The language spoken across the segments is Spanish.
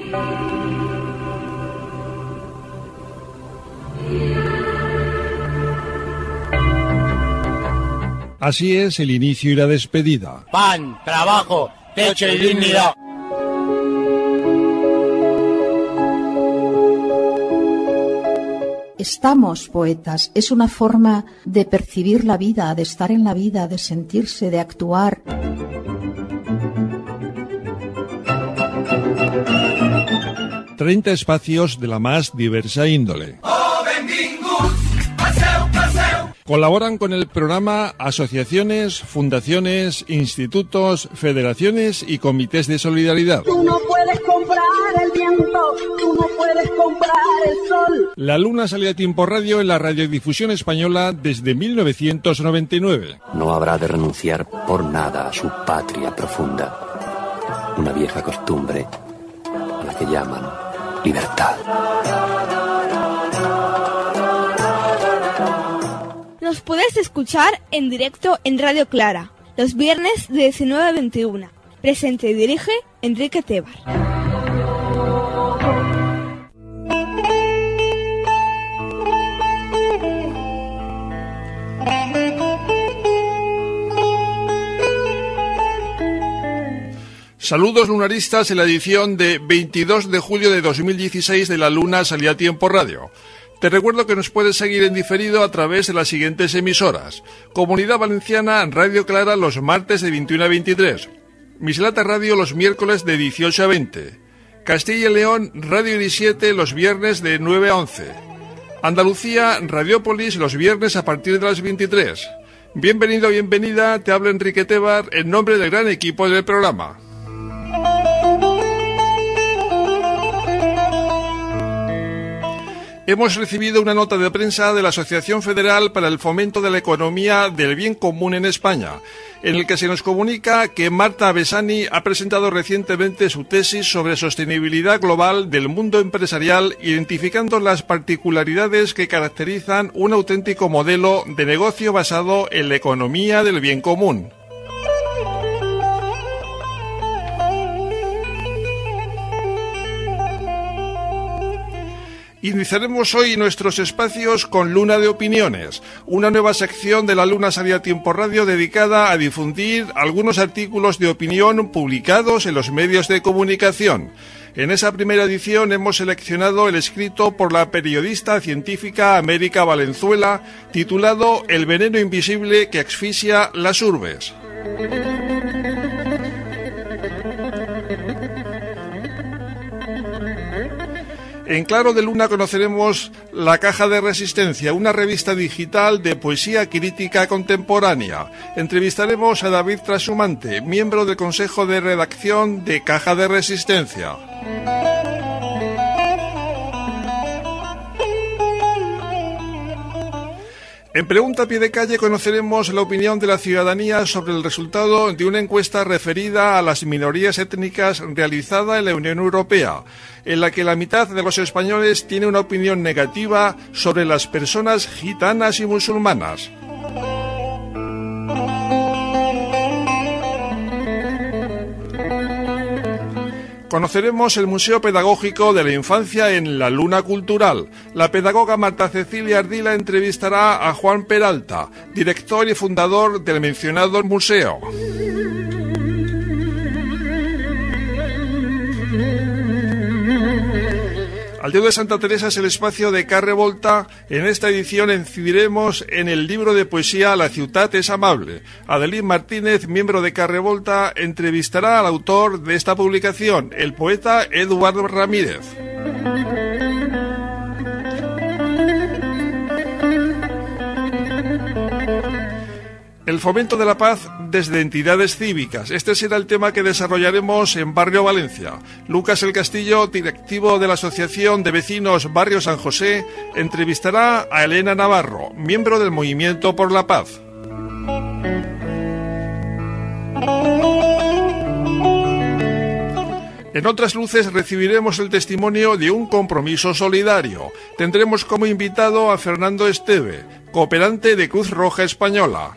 Así es el inicio y la despedida. Pan, trabajo, techo y dignidad. Estamos poetas, es una forma de percibir la vida, de estar en la vida, de sentirse, de actuar. ...30 espacios de la más diversa índole. Colaboran con el programa asociaciones, fundaciones, institutos, federaciones y comités de solidaridad. Tú no puedes comprar el viento, tú no puedes comprar el sol. La Luna salió a Tiempo Radio en la radiodifusión española desde 1999. No habrá de renunciar por nada a su patria profunda. Una vieja costumbre a la que llaman libertad. Nos puedes escuchar en directo en Radio Clara, los viernes de 19 a 21. Presenta y dirige Enrique Tebar. Saludos lunaristas en la edición de 22 de julio de 2016 de La Luna salía a Tiempo Radio. Te recuerdo que nos puedes seguir en diferido a través de las siguientes emisoras. Comunidad Valenciana, Radio Clara los martes de 21 a 23. Mislata Radio los miércoles de 18 a 20. Castilla y León, Radio Iris 7 los viernes de 9 a 11. Andalucía, Radiópolis los viernes a partir de las 23. Bienvenido, bienvenida, te habla Enrique Tebar en nombre del gran equipo del programa. Hemos recibido una nota de prensa de la Asociación Federal para el Fomento de la Economía del Bien Común en España, en el que se nos comunica que Marta Besani ha presentado recientemente su tesis sobre sostenibilidad global del mundo empresarial, identificando las particularidades que caracterizan un auténtico modelo de negocio basado en la economía del bien común. Iniciaremos hoy nuestros espacios con Luna de Opiniones, una nueva sección de La Luna salía a Tiempo Radio dedicada a difundir algunos artículos de opinión publicados en los medios de comunicación. En esa primera edición hemos seleccionado el escrito por la periodista científica América Valenzuela, titulado El veneno invisible que asfixia las urbes. En Claro de Luna conoceremos La Caja de Resistencia, una revista digital de poesía crítica contemporánea. Entrevistaremos a David Trashumante, miembro del Consejo de Redacción de Caja de Resistencia. En Pregunta a Pie de Calle conoceremos la opinión de la ciudadanía sobre el resultado de una encuesta referida a las minorías étnicas realizada en la Unión Europea, en la que la mitad de los españoles tiene una opinión negativa sobre las personas gitanas y musulmanas. Conoceremos el Museo Pedagógico de la Infancia en La Luna Cultural. La pedagoga Marta Cecilia Ardila entrevistará a Juan Peralta, director y fundador del mencionado museo. Al Dios de Santa Teresa es el espacio de Carre Volta. En esta edición incidiremos en el libro de poesía La ciutat es amable. Adelín Martínez, miembro de Carre Volta, entrevistará al autor de esta publicación, el poeta Eduardo Ramírez. El fomento de la paz desde entidades cívicas. Este será el tema que desarrollaremos en Barrio Valencia. Lucas El Castillo, directivo de la Asociación de Vecinos Barrio San José, entrevistará a Elena Navarro, miembro del Movimiento por la Paz. En Otras Luces recibiremos el testimonio de un compromiso solidario. Tendremos como invitado a Fernando Esteve, cooperante de Cruz Roja Española.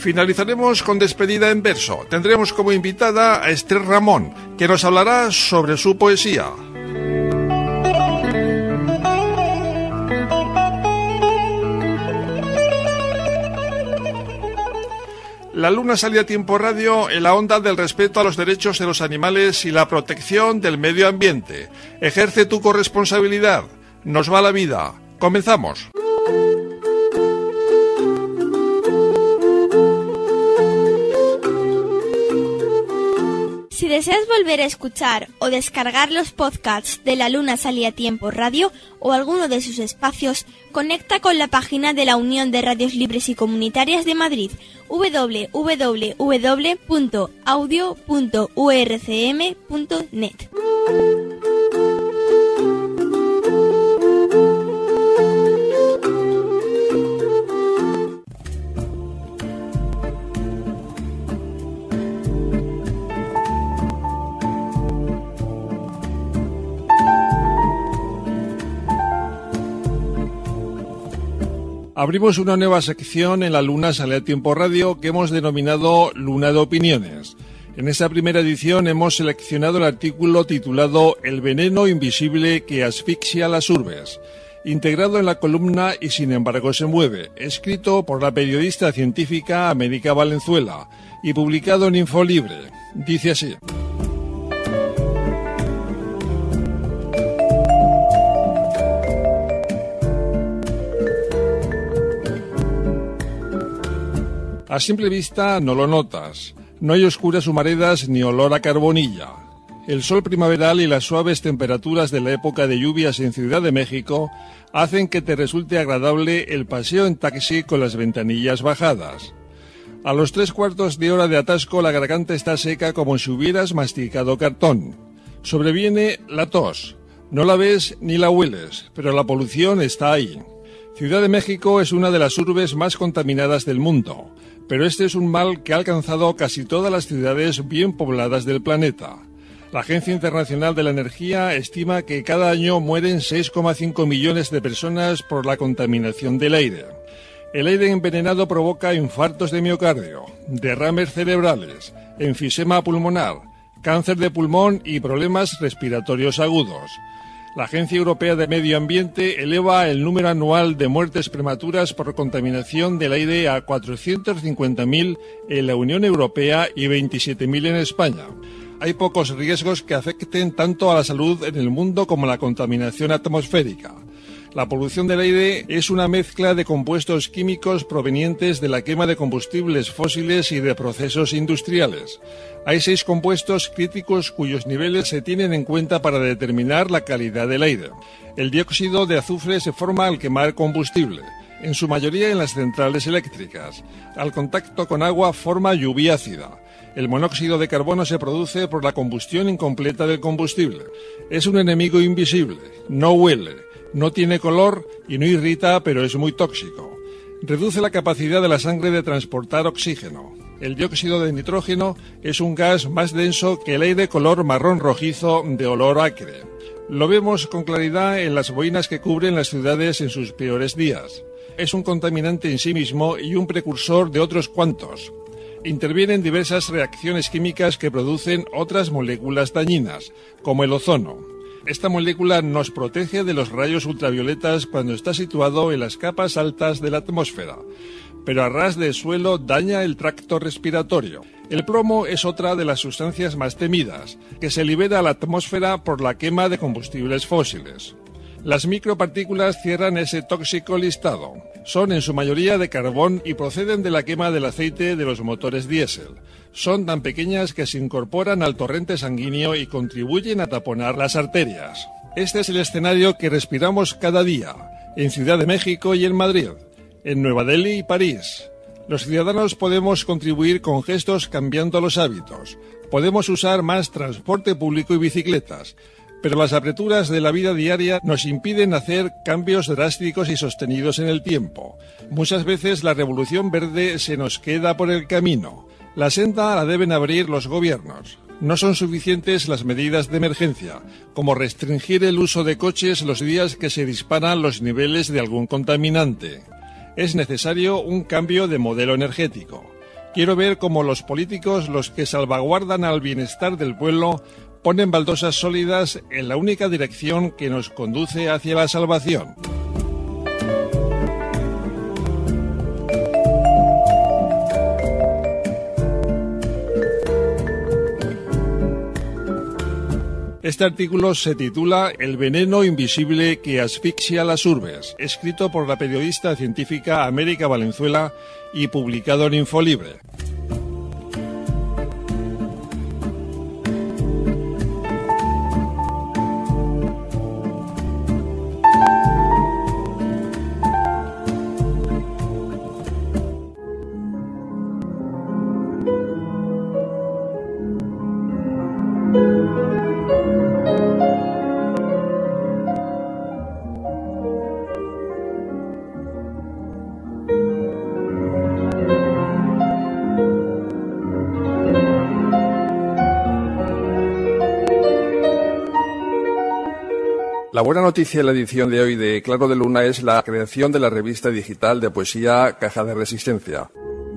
Finalizaremos con despedida en verso. Tendremos como invitada a Esther Ramón, que nos hablará sobre su poesía. La Luna sale a Tiempo Radio en la onda del respeto a los derechos de los animales y la protección del medio ambiente. Ejerce tu corresponsabilidad. Nos va la vida. Comenzamos. Si deseas volver a escuchar o descargar los podcasts de La Luna Salía a Tiempo Radio o alguno de sus espacios, conecta con la página de la Unión de Radios Libres y Comunitarias de Madrid, www.audio.urcm.net. Abrimos una nueva sección en La Luna Sale a Tiempo Radio que hemos denominado Luna de Opiniones. En esta primera edición hemos seleccionado el artículo titulado El veneno invisible que asfixia las urbes, integrado en la columna Y sin embargo se mueve, escrito por la periodista científica América Valenzuela y publicado en Infolibre. Dice así. A simple vista no lo notas. No hay oscuras humaredas ni olor a carbonilla. El sol primaveral y las suaves temperaturas de la época de lluvias en Ciudad de México hacen que te resulte agradable el paseo en taxi con las ventanillas bajadas. A los 3/4 de hora de atasco la garganta está seca como si hubieras masticado cartón. Sobreviene la tos. No la ves ni la hueles, pero la polución está ahí. Ciudad de México es una de las urbes más contaminadas del mundo, pero este es un mal que ha alcanzado casi todas las ciudades bien pobladas del planeta. La Agencia Internacional de la Energía estima que cada año mueren 6,5 millones de personas por la contaminación del aire. El aire envenenado provoca infartos de miocardio, derrames cerebrales, enfisema pulmonar, cáncer de pulmón y problemas respiratorios agudos. La Agencia Europea de Medio Ambiente eleva el número anual de muertes prematuras por contaminación del aire a 450.000 en la Unión Europea y 27.000 en España. Hay pocos riesgos que afecten tanto a la salud en el mundo como la contaminación atmosférica. La polución del aire es una mezcla de compuestos químicos provenientes de la quema de combustibles fósiles y de procesos industriales. Hay 6 compuestos críticos cuyos niveles se tienen en cuenta para determinar la calidad del aire. El dióxido de azufre se forma al quemar combustible, en su mayoría en las centrales eléctricas. Al contacto con agua forma lluvia ácida. El monóxido de carbono se produce por la combustión incompleta del combustible. Es un enemigo invisible, no huele, no tiene color y no irrita, pero es muy tóxico. Reduce la capacidad de la sangre de transportar oxígeno. El dióxido de nitrógeno es un gas más denso que el aire color marrón rojizo de olor acre. Lo vemos con claridad en las boinas que cubren las ciudades en sus peores días. Es un contaminante en sí mismo y un precursor de otros cuantos. Intervienen diversas reacciones químicas que producen otras moléculas dañinas, como el ozono. Esta molécula nos protege de los rayos ultravioletas cuando está situado en las capas altas de la atmósfera, pero a ras de suelo daña el tracto respiratorio. El plomo es otra de las sustancias más temidas, que se libera a la atmósfera por la quema de combustibles fósiles. Las micropartículas cierran ese tóxico listado. Son en su mayoría de carbón y proceden de la quema del aceite de los motores diésel. Son tan pequeñas que se incorporan al torrente sanguíneo y contribuyen a taponar las arterias. Este es el escenario que respiramos cada día, en Ciudad de México y en Madrid, en Nueva Delhi y París. Los ciudadanos podemos contribuir con gestos cambiando los hábitos. Podemos usar más transporte público y bicicletas, pero las apreturas de la vida diaria nos impiden hacer cambios drásticos y sostenidos en el tiempo. Muchas veces la revolución verde se nos queda por el camino. La senda la deben abrir los gobiernos. No son suficientes las medidas de emergencia, como restringir el uso de coches los días que se disparan los niveles de algún contaminante. Es necesario un cambio de modelo energético. Quiero ver cómo los políticos, los que salvaguardan al bienestar del pueblo, ponen baldosas sólidas en la única dirección que nos conduce hacia la salvación. Este artículo se titula El veneno invisible que asfixia las urbes, escrito por la periodista científica América Valenzuela y publicado en Infolibre. La buena noticia en la edición de hoy de Claro de Luna es la creación de la revista digital de poesía Caja de Resistencia.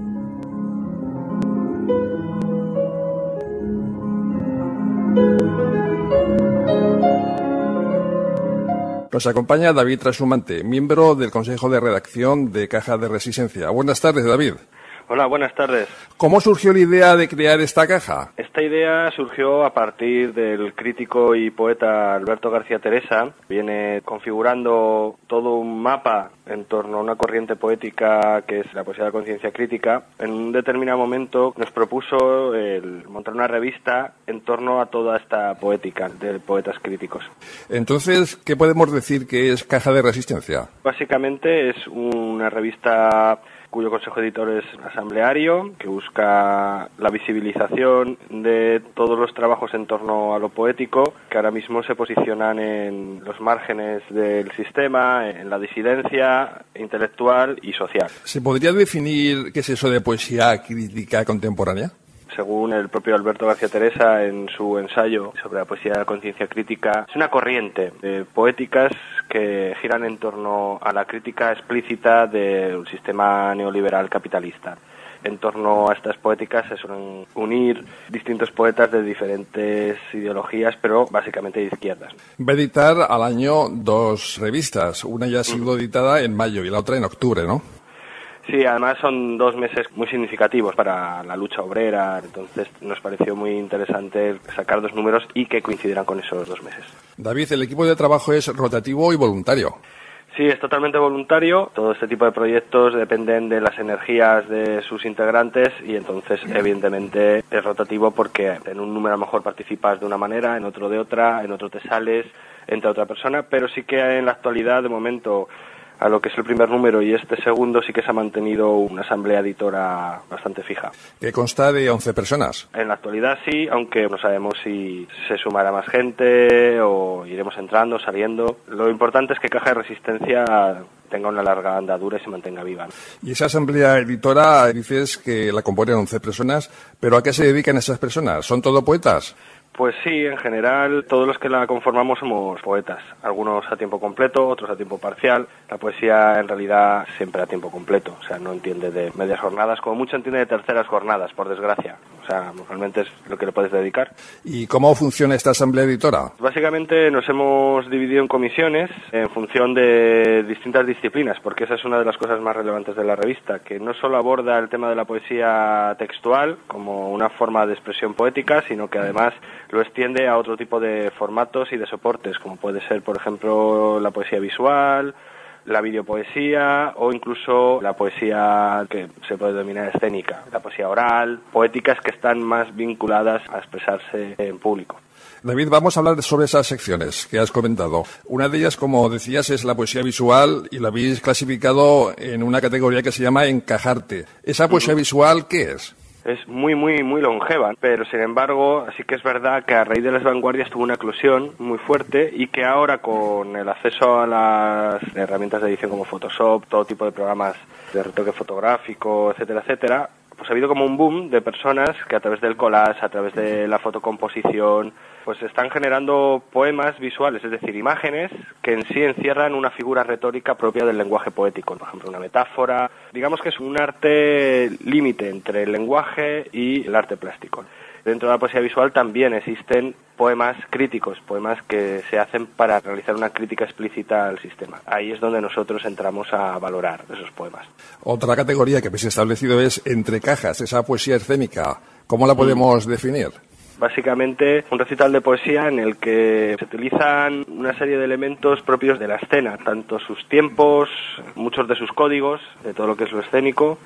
Nos acompaña David Trashumante, miembro del Consejo de Redacción de Caja de Resistencia. Buenas tardes, David. Hola, buenas tardes. ¿Cómo surgió la idea de crear esta caja? Esta idea surgió a partir del crítico y poeta Alberto García Teresa. Viene configurando todo un mapa en torno a una corriente poética que es la poesía de la conciencia crítica. En un determinado momento nos propuso montar una revista en torno a toda esta poética de poetas críticos. Entonces, ¿qué podemos decir que es Caja de Resistencia? Básicamente es una revista cuyo consejo editor es asambleario, que busca la visibilización de todos los trabajos en torno a lo poético, que ahora mismo se posicionan en los márgenes del sistema, en la disidencia intelectual y social. ¿Se podría definir qué es eso de poesía crítica contemporánea? Según el propio Alberto García Teresa en su ensayo sobre la poesía de la conciencia crítica, es una corriente de poéticas que giran en torno a la crítica explícita del sistema neoliberal capitalista. En torno a estas poéticas se suelen unir distintos poetas de diferentes ideologías, pero básicamente de izquierdas. Va a editar al año 2 revistas. Una ya ha sido editada en mayo y la otra en octubre, ¿no? Sí, además son 2 meses muy significativos para la lucha obrera, entonces nos pareció muy interesante sacar 2 números y que coincidieran con esos 2 meses. David, el equipo de trabajo es rotativo y voluntario. Sí, es totalmente voluntario. Todo este tipo de proyectos dependen de las energías de sus integrantes y entonces, evidentemente, es rotativo porque en un número a lo mejor participas de una manera, en otro de otra, en otro te sales, entra otra persona, pero sí que en la actualidad, de momento, a lo que es el primer número y este segundo sí que se ha mantenido una asamblea editora bastante fija. Que consta de 11 personas. En la actualidad sí, aunque no sabemos si se sumará más gente o iremos entrando, saliendo. Lo importante es que Caja de Resistencia tenga una larga andadura y se mantenga viva, ¿no? Y esa asamblea editora, dices que la componen 11 personas, pero ¿a qué se dedican esas personas? ¿Son todo poetas? Pues sí, en general todos los que la conformamos somos poetas, algunos a tiempo completo, otros a tiempo parcial. La poesía en realidad siempre a tiempo completo, o sea, no entiende de medias jornadas, como mucho entiende de terceras jornadas, por desgracia. O sea, realmente es lo que le puedes dedicar. ¿Y cómo funciona esta asamblea editora? Básicamente nos hemos dividido en comisiones en función de distintas disciplinas, porque esa es una de las cosas más relevantes de la revista, que no solo aborda el tema de la poesía textual como una forma de expresión poética, sino que además lo extiende a otro tipo de formatos y de soportes, como puede ser, por ejemplo, la poesía visual, la videopoesía o incluso la poesía que se puede denominar escénica, la poesía oral, poéticas que están más vinculadas a expresarse en público. David, vamos a hablar sobre esas secciones que has comentado. Una de ellas, como decías, es la poesía visual y la habéis clasificado en una categoría que se llama encajarte. ¿Esa poesía visual qué es? Es muy longeva, pero sin embargo sí que es verdad que a raíz de las vanguardias tuvo una eclosión muy fuerte y que ahora con el acceso a las herramientas de edición como Photoshop, todo tipo de programas de retoque fotográfico, etcétera, pues ha habido como un boom de personas que a través del collage, a través de la fotocomposición, pues están generando poemas visuales, es decir, imágenes que en sí encierran una figura retórica propia del lenguaje poético, por ejemplo, una metáfora. Digamos que es un arte límite entre el lenguaje y el arte plástico. Dentro de la poesía visual también existen poemas críticos, poemas que se hacen para realizar una crítica explícita al sistema. Ahí es donde nosotros entramos a valorar esos poemas. Otra categoría que habéis establecido es entre cajas, esa poesía escénica. ¿Cómo la podemos definir? Básicamente un recital de poesía en el que se utilizan una serie de elementos propios de la escena, tanto sus tiempos, muchos de sus códigos, de todo lo que es lo escénico,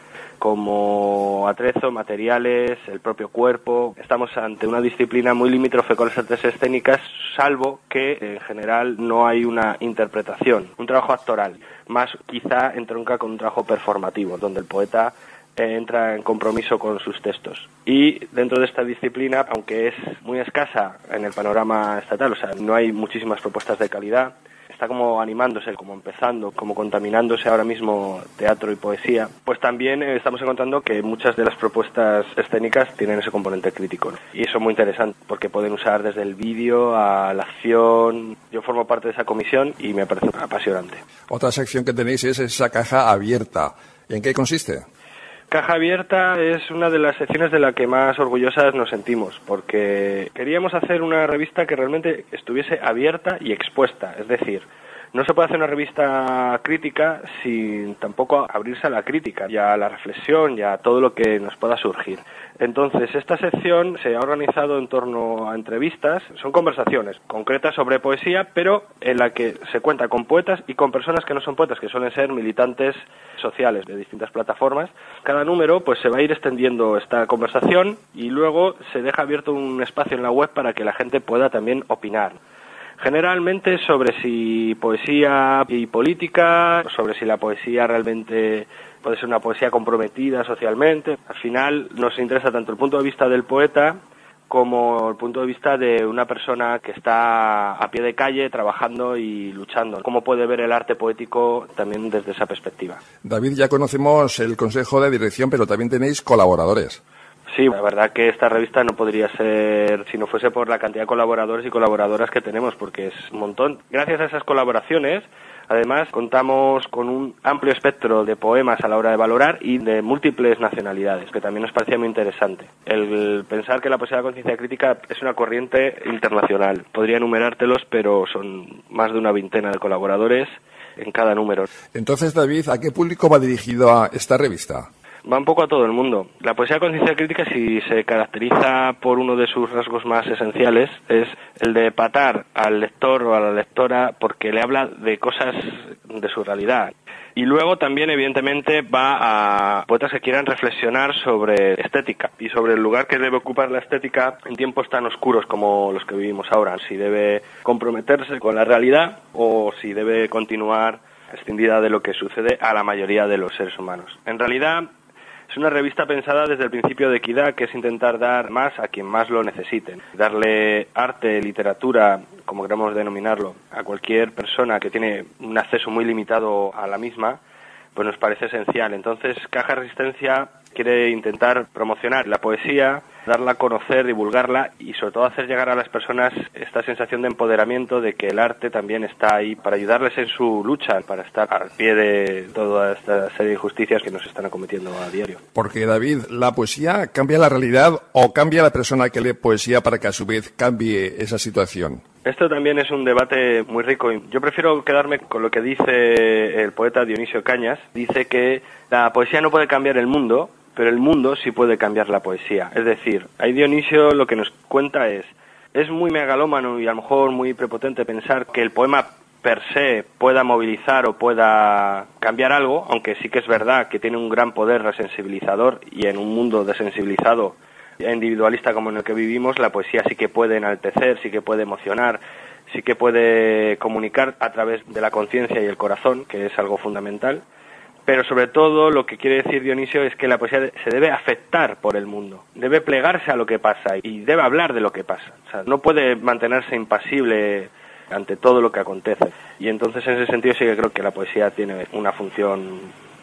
como atrezo, materiales, el propio cuerpo. Estamos ante una disciplina muy limítrofe con las artes escénicas, salvo que en general no hay una interpretación, un trabajo actoral, más quizá entronca con un trabajo performativo, donde el poeta entra en compromiso con sus textos. Y dentro de esta disciplina, aunque es muy escasa en el panorama estatal, o sea, no hay muchísimas propuestas de calidad, está como animándose, como empezando, como contaminándose ahora mismo teatro y poesía, pues también estamos encontrando que muchas de las propuestas escénicas tienen ese componente crítico, ¿no? Y eso es muy interesante, porque pueden usar desde el vídeo a la acción. Yo formo parte de esa comisión y me parece apasionante. Otra sección que tenéis es esa caja abierta. ¿En qué consiste? Caja Abierta es una de las secciones de la que más orgullosas nos sentimos, porque queríamos hacer una revista que realmente estuviese abierta y expuesta, es decir, no se puede hacer una revista crítica sin tampoco abrirse a la crítica y a la reflexión y a todo lo que nos pueda surgir. Entonces, esta sección se ha organizado en torno a entrevistas, son conversaciones concretas sobre poesía, pero en la que se cuenta con poetas y con personas que no son poetas, que suelen ser militantes sociales de distintas plataformas. Cada número pues se va a ir extendiendo esta conversación y luego se deja abierto un espacio en la web para que la gente pueda también opinar. Generalmente sobre si poesía y política, sobre si la poesía realmente puede ser una poesía comprometida socialmente. Al final nos interesa tanto el punto de vista del poeta como el punto de vista de una persona que está a pie de calle trabajando y luchando. Cómo puede ver el arte poético también desde esa perspectiva. David, ya conocemos el consejo de dirección, pero también tenéis colaboradores. Sí, la verdad que esta revista no podría ser si no fuese por la cantidad de colaboradores y colaboradoras que tenemos, porque es un montón. Gracias a esas colaboraciones, además, contamos con un amplio espectro de poemas a la hora de valorar y de múltiples nacionalidades, que también nos parecía muy interesante. El pensar que la poesía de la conciencia crítica es una corriente internacional. Podría enumerártelos, pero son más de una veintena de colaboradores en cada número. Entonces, David, ¿a qué público va dirigida esta revista? Va un poco a todo el mundo. La poesía de conciencia crítica, si se caracteriza por uno de sus rasgos más esenciales, es el de patar al lector o a la lectora porque le habla de cosas de su realidad. Y luego también, evidentemente, va a poetas que quieran reflexionar sobre estética y sobre el lugar que debe ocupar la estética en tiempos tan oscuros como los que vivimos ahora. Si debe comprometerse con la realidad o si debe continuar escindida de lo que sucede a la mayoría de los seres humanos. En realidad, es una revista pensada desde el principio de equidad, que es intentar dar más a quien más lo necesite. Darle arte, literatura, como queramos denominarlo, a cualquier persona que tiene un acceso muy limitado a la misma, pues nos parece esencial. Entonces, Caja Resistencia quiere intentar promocionar la poesía, darla a conocer, divulgarla y sobre todo hacer llegar a las personas esta sensación de empoderamiento, de que el arte también está ahí para ayudarles en su lucha, para estar al pie de toda esta serie de injusticias que nos están acometiendo a diario. Porque, David, ¿la poesía cambia la realidad o cambia la persona que lee poesía para que a su vez cambie esa situación? Esto también es un debate muy rico. Yo prefiero quedarme con lo que dice el poeta Dionisio Cañas. Dice que la poesía no puede cambiar el mundo, pero el mundo sí puede cambiar la poesía. Es decir, ahí Dionisio lo que nos cuenta es muy megalómano y a lo mejor muy prepotente pensar que el poema per se pueda movilizar o pueda cambiar algo, aunque sí que es verdad que tiene un gran poder resensibilizador y en un mundo desensibilizado individualista como en el que vivimos, la poesía sí que puede enaltecer, sí que puede emocionar, sí que puede comunicar a través de la conciencia y el corazón, que es algo fundamental. Pero sobre todo lo que quiere decir Dionisio es que la poesía se debe afectar por el mundo, debe plegarse a lo que pasa y debe hablar de lo que pasa. O sea, no puede mantenerse impasible ante todo lo que acontece. Y entonces en ese sentido sí que creo que la poesía tiene una función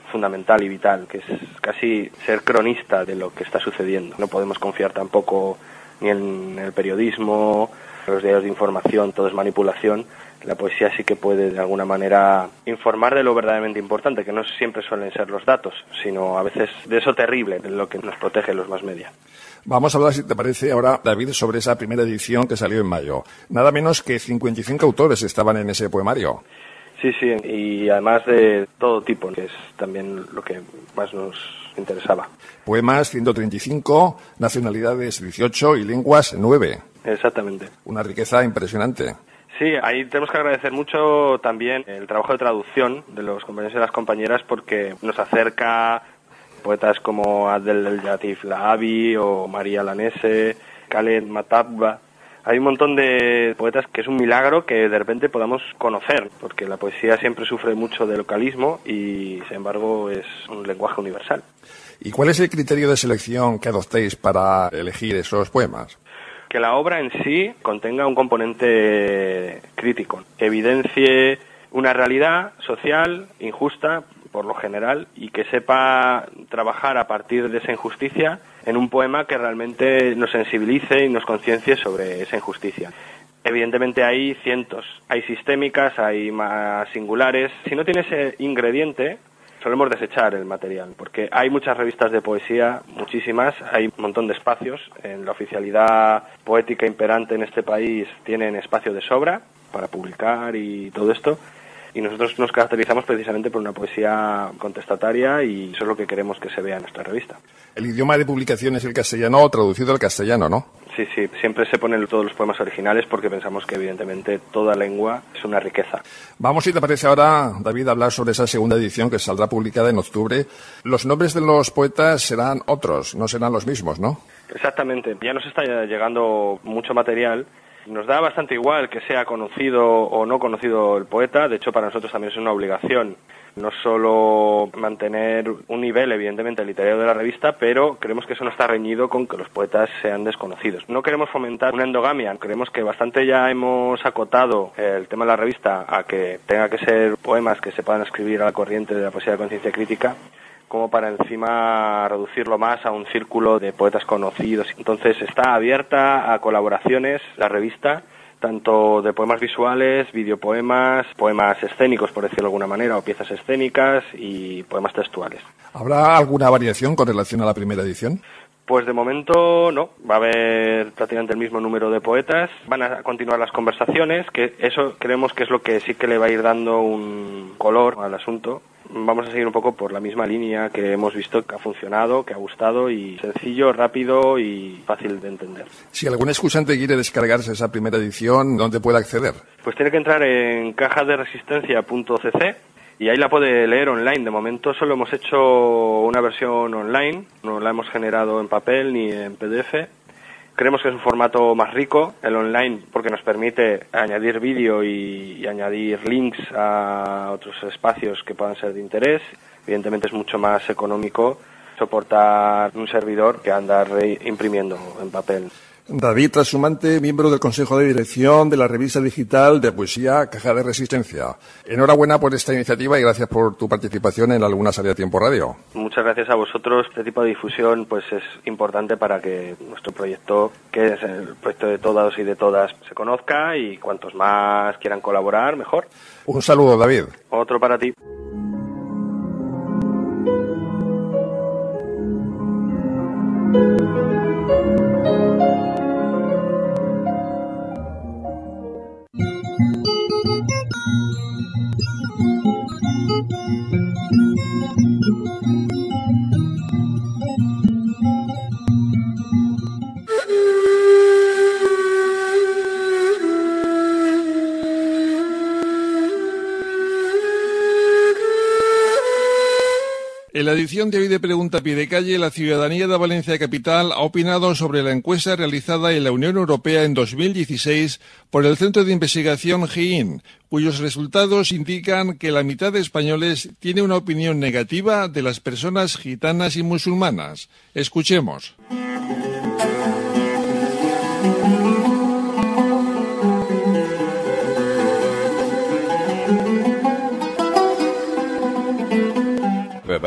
fundamental y vital, que es casi ser cronista de lo que está sucediendo. No podemos confiar tampoco ni en el periodismo, los diarios de información, todo es manipulación. La poesía sí que puede de alguna manera informar de lo verdaderamente importante, que no siempre suelen ser los datos, sino a veces de eso terrible, de lo que nos protege los más media. Vamos a hablar, si te parece, ahora, David, sobre esa primera edición que salió en mayo. Nada menos que 55 autores estaban en ese poemario. Sí, y además de todo tipo, que es también lo que más nos interesaba. Poemas 135, nacionalidades 18 y lenguas 9. Exactamente. Una riqueza impresionante. Sí, ahí tenemos que agradecer mucho también el trabajo de traducción de los compañeros y las compañeras, porque nos acerca poetas como Abdel Latif Lahabi o María Lanese, Khaled Matabba. Hay un montón de poetas que es un milagro que de repente podamos conocer, porque la poesía siempre sufre mucho de localismo y, sin embargo, es un lenguaje universal. ¿Y cuál es el criterio de selección que adoptéis para elegir esos poemas? Que la obra en sí contenga un componente crítico, que evidencie una realidad social injusta, por lo general, y que sepa trabajar a partir de esa injusticia en un poema que realmente nos sensibilice y nos conciencie sobre esa injusticia. Evidentemente hay cientos, hay sistémicas, hay más singulares. Si no tiene ese ingrediente, solemos desechar el material, porque hay muchas revistas de poesía, muchísimas, hay un montón de espacios. En la oficialidad poética imperante en este país tienen espacio de sobra para publicar y todo esto, y nosotros nos caracterizamos precisamente por una poesía contestataria, y eso es lo que queremos que se vea en nuestra revista. El idioma de publicación es el castellano, traducido al castellano, ¿no? Sí, siempre se ponen todos los poemas originales porque pensamos que evidentemente toda lengua es una riqueza. Vamos, si te parece ahora, David, a hablar sobre esa segunda edición que saldrá publicada en octubre. Los nombres de los poetas serán otros, no serán los mismos, ¿no? Exactamente, ya nos está llegando mucho material. Nos da bastante igual que sea conocido o no conocido el poeta. De hecho, para nosotros también es una obligación no solo mantener un nivel, evidentemente, literario de la revista, pero creemos que eso no está reñido con que los poetas sean desconocidos. No queremos fomentar una endogamia. Creemos que bastante ya hemos acotado el tema de la revista a que tenga que ser poemas que se puedan escribir a la corriente de la poesía de conciencia crítica, como para encima reducirlo más a un círculo de poetas conocidos. Entonces está abierta a colaboraciones la revista, tanto de poemas visuales, videopoemas, poemas escénicos, por decirlo de alguna manera, o piezas escénicas y poemas textuales. ¿Habrá alguna variación con relación a la primera edición? Pues de momento no, va a haber prácticamente el mismo número de poetas, van a continuar las conversaciones, que eso creemos que es lo que sí que le va a ir dando un color al asunto. Vamos a seguir un poco por la misma línea que hemos visto que ha funcionado, que ha gustado, y sencillo, rápido y fácil de entender. Si algún escuchante quiere descargarse esa primera edición, ¿dónde puede acceder? Pues tiene que entrar en cajaderesistencia.cc y ahí la puede leer online. De momento solo hemos hecho una versión online, no la hemos generado en papel ni en PDF. Creemos que es un formato más rico, el online, porque nos permite añadir vídeo y añadir links a otros espacios que puedan ser de interés. Evidentemente es mucho más económico soportar un servidor que andar imprimiendo en papel. David Trashumante, miembro del Consejo de Dirección de la revista digital de poesía Caja de Resistencia. Enhorabuena por esta iniciativa y gracias por tu participación en la Luna Sale a Tiempo Radio. Muchas gracias a vosotros. Este tipo de difusión pues es importante para que nuestro proyecto, que es el proyecto de todos y de todas, se conozca, y cuantos más quieran colaborar, mejor. Un saludo, David. Otro para ti. En la edición de hoy de Pregunta a Pie de Calle, la ciudadanía de Valencia Capital ha opinado sobre la encuesta realizada en la Unión Europea en 2016 por el Centro de Investigación GIIN, cuyos resultados indican que la mitad de españoles tiene una opinión negativa de las personas gitanas y musulmanas. Escuchemos.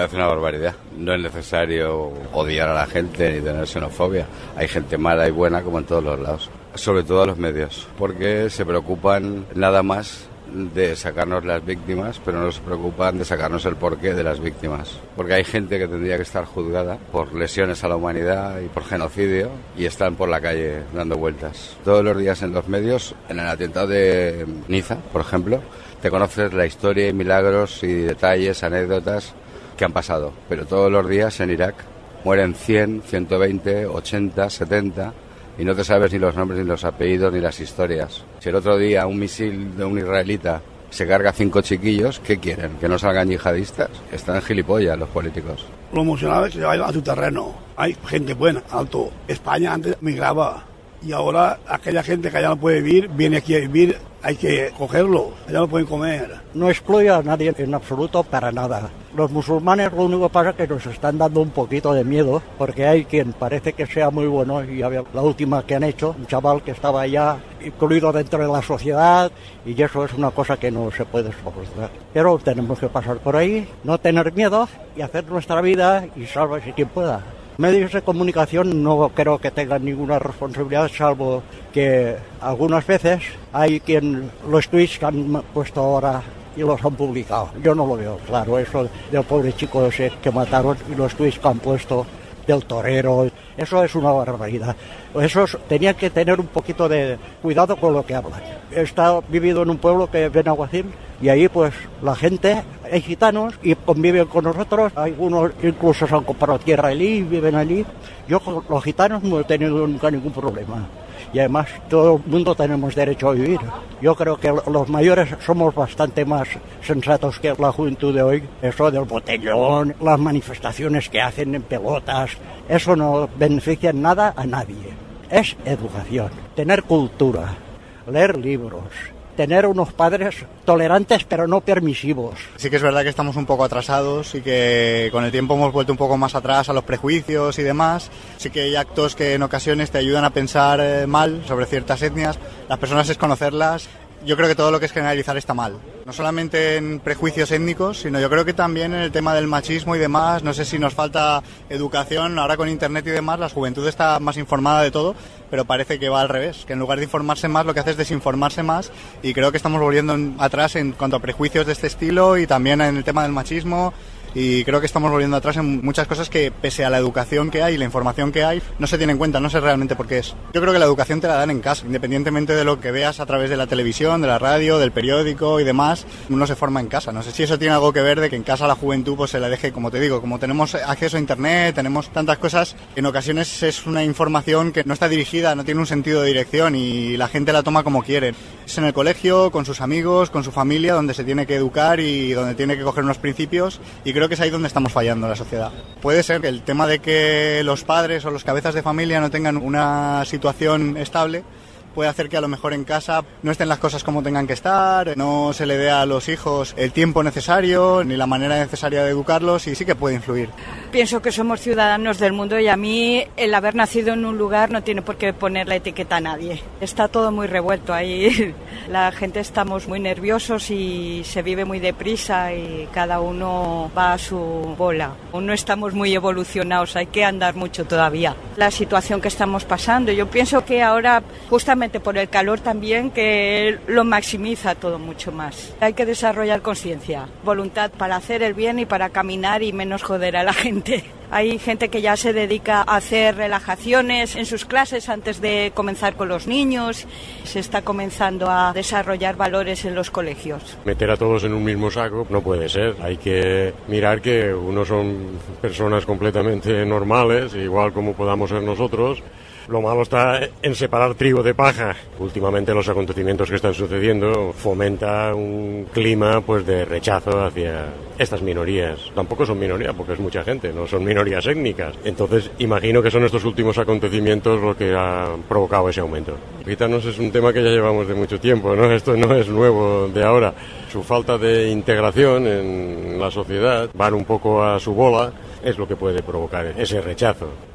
parece una barbaridad. No es necesario odiar a la gente ni tener xenofobia. Hay gente mala y buena como en todos los lados. Sobre todo a los medios, porque se preocupan nada más de sacarnos las víctimas, pero no se preocupan de sacarnos el porqué de las víctimas. Porque hay gente que tendría que estar juzgada por lesiones a la humanidad y por genocidio y están por la calle dando vueltas. Todos los días en los medios, en el atentado de Niza, por ejemplo, te conoces la historia y milagros y detalles, anécdotas que han pasado. Pero todos los días en Irak mueren 100, 120, 80, 70... y no te sabes ni los nombres, ni los apellidos, ni las historias. Si el otro día un misil de un israelita se carga 5 chiquillos, ¿qué quieren? ¿Que no salgan yihadistas? Están gilipollas los políticos. Lo emocionado es que se vaya a su terreno. Hay gente buena, alto. España antes migraba y ahora aquella gente que allá no puede vivir, viene aquí a vivir, hay que cogerlo, allá no pueden comer. No excluyo a nadie en absoluto para nada. Los musulmanes lo único que pasa es que nos están dando un poquito de miedo, porque hay quien parece que sea muy bueno, y había la última que han hecho, un chaval que estaba ya incluido dentro de la sociedad, y eso es una cosa que no se puede soportar. Pero tenemos que pasar por ahí, no tener miedo y hacer nuestra vida y sálvese quien pueda. Medios de comunicación no creo que tengan ninguna responsabilidad, salvo que algunas veces hay quien los tweets que han puesto ahora y los han publicado. Yo no lo veo claro, eso del pobre chico ese que mataron y los tweets que han puesto del torero, eso es una barbaridad. Esos tenían que tener un poquito de cuidado con lo que hablan. He vivido en un pueblo que es Benaguacil y ahí pues la gente, hay gitanos y conviven con nosotros, algunos incluso se han comprado tierra allí y viven allí. Yo con los gitanos no he tenido nunca ningún problema. Y además todo el mundo tenemos derecho a vivir. Yo creo que los mayores somos bastante más sensatos que la juventud de hoy. Eso del botellón, las manifestaciones que hacen en pelotas, eso no beneficia en nada a nadie. Es educación, tener cultura, leer libros, tener unos padres tolerantes pero no permisivos. Sí que es verdad que estamos un poco atrasados y que con el tiempo hemos vuelto un poco más atrás a los prejuicios y demás. Sí que hay actos que en ocasiones te ayudan a pensar mal sobre ciertas etnias. Las personas es conocerlas. Yo creo que todo lo que es generalizar está mal. No solamente en prejuicios étnicos, sino yo creo que también en el tema del machismo y demás. No sé si nos falta educación. Ahora con internet y demás, la juventud está más informada de todo, pero parece que va al revés, que en lugar de informarse más, lo que hace es desinformarse más, y creo que estamos volviendo atrás en cuanto a prejuicios de este estilo y también en el tema del machismo. Y creo que estamos volviendo atrás en muchas cosas que, pese a la educación que hay y la información que hay, no se tiene en cuenta, no sé realmente por qué es. Yo creo que la educación te la dan en casa, independientemente de lo que veas a través de la televisión, de la radio, del periódico y demás, uno se forma en casa. No sé si eso tiene algo que ver de que en casa la juventud pues se la deje, como te digo, como tenemos acceso a internet, tenemos tantas cosas, en ocasiones es una información que no está dirigida, no tiene un sentido de dirección y la gente la toma como quiere. Es en el colegio, con sus amigos, con su familia, donde se tiene que educar y donde tiene que coger unos principios, y creo que es ahí donde estamos fallando la sociedad. Puede ser que el tema de que los padres o los cabezas de familia no tengan una situación estable puede hacer que a lo mejor en casa no estén las cosas como tengan que estar, no se le dé a los hijos el tiempo necesario ni la manera necesaria de educarlos, y sí que puede influir. Pienso que somos ciudadanos del mundo y a mí el haber nacido en un lugar no tiene por qué poner la etiqueta a nadie. Está todo muy revuelto ahí, la gente estamos muy nerviosos y se vive muy deprisa y cada uno va a su bola. Aún no estamos muy evolucionados, hay que andar mucho todavía. La situación que estamos pasando, yo pienso que ahora justamente por el calor también, que lo maximiza todo mucho más. Hay que desarrollar conciencia, voluntad para hacer el bien y para caminar y menos joder a la gente. Hay gente que ya se dedica a hacer relajaciones en sus clases antes de comenzar con los niños. Se está comenzando a desarrollar valores en los colegios. Meter a todos en un mismo saco no puede ser. Hay que mirar que unos son personas completamente normales, igual como podamos ser nosotros. Lo malo está en separar trigo de paja. Últimamente los acontecimientos que están sucediendo fomenta un clima pues de rechazo hacia estas minorías. Tampoco son minorías porque es mucha gente, no son minorías étnicas. Entonces imagino que son estos últimos acontecimientos lo que ha provocado ese aumento. Gitanos es un tema que ya llevamos de mucho tiempo, ¿no? Esto no es nuevo de ahora. Su falta de integración en la sociedad, van un poco a su bola, es lo que puede provocar ese rechazo.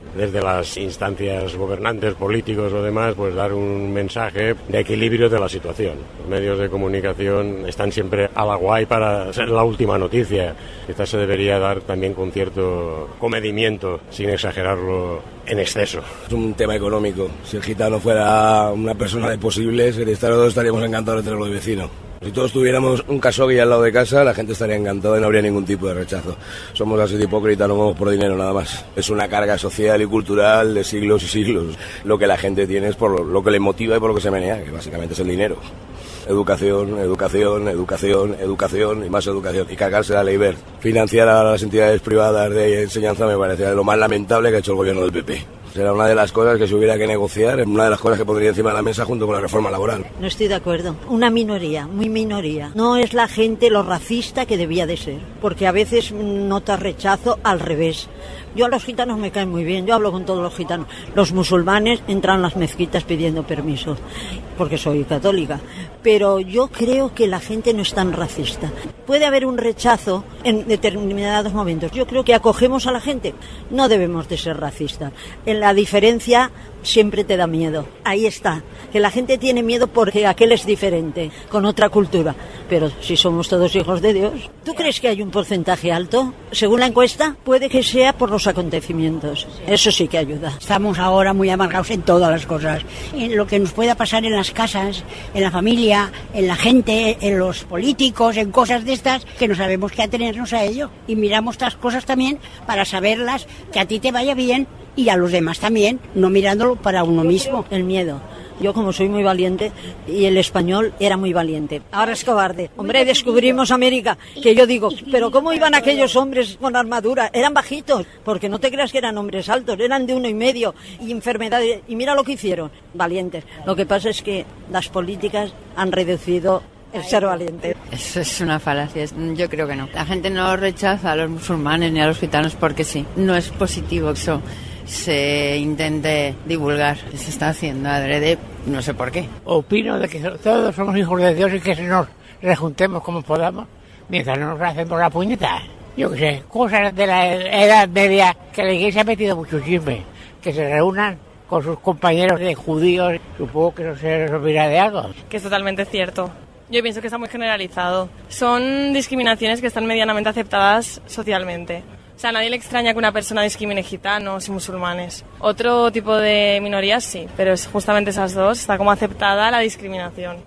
desde las instancias gobernantes, políticos o demás, pues dar un mensaje de equilibrio de la situación. Los medios de comunicación están siempre a la guay para ser la última noticia. Esta se debería dar también con cierto comedimiento, sin exagerarlo en exceso. Es un tema económico. Si el gitano fuera una persona de posibles, todos estaríamos encantados de tenerlo de vecino. Si todos tuviéramos un casogui al lado de casa, la gente estaría encantada y no habría ningún tipo de rechazo. Somos así de hipócritas, no vamos por dinero nada más. Es una carga social y cultural de siglos y siglos. Lo que la gente tiene es por lo que le motiva y por lo que se menea, que básicamente es el dinero. Educación, educación, educación, educación y más educación. Y cargarse la ley Wert. Financiar a las entidades privadas de enseñanza me parece lo más lamentable que ha hecho el gobierno del PP. Será una de las cosas que se hubiera que negociar, una de las cosas que pondría encima de la mesa junto con la reforma laboral. No estoy de acuerdo. Una minoría, muy minoría. No es la gente lo racista que debía de ser, porque a veces notas rechazo al revés. Yo a los gitanos me caen muy bien, yo hablo con todos los gitanos. Los musulmanes entran a las mezquitas pidiendo permiso, porque soy católica. Pero yo creo que la gente no es tan racista. Puede haber un rechazo en determinados momentos. Yo creo que acogemos a la gente. No debemos de ser racistas. En la diferencia siempre te da miedo. Ahí está. Que la gente tiene miedo porque aquel es diferente, con otra cultura. Pero si somos todos hijos de Dios. ¿Tú crees que hay un porcentaje alto? Según la encuesta, puede que sea por los acontecimientos. Eso sí que ayuda. Estamos ahora muy amargados en todas las cosas. En lo que nos pueda pasar en las casas, en la familia, en la gente, en los políticos, en cosas de estas, que no sabemos qué atenernos a ello. Y miramos estas cosas también para saberlas, que a ti te vaya bien y a los demás también, no mirándolo para uno mismo. El miedo. Yo como soy muy valiente y el español era muy valiente. Ahora es cobarde. Hombre, descubrimos América, que yo digo, pero ¿cómo iban aquellos hombres con armadura? Eran bajitos, porque no te creas que eran hombres altos, eran de 1,5 y enfermedades. Y mira lo que hicieron, valientes. Lo que pasa es que las políticas han reducido el ser valiente. Eso es una falacia, yo creo que no. La gente no rechaza a los musulmanes ni a los gitanos porque sí. No es positivo eso se intente divulgar. Se está haciendo adrede, no sé por qué. Opino de que todos somos hijos de Dios y que nos rejuntemos como podamos mientras no nos hacemos la puñeta. Yo qué sé, cosas de la Edad Media que la Iglesia ha metido mucho chisme. Que se reúnan con sus compañeros de judíos, supongo que eso se resolverá de algo. Que es totalmente cierto. Yo pienso que está muy generalizado. Son discriminaciones que están medianamente aceptadas socialmente. O sea, a nadie le extraña que una persona discrimine gitanos y musulmanes. Otro tipo de minorías sí, pero es justamente esas dos, está como aceptada la discriminación.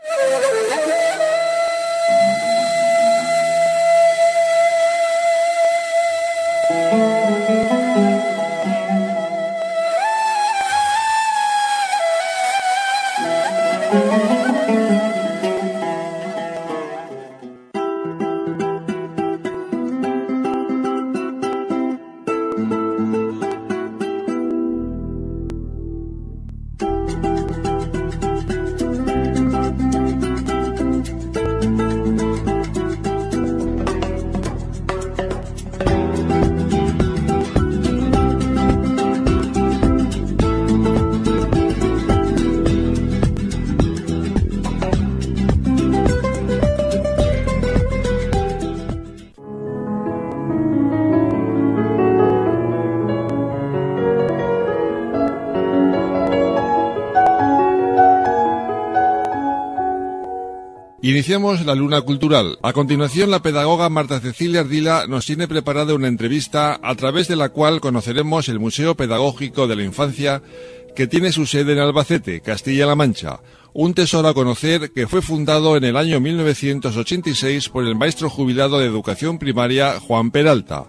Iniciamos la Luna Cultural. A continuación, la pedagoga Marta Cecilia Ardila nos tiene preparada una entrevista a través de la cual conoceremos el Museo Pedagógico de la Infancia que tiene su sede en Albacete, Castilla-La Mancha. Un tesoro a conocer que fue fundado en el año 1986 por el maestro jubilado de Educación Primaria Juan Peralta.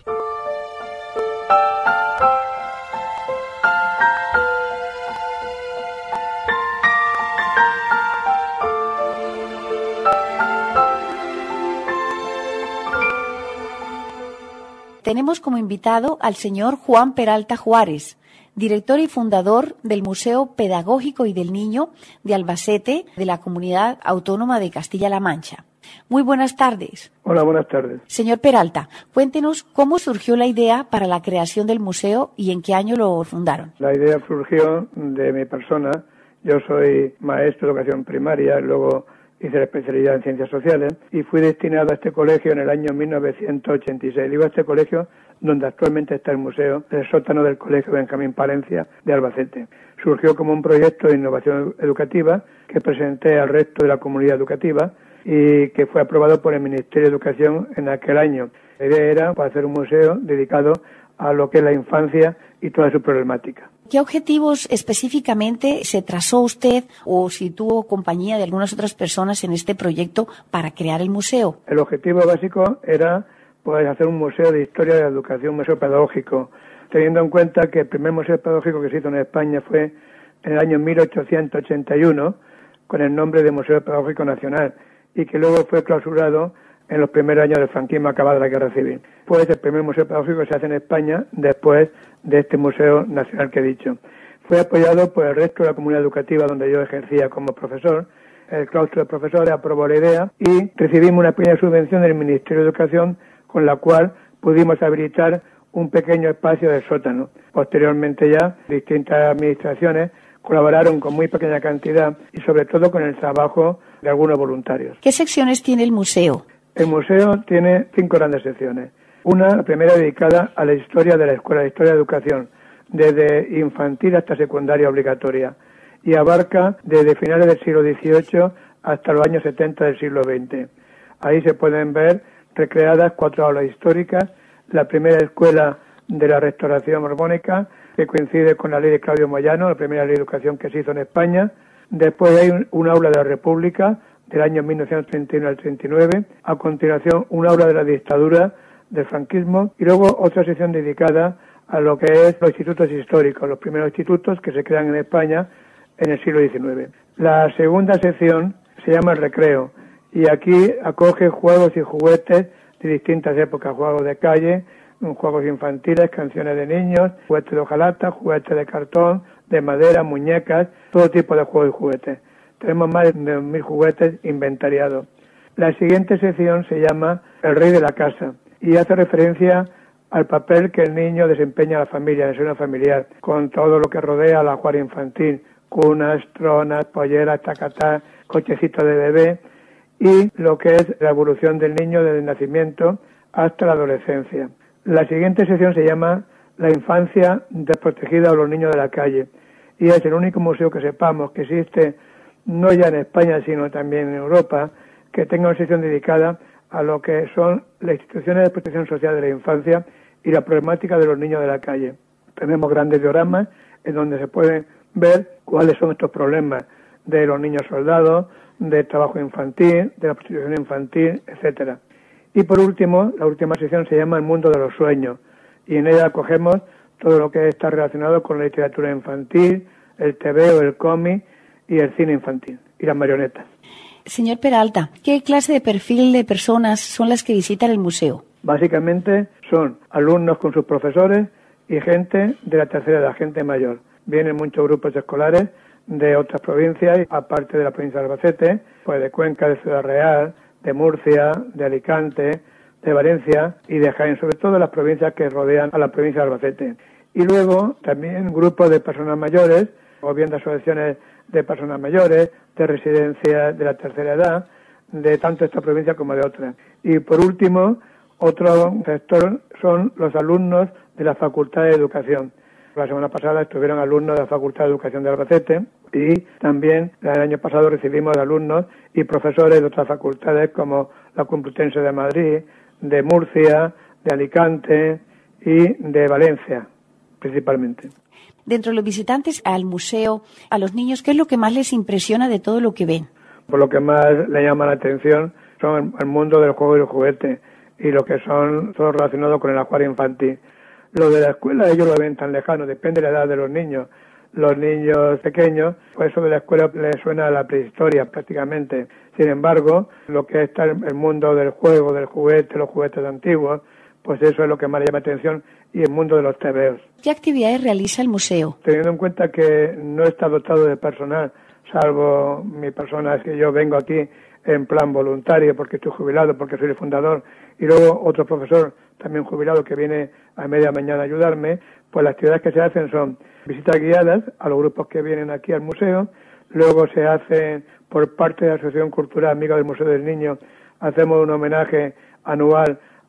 Tenemos como invitado al señor Juan Peralta Juárez, director y fundador del Museo Pedagógico y del Niño de Albacete, de la Comunidad Autónoma de Castilla-La Mancha. Muy buenas tardes. Hola, buenas tardes. Señor Peralta, cuéntenos cómo surgió la idea para la creación del museo y en qué año lo fundaron. La idea surgió de mi persona. Yo soy maestro de educación primaria, luego hice la especialidad en ciencias sociales y fui destinado a este colegio en el año 1986. Digo a este colegio donde actualmente está el museo, el sótano del Colegio Benjamín Palencia de Albacete. Surgió como un proyecto de innovación educativa que presenté al resto de la comunidad educativa y que fue aprobado por el Ministerio de Educación en aquel año. La idea era para hacer un museo dedicado a lo que es la infancia y toda su problemática. ¿Qué objetivos específicamente se trazó usted o si tuvo compañía de algunas otras personas en este proyecto para crear el museo? El objetivo básico era hacer un museo de historia de la educación, un museo pedagógico, teniendo en cuenta que el primer museo pedagógico que se hizo en España fue en el año 1881 con el nombre de Museo Pedagógico Nacional y que luego fue clausurado en los primeros años del franquismo acabada la Guerra Civil. Pues el primer museo pedagógico se hace en España después de este Museo Nacional que he dicho. Fue apoyado por el resto de la comunidad educativa donde yo ejercía como profesor. El claustro de profesores aprobó la idea y recibimos una pequeña subvención del Ministerio de Educación con la cual pudimos habilitar un pequeño espacio del sótano. Posteriormente ya distintas administraciones colaboraron con muy pequeña cantidad y sobre todo con el trabajo de algunos voluntarios. ¿Qué secciones tiene el museo? El museo tiene 5 grandes secciones. La primera dedicada a la historia de la escuela, la historia de educación, desde infantil hasta secundaria obligatoria, y abarca desde finales del siglo XVIII hasta los años 70 del siglo XX. Ahí se pueden ver recreadas 4 aulas históricas, la primera escuela de la Restauración borbónica, que coincide con la ley de Claudio Moyano, la primera ley de educación que se hizo en España. Después hay un aula de la República, del año 1931 al 39, a continuación un aula de la dictadura del franquismo y luego otra sección dedicada a lo que es los institutos históricos, los primeros institutos que se crean en España en el siglo XIX. La segunda sección se llama el recreo y aquí acoge juegos y juguetes de distintas épocas, juegos de calle, juegos infantiles, canciones de niños, juguetes de hojalata, juguetes de cartón, de madera, muñecas, todo tipo de juegos y juguetes. Tenemos más de 2.000 juguetes inventariados. La siguiente sección se llama El Rey de la Casa y hace referencia al papel que el niño desempeña en la familia, en el seno familiar, con todo lo que rodea la ajuar infantil, cunas, tronas, polleras, tacatá, cochecitos de bebé y lo que es la evolución del niño desde el nacimiento hasta la adolescencia. La siguiente sección se llama La infancia desprotegida o los niños de la calle y es el único museo que sepamos que existe no ya en España, sino también en Europa, que tenga una sección dedicada a lo que son las instituciones de protección social de la infancia y la problemática de los niños de la calle. Tenemos grandes dioramas en donde se pueden ver cuáles son estos problemas de los niños soldados, del trabajo infantil, de la prostitución infantil, etcétera. Y por último, la última sección se llama El mundo de los sueños y en ella acogemos todo lo que está relacionado con la literatura infantil, el tebeo, el cómic y el cine infantil y las marionetas. Señor Peralta, ¿qué clase de perfil de personas son las que visitan el museo? Básicamente son alumnos con sus profesores y gente de la tercera edad, gente mayor. Vienen muchos grupos escolares de otras provincias, aparte de la provincia de Albacete, pues de Cuenca, de Ciudad Real, de Murcia, de Alicante, de Valencia y de Jaén, sobre todo las provincias que rodean a la provincia de Albacete. Y luego también grupos de personas mayores, o bien de asociaciones de personas mayores, de residencias de la tercera edad, de tanto esta provincia como de otras. Y por último, otro sector son los alumnos de la Facultad de Educación. La semana pasada estuvieron alumnos de la Facultad de Educación de Albacete y también el año pasado recibimos alumnos y profesores de otras facultades como la Complutense de Madrid, de Murcia, de Alicante y de Valencia, principalmente. Dentro de los visitantes al museo, a los niños, ¿qué es lo que más les impresiona de todo lo que ven? Por lo que más le llama la atención son el mundo del juego y el juguete y lo que son todo relacionado con el ajuar infantil. Lo de la escuela ellos lo ven tan lejano, depende de la edad de los niños. Los niños pequeños, pues eso de la escuela les suena a la prehistoria prácticamente. Sin embargo, lo que está el mundo del juego, del juguete, los juguetes antiguos, pues eso es lo que más le llama atención y el mundo de los tebeos. ¿Qué actividades realiza el museo? Teniendo en cuenta que no está dotado de personal, salvo mi persona, es que yo vengo aquí en plan voluntario porque estoy jubilado, porque soy el fundador, y luego otro profesor también jubilado que viene a media mañana a ayudarme, pues las actividades que se hacen son visitas guiadas a los grupos que vienen aquí al museo, luego se hacen por parte de la Asociación Cultural Amiga del Museo del Niño, hacemos un homenaje anual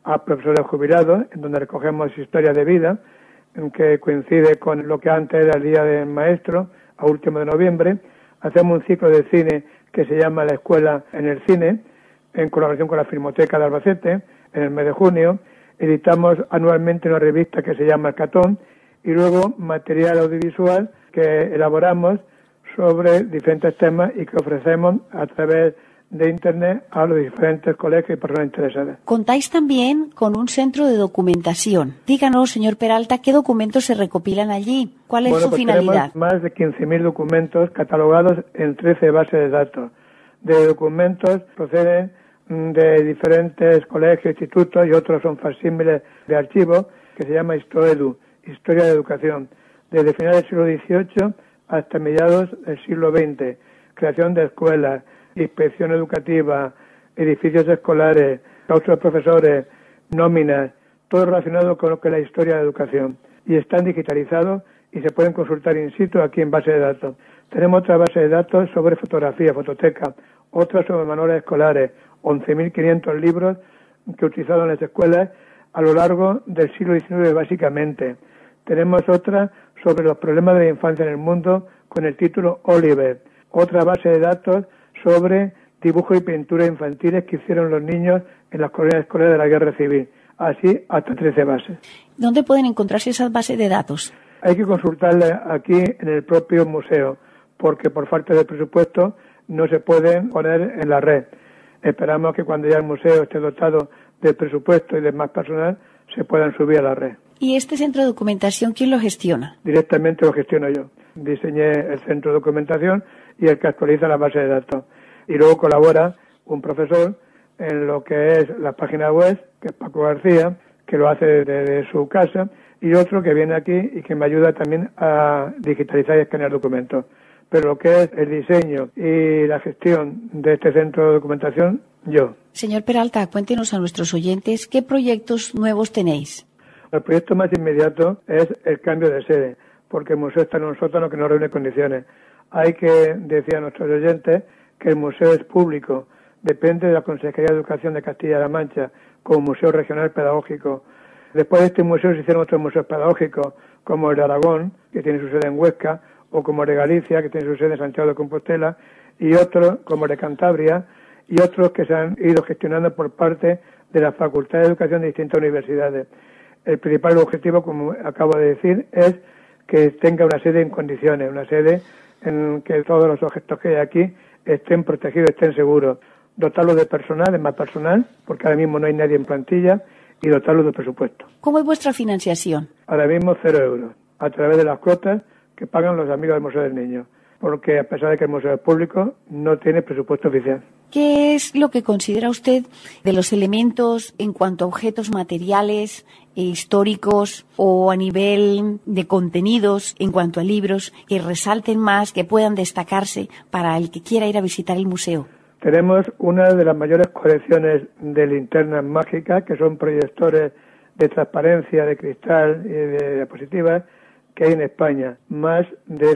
a profesores jubilados, en donde recogemos historias de vida, en que coincide con lo que antes era el Día del Maestro, a último de noviembre. Hacemos un ciclo de cine que se llama La Escuela en el Cine, en colaboración con la Filmoteca de Albacete, en el mes de junio. Editamos anualmente una revista que se llama El Catón, y luego material audiovisual que elaboramos sobre diferentes temas y que ofrecemos a través de Internet a los diferentes colegios y personas interesadas. Contáis también con un centro de documentación. Díganos, señor Peralta, ¿qué documentos se recopilan allí? ¿Cuál es su finalidad? Tenemos más de 15.000 documentos catalogados en 13 bases de datos. De documentos proceden de diferentes colegios, institutos, y otros son facsímiles de archivos, que se llama Histoedu, Historia de Educación, desde finales del siglo XVIII hasta mediados del siglo XX, creación de escuelas, inspección educativa, edificios escolares, claustros de profesores, nóminas, todo relacionado con lo que es la historia de la educación. Y están digitalizados y se pueden consultar in situ aquí en base de datos. Tenemos otra base de datos sobre fotografía, fototeca, otras sobre manuales escolares, 11.500 libros que utilizaron en las escuelas a lo largo del siglo XIX básicamente. Tenemos otra sobre los problemas de la infancia en el mundo con el título Oliver, otra base de datos sobre dibujo y pintura infantiles que hicieron los niños en las colonias escolares de la Guerra Civil. Así hasta 13 bases. ¿Dónde pueden encontrarse esas bases de datos? Hay que consultarlas aquí en el propio museo, porque por falta de presupuesto no se pueden poner en la red. Esperamos que cuando ya el museo esté dotado de presupuesto y de más personal, se puedan subir a la red. ¿Y este centro de documentación quién lo gestiona? Directamente lo gestiono yo. Diseñé el centro de documentación y el que actualiza la base de datos. Y luego colabora un profesor en lo que es la página web, que es Paco García, que lo hace desde su casa, y otro que viene aquí y que me ayuda también a digitalizar y escanear documentos. Pero lo que es el diseño y la gestión de este centro de documentación, yo. Señor Peralta, cuéntenos a nuestros oyentes qué proyectos nuevos tenéis. El proyecto más inmediato es el cambio de sede, porque el museo está en un sótano que no reúne condiciones. Hay que decir a nuestros oyentes que el museo es público, depende de la Consejería de Educación de Castilla-La Mancha, como museo regional pedagógico. Después de este museo se hicieron otros museos pedagógicos, como el de Aragón, que tiene su sede en Huesca, o como el de Galicia, que tiene su sede en Santiago de Compostela, y otros, como el de Cantabria, y otros que se han ido gestionando por parte de la Facultad de Educación de distintas universidades. El principal objetivo, como acabo de decir, es que tenga una sede en condiciones, una sede en que todos los objetos que hay aquí estén protegidos, estén seguros. Dotarlos de personal, de más personal, porque ahora mismo no hay nadie en plantilla, y dotarlos de presupuesto. ¿Cómo es vuestra financiación? Ahora mismo 0 euros, a través de las cuotas que pagan los amigos del Museo del Niño, porque a pesar de que el museo es público, no tiene presupuesto oficial. ¿Qué es lo que considera usted de los elementos en cuanto a objetos materiales e históricos o a nivel de contenidos en cuanto a libros que resalten más, que puedan destacarse para el que quiera ir a visitar el museo? Tenemos una de las mayores colecciones de linternas mágicas, que son proyectores de transparencia, de cristal y de diapositivas, que hay en España. Más de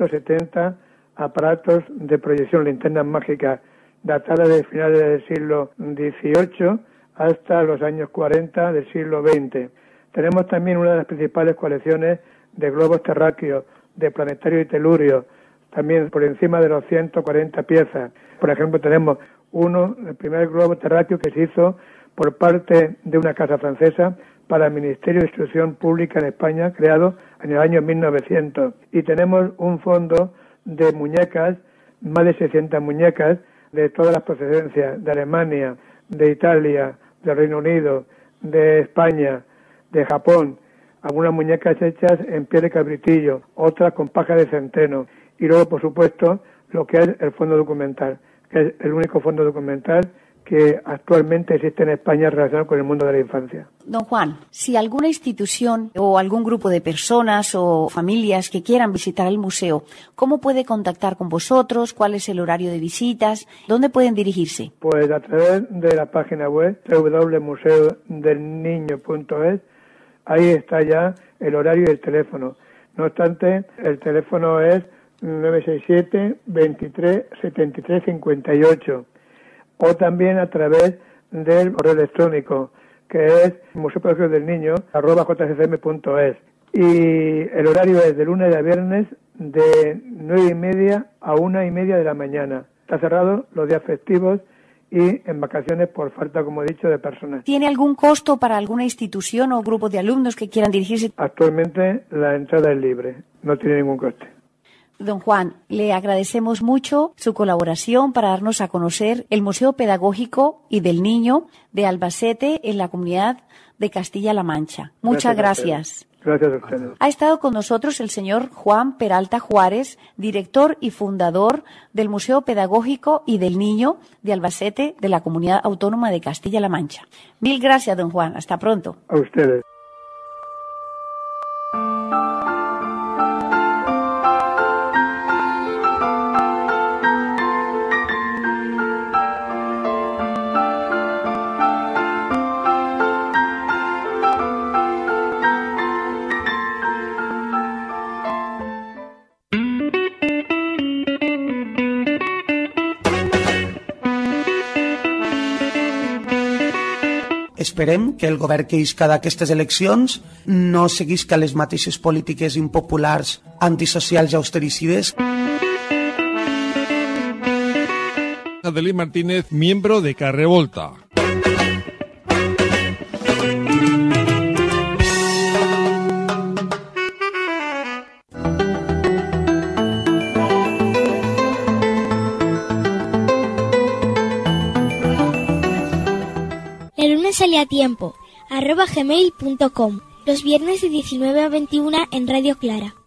170 aparatos de proyección, linternas mágicas, datadas de finales del siglo XVIII hasta los años 40 del siglo XX. Tenemos también una de las principales colecciones de globos terráqueos, de planetarios y telurios, también por encima de los 140 piezas. Por ejemplo, tenemos el primer globo terráqueo que se hizo por parte de una casa francesa para el Ministerio de Instrucción Pública en España, creado en el año 1900. Y tenemos un fondo de muñecas, más de 600 muñecas, de todas las procedencias, de Alemania, de Italia, del Reino Unido, de España, de Japón, algunas muñecas hechas en piel de cabritillo, otras con paja de centeno, y luego, por supuesto, lo que es el fondo documental, que es el único fondo documental que actualmente existe en España relacionado con el mundo de la infancia. Don Juan, si alguna institución o algún grupo de personas o familias que quieran visitar el museo, ¿cómo puede contactar con vosotros? ¿Cuál es el horario de visitas? ¿Dónde pueden dirigirse? Pues a través de la página web www.museodelniño.es. Ahí está ya el horario y el teléfono. No obstante, el teléfono es 967 23 73 58. O también a través del correo electrónico que es Museo Pedagógico del Niño, @jcm.es. Y el horario es de lunes a viernes de 9:30 a 1:30 de la mañana. Está cerrado los días festivos y en vacaciones por falta, como he dicho, de personas. ¿Tiene algún costo para alguna institución o grupo de alumnos que quieran dirigirse? Actualmente la entrada es libre, no tiene ningún coste. Don Juan, le agradecemos mucho su colaboración para darnos a conocer el Museo Pedagógico y del Niño de Albacete en la Comunidad de Castilla-La Mancha. Muchas gracias. Gracias a ustedes. Ha estado con nosotros el señor Juan Peralta Juárez, director y fundador del Museo Pedagógico y del Niño de Albacete de la Comunidad Autónoma de Castilla-La Mancha. Mil gracias, don Juan. Hasta pronto. A ustedes. Esperem que el govern que isca d'aquestes eleccions no seguisca les mateixes polítiques impopulars, antisocials i austericides. Adelín Martínez, miembro de Carrevolta. Sale a tiempo, @gmail.com, los viernes de 19 a 21 en Radio Clara.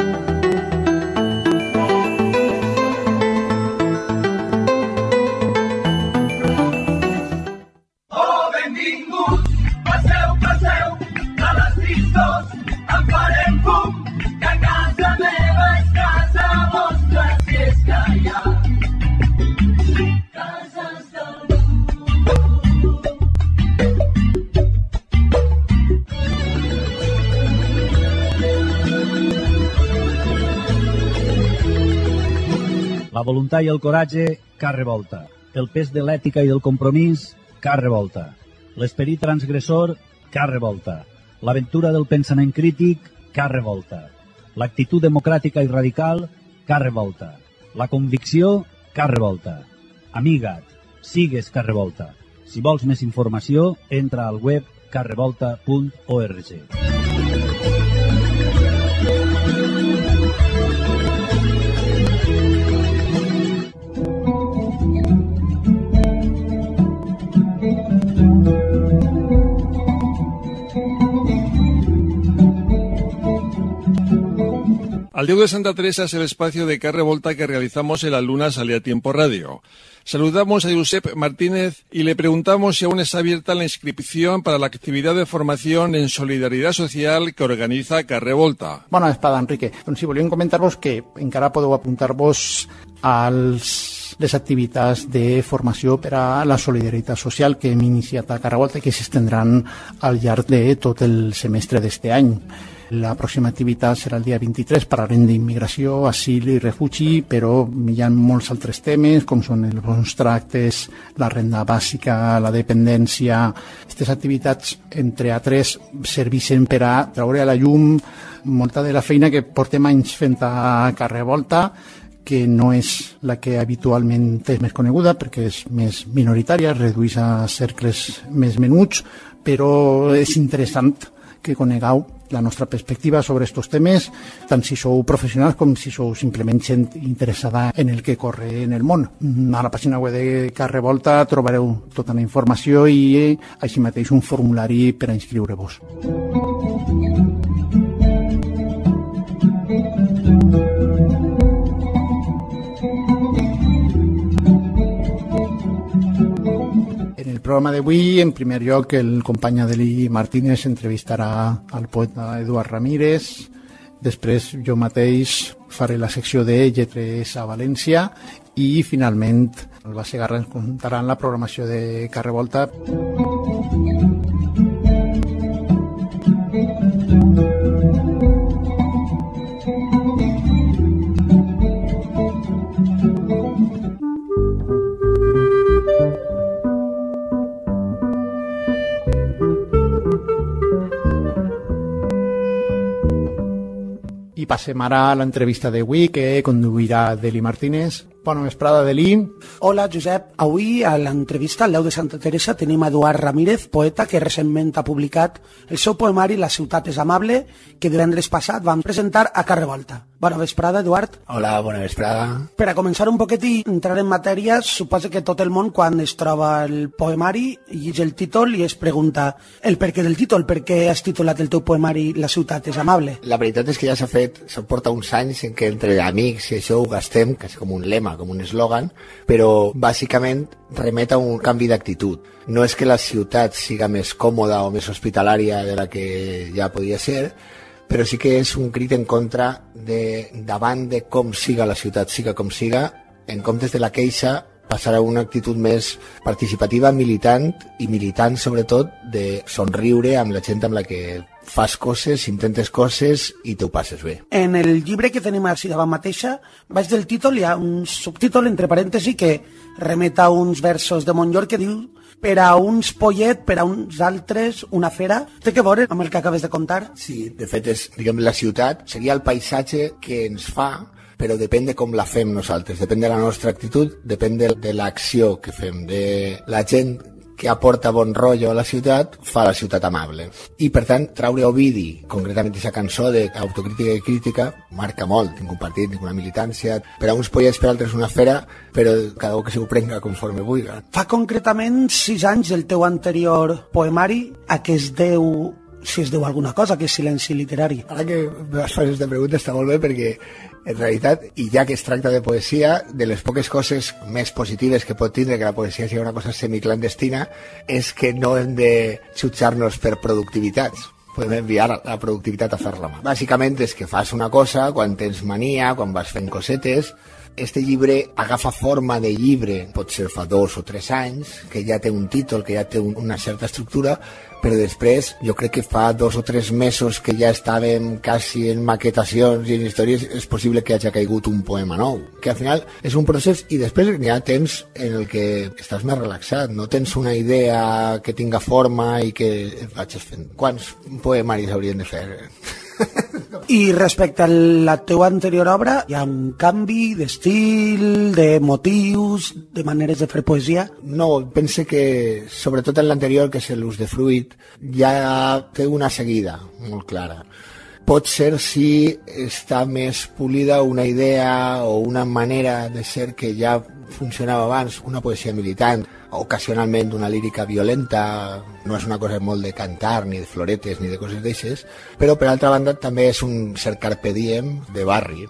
Oh, benvingut, passeu, a les vistos, en farem fum, que a casa meva és casa vostra, si és que hi ha cases del món. La voluntat i el coratge, Carrevolta. El pes de l'ètica i del compromís, Carrevolta. L'esperit transgressor, Carrevolta. L'aventura del pensament crític, Carrevolta. L'actitud democràtica i radical, Carrevolta. La convicció, Carrevolta. Amiga't, sigues Carrevolta. Si vols més informació, entra al web carrevolta.org. Al Diego de Santa Teresa es el espacio de Carrevolta que realizamos en La Luna Sale a Tiempo Radio. Saludamos a Josep Martínez y le preguntamos si aún está abierta la inscripción para la actividad de formación en solidaridad social que organiza Carrevolta. Bona vesprada, Enrique. Doncs sí, volíem comentar-vos que encara podeu apuntar-vos a les activitats de formació per a la solidaritat social que hem iniciat a Carrevolta i que s'estendran al llarg de tot el semestre d'este any. La pròxima activitat serà el dia 23, parlarem d'immigració, asil i refugi, però hi ha molts altres temes, com són els bons tractes, la renda bàsica, la dependència. Aquestes activitats, entre altres, serveixen per a treure a la llum molta de la feina que portem anys fent a Carrevolta, que no és la que habitualment és més coneguda, perquè és més minoritària, es redueix a cercles més menuts, però és interessant que conegueu la nostra perspectiva sobre aquests temes, tant si sou professionals com si sou simplement gent interessada en el que corre en el món. A la pàgina web de Carrevolta trobareu tota la informació i així mateix un formulari per a inscriure-vos. En el programa d'avui, en primer lloc, el company Adelí Martínez entrevistarà al poeta Eduard Ramírez. Després jo mateix faré la secció de Lletres a València i finalment el Bas Segarra ens contarà la programació de Carrevolta. passem ara a l'entrevista d'avui que conduirà Deli Martínez. Bona vesprada, Deli. Hola, Josep. Avui a l'entrevista al Lleu de Santa Teresa tenim Eduard Ramírez, poeta que recentment ha publicat el seu poemari La ciutat és amable, que divendres passat van presentar a Carrer Volta. Bona vesprada, Eduard. Hola, bona vesprada. Per a començar un poquet i entrar en matèria, suposo que tot el món, quan es troba el poemari, llegeix el títol i es pregunta el perquè del títol, per què has titulat el teu poemari La ciutat és amable? La veritat és que ja se'n porta uns anys en què entre amics i això ho gastem, quasi com un lema, com un eslògan, però bàsicament remet a un canvi d'actitud. No és que la ciutat siga més còmoda o més hospitalària de la que ja podia ser, però sí que és un crit en contra davant de com siga la ciutat, siga com siga, en comptes de la queixa passar a una actitud més participativa, militant i militant sobretot de somriure amb la gent amb la que fas coses, intentes coses i t'ho passes bé. En el llibre que tenim així davant mateixa, baix del títol hi ha un subtítol entre parèntesi que remet a uns versos de Montllor que diu: per a uns pollet, per a uns altres una fera. Té que veure amb el que acabes de contar? Sí, de fet és, diguem, la ciutat seria el paisatge que ens fa, però depèn de com la fem nosaltres, depèn de la nostra actitud, depèn de l'acció que fem, de la gent que aporta bon rotllo a la ciutat, fa la ciutat amable. I, per tant, traure Ovidi, concretament aquesta cançó d'autocrítica i crítica, marca molt. Tinc un partit, tinc una militància. Per a uns pollets, per altres una fera, però cada un que s'ho prenga conforme vulgui. Fa concretament 6 anys del teu anterior poemari, a què es deu, si es deu alguna cosa, que és Silenci literari. Ara que vas fer aquesta pregunta està molt bé perquè en realitat, i ja que es tracta de poesia, de les poques coses més positives que pot tindre que la poesia sigui una cosa semiclandestina és que no hem de jutjar-nos per productivitats. Podem enviar la productivitat a fer-la mà. Bàsicament és que fas una cosa quan tens mania, quan vas fent cosetes. Este llibre agafa forma de llibre, pot ser fa 2 o 3 anys, que ja té un títol, que ja té una certa estructura, però després, jo crec que fa 2 o 3 mesos que ja estàvem quasi en maquetacions i en històries, és possible que hagi caigut un poema nou, que al final és un procés i després hi ha temps en el que estàs més relaxat, no tens una idea que tinga forma i que vagis fent. Quants poemaris haurien de fer? I respecte a la teua anterior obra, hi ha un canvi d'estil, de motius, de maneres de fer poesia? No, pense que, sobretot en l'anterior, que és l'Usdefruit, ja té una seguida molt clara. Pot ser si està més polida una idea o una manera de ser que ja funcionava abans, una poesia militant, ocasionalment una lírica violenta, no és una cosa molt de cantar, ni de floretes, ni de coses d'aixes, però per altra banda també és un cert carpe diem de barri.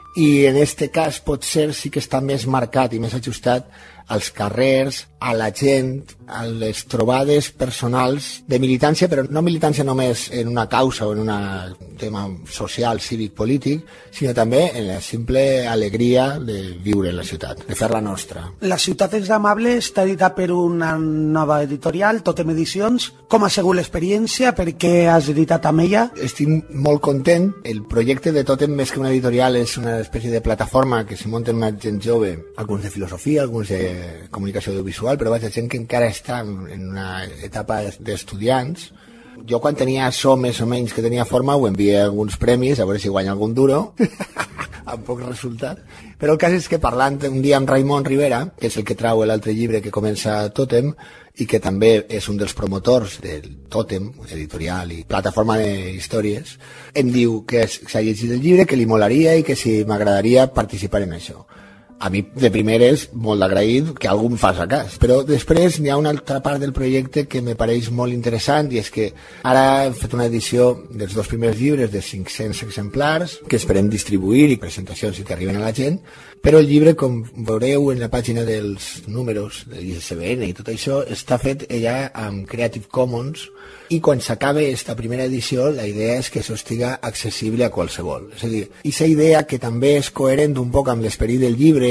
I en este cas potser sí que està més marcat i més ajustat als carrers, a la gent, a les trobades personals de militància, però no militància només en una causa o en un tema social, cívic, polític, sinó també en la simple alegria de viure en la ciutat, de fer la nostra. La ciutat és amable està editada per una nova editorial, Totem Edicions. Com ha sigut l'experiència? Per què has editat amb ella? Estic molt content. El projecte de Totem, més que una editorial, és una espècie de plataforma que s'hi munta una gent jove, alguns de filosofia, alguns de comunicació audiovisual, però vaja, gent que encara està en una etapa d'estudiants. Jo quan tenia això més o menys que tenia forma ho envié a alguns premis a veure si guanya algun duro amb poc resultat, però el cas és que parlant un dia amb Raimon Rivera, que és el que trau l'altre llibre que comença Totem i que també és un dels promotors del Totem, editorial i plataforma d'històries, em diu que s'ha llegit el llibre, que li molaria i que si m'agradaria participar en això. A mi, de primeres, molt d'agraït que algú em faci cas. Però després hi ha una altra part del projecte que me pareix molt interessant i és que ara hem fet una edició dels 2 primers llibres de 500 exemplars que esperem distribuir i presentacions i que arriben a la gent, però el llibre, com veureu en la pàgina dels números de l'ISBN i tot això, està fet ja amb Creative Commons i quan s'acabe esta primera edició la idea és que això estiga accessible a qualsevol. És a dir, aquesta idea que també és coherent un poc amb l'esperit del llibre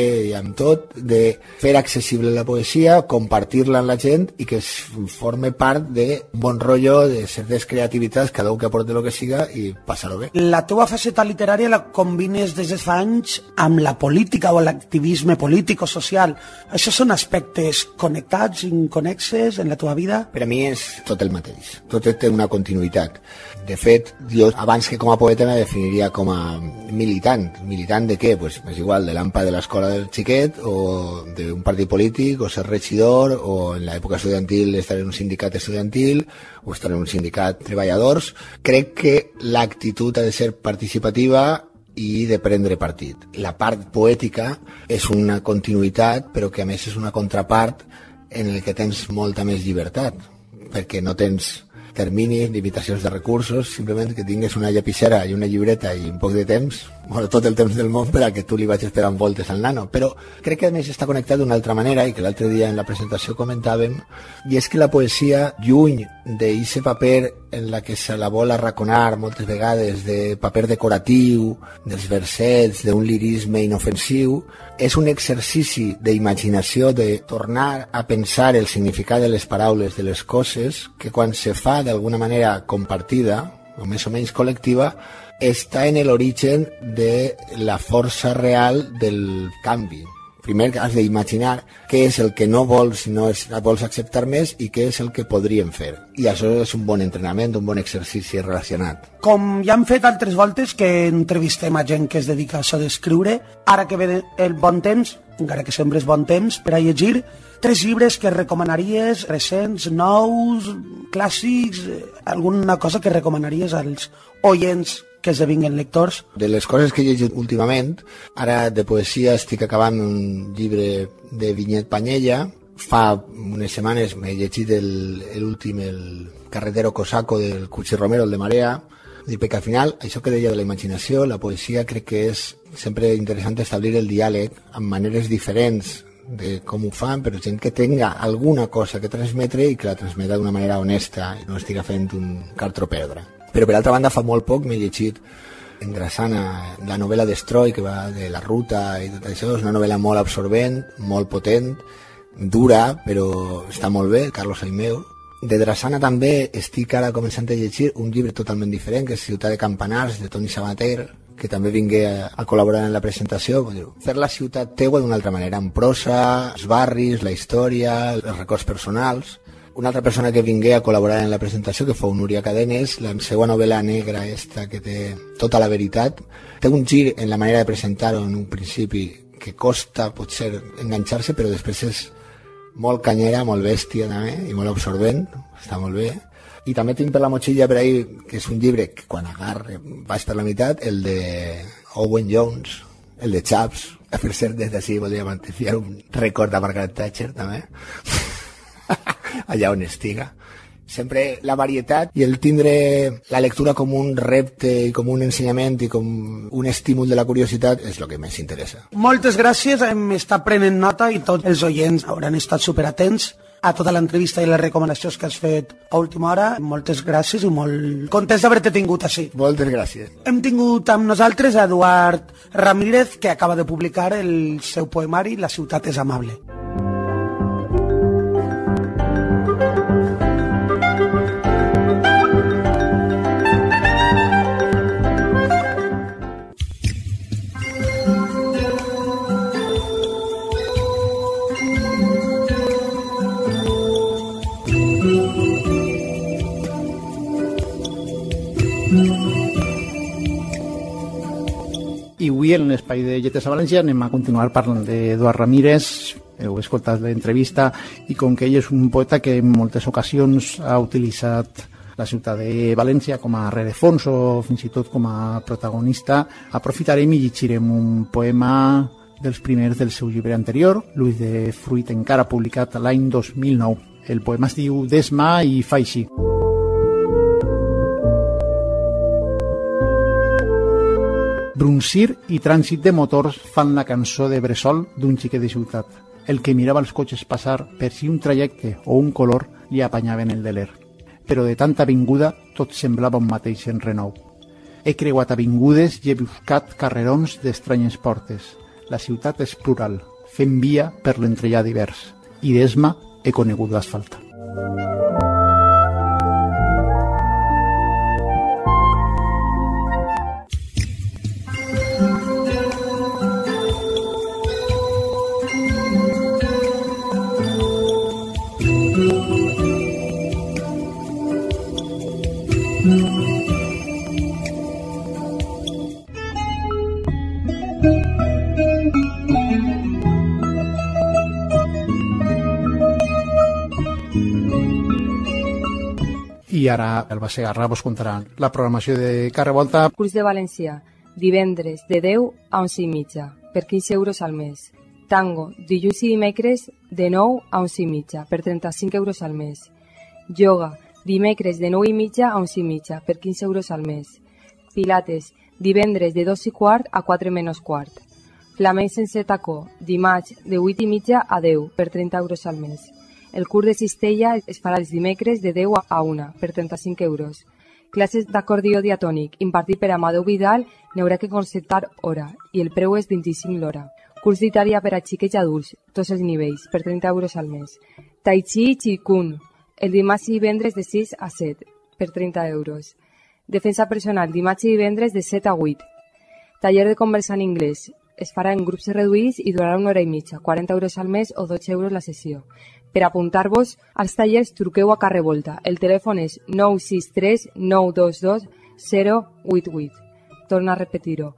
i amb tot, de fer accessible la poesia, compartir-la amb la gent i que es forme part de bon rotllo, de certes creativitats, cada un que aporti el que siga i passar-ho bé. La teua faceta literària la combines des de fa anys amb la política o l'activisme polític o social. Això són aspectes connectats, inconexes en la teva vida? Per a mi és tot el mateix, tot té una continuïtat. De fet, jo abans que com a poeta me definiria com a militant. Militant de què? Pues és igual, de l'AMPA de l'escola del xiquet, o d'un partit polític, o ser regidor, o en l'època estudiantil estar en un sindicat estudiantil, o estar en un sindicat treballadors. Crec que l'actitud ha de ser participativa i de prendre partit. La part poètica és una continuïtat, però que a més és una contrapart en el que tens molta més llibertat, perquè no tens terminis, limitacions de recursos, simplement que tingues una llapissera i una llibreta i un poc de temps, bueno, tot el temps del món per a que tu li vagis pegant voltes al nano. Però crec que a més està connectat d'una altra manera i que l'altre dia en la presentació comentàvem, i és que la poesia, lluny d'eixe paper en la que se la vol arraconar moltes vegades de paper decoratiu, dels versets, d'un lirisme inofensiu, és un exercici d'imaginació, de tornar a pensar el significat de les paraules, de les coses, que quan se fa d'alguna manera compartida, o més o menys col·lectiva, està en l'origen de la força real del canvi. Primer has d'imaginar què és el que no vols, si no vols acceptar més, i què és el que podríem fer. I això és un bon entrenament, un bon exercici relacionat. Com ja hem fet altres voltes que entrevistem a gent que es dedica a això d'escriure, ara que ve el bon temps, encara que sempre és bon temps, per a llegir, 3 llibres que recomanaries, recents, nous, clàssics, alguna cosa que recomanaries als oients que esdevinguen lectors? De les coses que he llegit últimament, ara de poesia estic acabant un llibre de Vinyet Pañella. Fa unes setmanes m'he llegit l'últim, el Carretero Cosaco del Cuchi Romero, el de Marea, perquè al final, això que deia de la imaginació, la poesia crec que és sempre interessant establir el diàleg amb maneres diferents de com ho fan, però gent que tenga alguna cosa que transmetre i que la transmeta d'una manera honesta i no estiga fent un cartroperdre. Però per altra banda, fa molt poc m'he llegit en Drassana la novel·la Destroy, que va de la ruta i tot això. És una novel·la molt absorbent, molt potent, dura, però està molt bé, Carlos Aimeu. De Drassana també estic ara començant a llegir un llibre totalment diferent, que és Ciutat de Campanars, de Toni Sabater, que també vingué a col·laborar en la presentació. Fer la ciutat teua d'una altra manera, amb prosa, els barris, la història, els records personals. Una altra persona que vingué a col·laborar en la presentació, que fou Núria Cadenes, la seva novel·la negra esta, que té tota la veritat, té un gir en la manera de presentar-ho en un principi que costa potser enganxar-se, però després és molt canyera, molt bèstia també, i molt absorbent, està molt bé. I també tinc per la motxilla per ahí, que és un llibre que quan agarre vaig per la meitat, el de Owen Jones, el de Chaps. Per cert, des d'ací voldria mantenir un record a Margaret Thatcher també, allà on estiga. Sempre la varietat i el tindre la lectura com un repte i com un ensenyament i com un estímul de la curiositat és el que més interessa. Moltes gràcies, hem estat prenent nota i tots els oients hauran estat superatents a tota l'entrevista i les recomanacions que has fet a última hora. Moltes gràcies i molt contents d'haver-te tingut així. Moltes gràcies. Hem tingut amb nosaltres a Eduard Ramírez, que acaba de publicar el seu poemari La ciutat és amable. I avui en l'espai de Lletres a València anem a continuar parlant d'Eduard Ramírez. Heu escoltat l'entrevista i com que ell és un poeta que en moltes ocasions ha utilitzat la ciutat de València com a rerefons o fins i tot com a protagonista, aprofitarem i llegirem un poema dels primers del seu llibre anterior, L'ull de fruit encara, publicat l'any 2009. El poema es diu Desma i fa així. Brunsir i trànsit de motors fan la cançó de bressol d'un xiquet de ciutat, el que mirava els cotxes passar per si un trajecte o un color li apanyaven el deler. Però de tanta vinguda tot semblava un mateix en renou. He creuat avingudes i he buscat carrerons d'estranyes portes. La ciutat és plural, fent via per l'entrellar divers. I d'esma he conegut l'asfalt. I ara el Basegarra vos contarà la programació de Carrer Volta. Curs de valencià, divendres de 10 a 11:30, per 15 euros al mes. Tango, dilluns i dimecres de 9 a 11:30, per 35 euros al mes. Yoga, dimecres de 9:30 a 11:30, per 15 euros al mes. Pilates, divendres de 2:15 a 4:15. Flamenc sense tacó, dimarts de 8:30 a 10, per 30 euros al mes. El curs de cistella es farà els dimecres de 10 a 1, per 35 euros. Classes d'acordió diatònic, impartit per Amadeu Vidal, n'haurà que concertar hora, i el preu és 25 l'hora. Curs d'Itàlia per a xiquets i adults, tots els nivells, per 30 euros al mes. Tai Chi i Qigong, el dimarts i divendres de 6 a 7, per 30 euros. Defensa personal, dimarts i divendres de 7 a 8. Taller de conversa en anglès, es farà en grups reduïts i durarà 1 hora i mitja, 40 euros al mes o 12 euros la sessió. Per apuntar-vos als tallers truqueu a Carrer Volta. El telèfon és 963 922 088. Torna a repetir-ho.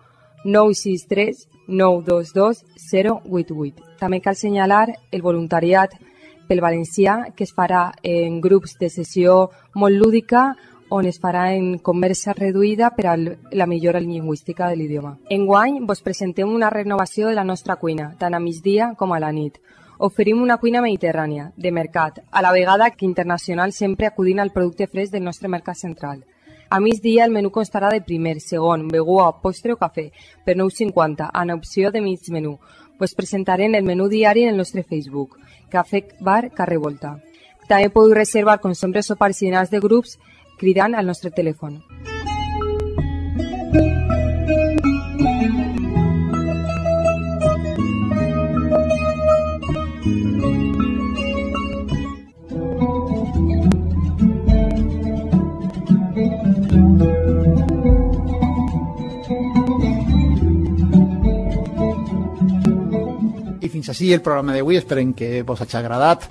963 922 088. També cal assenyalar el voluntariat pel valencià que es farà en grups de sessió molt lúdica on es farà en conversa reduïda per a la millora lingüística de l'idioma. Enguany vos presentem una renovació de la nostra cuina, tant a migdia com a la nit. Oferim una cuina mediterrània, de mercat, a la vegada que internacional, sempre acudint al producte fresc del nostre mercat central. A migdia el menú constarà de primer, segon, beguda, postre o cafè, per 9,50, en opció de mig menú. Vos presentarem el menú diari en el nostre Facebook, Cafè Bar Carrer Volta. També podeu reservar, com sempre, sopars i dinars de grups cridant al nostre telèfon. I fins així el programa d'avui, esperem que vos hagi agradat.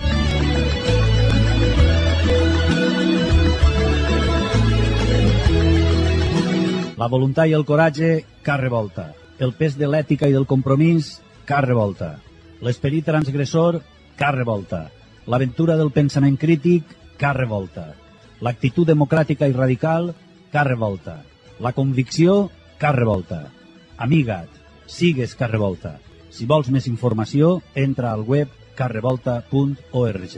La voluntat i el coratge, Carrer Volta. El pes de l'ètica i del compromís, Carrer Volta. L'esperit transgressor, Carrer Volta. L'aventura del pensament crític, Carrer Volta. L'actitud democràtica i radical, Carrer Volta. La convicció, Carrer Volta. Amiga't, sigues Carrer Volta. Si vols més informació, entra al web carrevolta.org.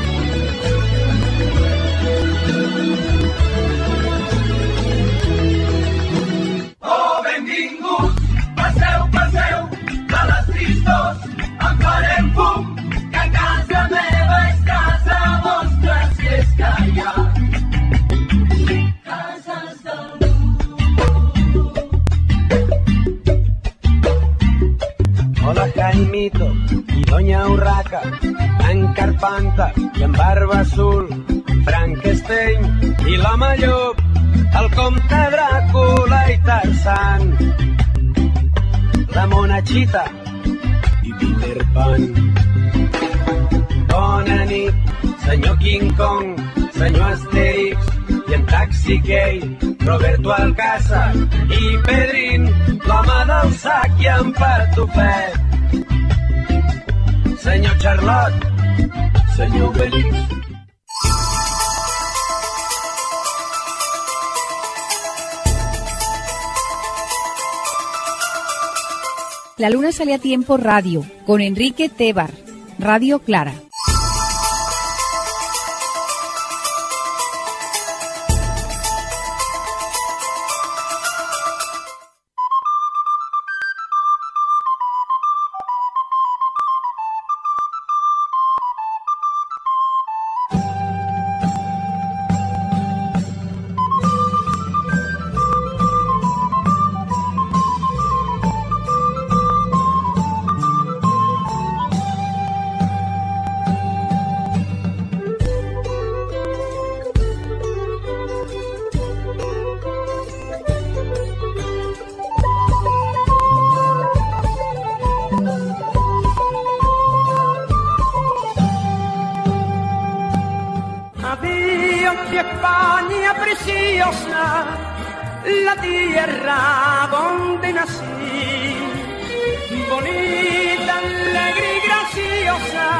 Oh, benvinguts, passeu, passeu, de les tristos en farem fum, que casa meva és casa vostra, si és que hi ha cases del Hola Jaimito i Doña Urraca, en Carpanta i en Barba Azul, Frankenstein i l'home llop, el comte Dràcula i Tarzan, la monachita i Peter Pan. Bona nit, senyor King Kong, senyor Asterix i en Taxi Gay, Roberto Alcázar i Pedrín, l'home del sac i en Patufet. Senyor Charlotte, senyor Belix. La Luna sale a tiempo radio, con Enrique Tebar, Radio Clara. preciosa, la tierra donde nací, bonita, alegre y graciosa,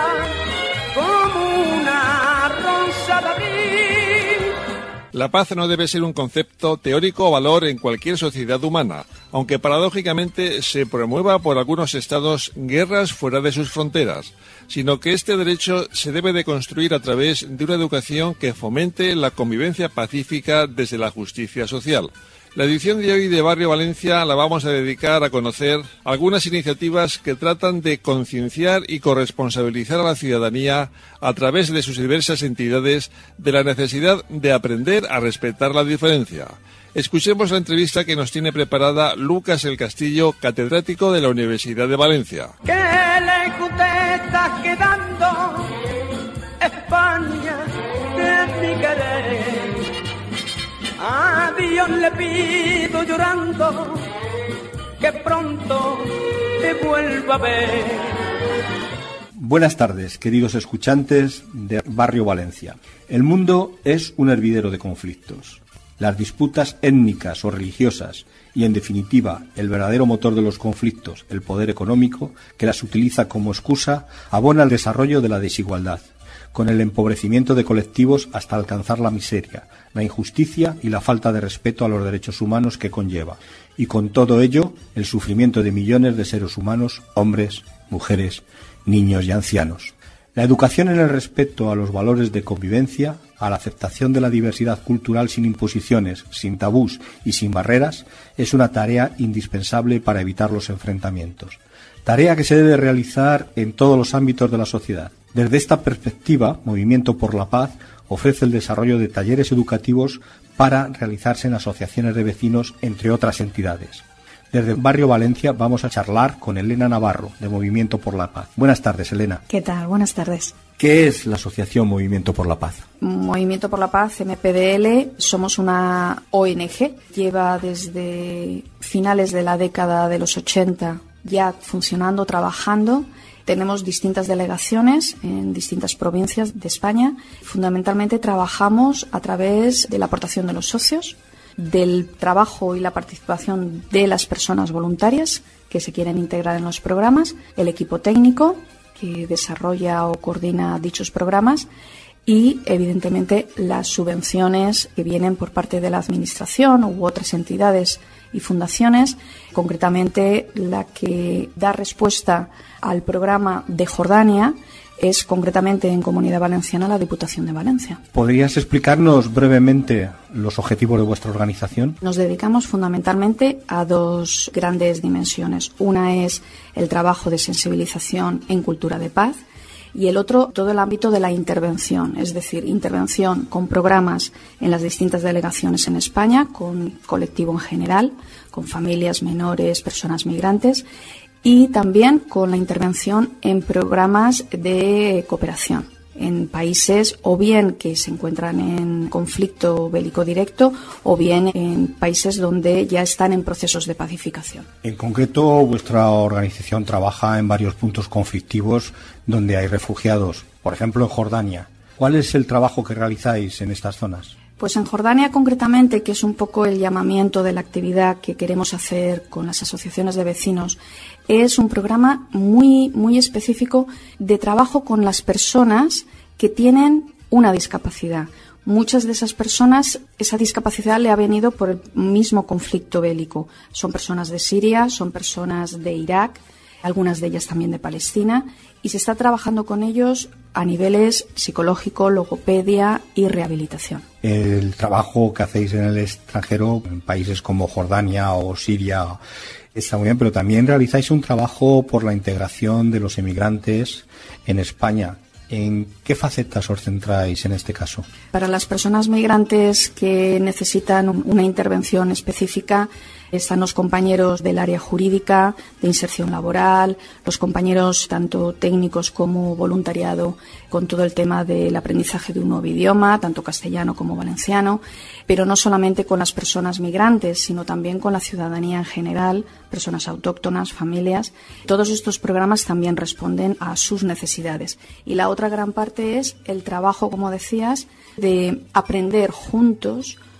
como una rosa de abril. La paz no debe ser un concepto teórico o valor en cualquier sociedad humana, aunque paradójicamente se promueva por algunos estados guerras fuera de sus fronteras, sino que este derecho se debe de construir a través de una educación que fomente la convivencia pacífica desde la justicia social. La edición de hoy de Barrio Valencia la vamos a dedicar a conocer algunas iniciativas que tratan de concienciar y corresponsabilizar a la ciudadanía a través de sus diversas entidades de la necesidad de aprender a respetar la diferencia. Escuchemos la entrevista que nos tiene preparada Lucas El Castillo, catedrático de la Universidad de Valencia. Que lejos te estás quedando, España, de mi querer. A Dios le pido llorando que pronto te vuelva a ver. Buenas tardes, queridos escuchantes de Barrio Valencia. El mundo es un hervidero de conflictos. Las disputas étnicas o religiosas y, en definitiva, el verdadero motor de los conflictos, el poder económico, que las utiliza como excusa, abona el desarrollo de la desigualdad, con el empobrecimiento de colectivos hasta alcanzar la miseria, la injusticia y la falta de respeto a los derechos humanos que conlleva, y con todo ello el sufrimiento de millones de seres humanos, hombres, mujeres, niños y ancianos. La educación en el respeto a los valores de convivencia, a la aceptación de la diversidad cultural sin imposiciones, sin tabús y sin barreras, es una tarea indispensable para evitar los enfrentamientos. Tarea que se debe realizar en todos los ámbitos de la sociedad. Desde esta perspectiva, Movimiento por la Paz ofrece el desarrollo de talleres educativos para realizarse en asociaciones de vecinos, entre otras entidades. Desde Barrio Valencia vamos a charlar con Elena Navarro, de Movimiento por la Paz. Buenas tardes, Elena. ¿Qué tal? Buenas tardes. ¿Qué es la asociación Movimiento por la Paz? Movimiento por la Paz, MPDL, somos una ONG. Lleva desde finales de la década de los 80 ya funcionando, trabajando. Tenemos distintas delegaciones en distintas provincias de España. Fundamentalmente trabajamos a través de la aportación de los socios, del trabajo y la participación de las personas voluntarias que se quieren integrar en los programas, el equipo técnico que desarrolla o coordina dichos programas y, evidentemente, las subvenciones que vienen por parte de la Administración u otras entidades y fundaciones, concretamente la que da respuesta al programa de Jordania es concretamente en Comunidad Valenciana la Diputación de Valencia. ¿Podrías explicarnos brevemente los objetivos de vuestra organización? Nos dedicamos fundamentalmente a dos grandes dimensiones. Una es el trabajo de sensibilización en cultura de paz y el otro todo el ámbito de la intervención, es decir, intervención con programas en las distintas delegaciones en España, con colectivo en general, con familias, menores, personas migrantes, y también con la intervención en programas de cooperación en países o bien que se encuentran en conflicto bélico directo o bien en países donde ya están en procesos de pacificación. En concreto, vuestra organización trabaja en varios puntos conflictivos donde hay refugiados, por ejemplo en Jordania. ¿Cuál es el trabajo que realizáis en estas zonas? Pues en Jordania concretamente, que es un poco el llamamiento de la actividad que queremos hacer con las asociaciones de vecinos, es un programa muy específico de trabajo con las personas que tienen una discapacidad. Muchas de esas personas, esa discapacidad le ha venido por el mismo conflicto bélico. Son personas de Siria, son personas de Irak, algunas de ellas también de Palestina, y se está trabajando con ellos a niveles psicológico, logopedia y rehabilitación. El trabajo que hacéis en el extranjero, en países como Jordania o Siria, está muy bien, pero también realizáis un trabajo por la integración de los emigrantes en España. ¿En qué facetas os centráis en este caso? Para las personas migrantes que necesitan una intervención específica, están los compañeros del área jurídica, de inserción laboral, los compañeros tanto técnicos como voluntariado con todo el tema del aprendizaje de un nuevo idioma, tanto castellano como valenciano, pero no solamente con las personas migrantes, sino también con la ciudadanía en general, personas autóctonas, familias. Todos estos programas también responden a sus necesidades. Y la otra gran parte es el trabajo, como decías, de aprender juntos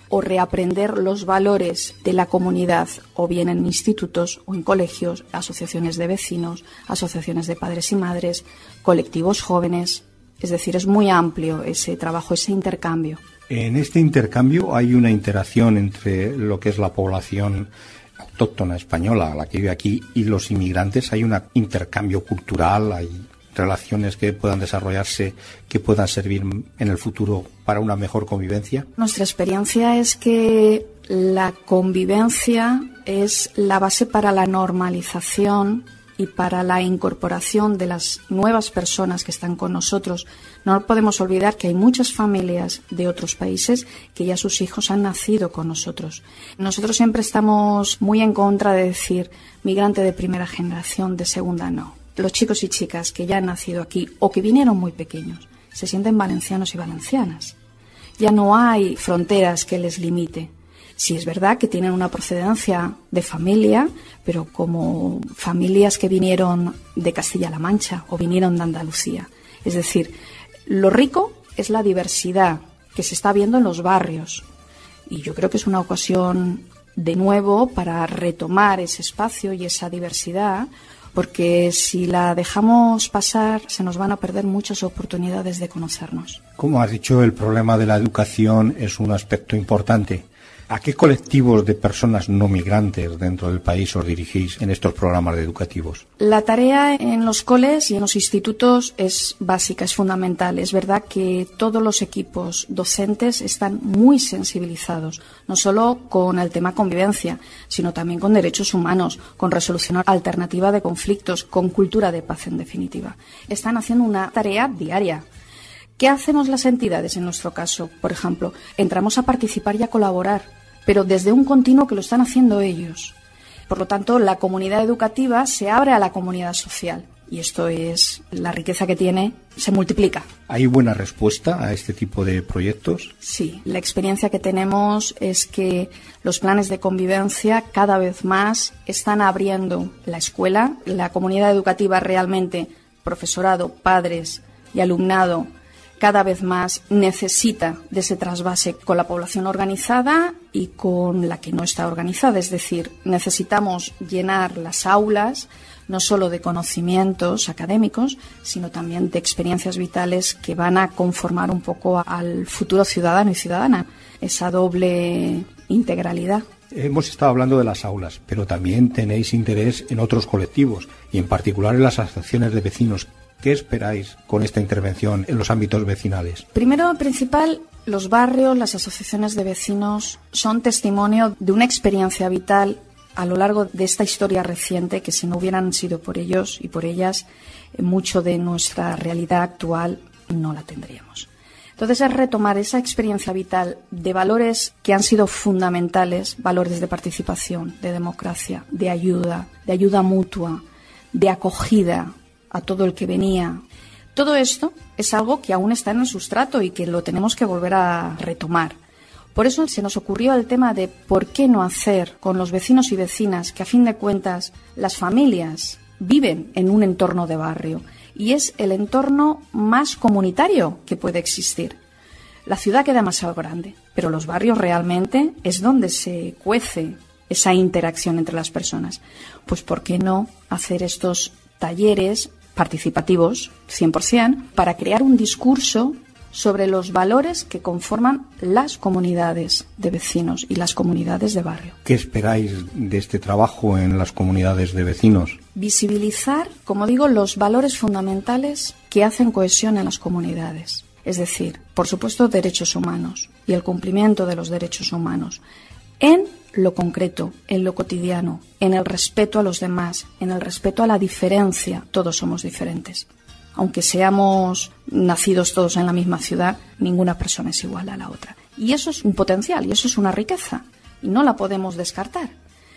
o reaprender los valores de la comunidad, o bien en institutos o en colegios, asociaciones de vecinos, asociaciones de padres y madres, colectivos jóvenes. Es decir, es muy amplio ese trabajo, ese intercambio. En este intercambio hay una interacción entre lo que es la población autóctona española, la que vive aquí, y los inmigrantes. Hay un intercambio cultural, hay relaciones que puedan desarrollarse, que puedan servir en el futuro para una mejor convivencia. Nuestra experiencia es que la convivencia es la base para la normalización y para la incorporación de las nuevas personas que están con nosotros. No podemos olvidar que hay muchas familias de otros países que ya sus hijos han nacido con nosotros. Nosotros siempre estamos muy en contra de decir migrante de primera generación, de segunda no. Los chicos y chicas que ya han nacido aquí o que vinieron muy pequeños se sienten valencianos y valencianas. Ya no hay fronteras que les limite. Sí, es verdad que tienen una procedencia de familia, pero como familias que vinieron de Castilla-La Mancha o vinieron de Andalucía. Es decir, lo rico es la diversidad que se está viendo en los barrios. Y yo creo que es una ocasión de nuevo para retomar ese espacio y esa diversidad, porque si la dejamos pasar se nos van a perder muchas oportunidades de conocernos. Como has dicho, el problema de la educación es un aspecto importante. ¿A qué colectivos de personas no migrantes dentro del país os dirigís en estos programas educativos? La tarea en los coles y en los institutos es básica, es fundamental. Es verdad que todos los equipos docentes están muy sensibilizados, no solo con el tema convivencia, sino también con derechos humanos, con resolución alternativa de conflictos, con cultura de paz en definitiva. Están haciendo una tarea diaria. ¿Qué hacemos las entidades en nuestro caso? Por ejemplo, entramos a participar y a colaborar, pero desde un continuo que lo están haciendo ellos. Por lo tanto, la comunidad educativa se abre a la comunidad social y esto es la riqueza que tiene, se multiplica. ¿Hay buena respuesta a este tipo de proyectos? Sí, la experiencia que tenemos es que los planes de convivencia cada vez más están abriendo la escuela, la comunidad educativa realmente, profesorado, padres y alumnado, cada vez más necesita de ese trasvase con la población organizada y con la que no está organizada. Es decir, necesitamos llenar las aulas no solo de conocimientos académicos, sino también de experiencias vitales que van a conformar un poco al futuro ciudadano y ciudadana, esa doble integralidad. Hemos estado hablando de las aulas, pero también tenéis interés en otros colectivos y en particular en las asociaciones de vecinos. ¿Qué esperáis con esta intervención en los ámbitos vecinales? Primero, principal, los barrios, las asociaciones de vecinos son testimonio de una experiencia vital a lo largo de esta historia reciente que si no hubieran sido por ellos y por ellas, mucho de nuestra realidad actual no la tendríamos. Entonces es retomar esa experiencia vital de valores que han sido fundamentales, valores de participación, de democracia, de ayuda mutua, de acogida a todo el que venía. Todo esto es algo que aún está en el sustrato y que lo tenemos que volver a retomar. Por eso se nos ocurrió el tema de por qué no hacer con los vecinos y vecinas, que a fin de cuentas las familias viven en un entorno de barrio y es el entorno más comunitario que puede existir. La ciudad queda demasiado grande, pero los barrios realmente es donde se cuece esa interacción entre las personas. Pues ¿por qué no hacer estos talleres participativos, 100%, para crear un discurso sobre los valores que conforman las comunidades de vecinos y las comunidades de barrio? ¿Qué esperáis de este trabajo en las comunidades de vecinos? Visibilizar, como digo, los valores fundamentales que hacen cohesión en las comunidades. Es decir, por supuesto, derechos humanos y el cumplimiento de los derechos humanos en lo concreto, en lo cotidiano, en el respeto a los demás, en el respeto a la diferencia. Todos somos diferentes. Aunque seamos nacidos todos en la misma ciudad, ninguna persona es igual a la otra. Y eso es un potencial y eso es una riqueza y no la podemos descartar.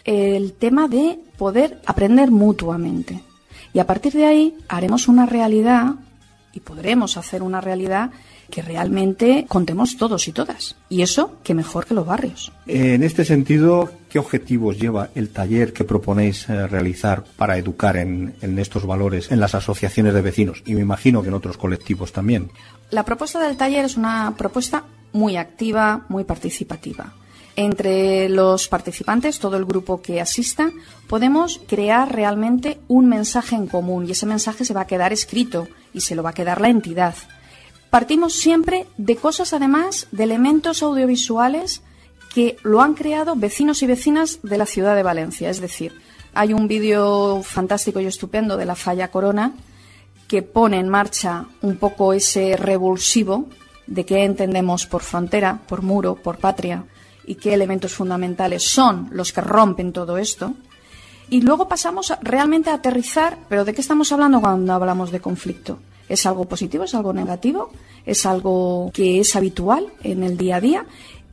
El tema de poder aprender mutuamente. Y a partir de ahí haremos una realidad y podremos hacer una realidad que realmente contemos todos y todas. Y eso, que mejor que los barrios. En este sentido, ¿qué objetivos lleva el taller que proponéis realizar para educar en estos valores en las asociaciones de vecinos? Y me imagino que en otros colectivos también. La propuesta del taller es una propuesta muy activa, muy participativa. Entre los participantes, todo el grupo que asista, podemos crear realmente un mensaje en común y ese mensaje se va a quedar escrito y se lo va a quedar la entidad. Partimos siempre de cosas, además, de elementos audiovisuales que lo han creado vecinos y vecinas de la ciudad de Valencia. Es decir, hay un vídeo fantástico y estupendo de la Falla Corona que pone en marcha un poco ese revulsivo de qué entendemos por frontera, por muro, por patria y qué elementos fundamentales son los que rompen todo esto. Y luego pasamos realmente a aterrizar, pero ¿de qué estamos hablando cuando hablamos de conflicto? ¿Es algo positivo? ¿Es algo negativo? ¿Es algo que es habitual en el día a día?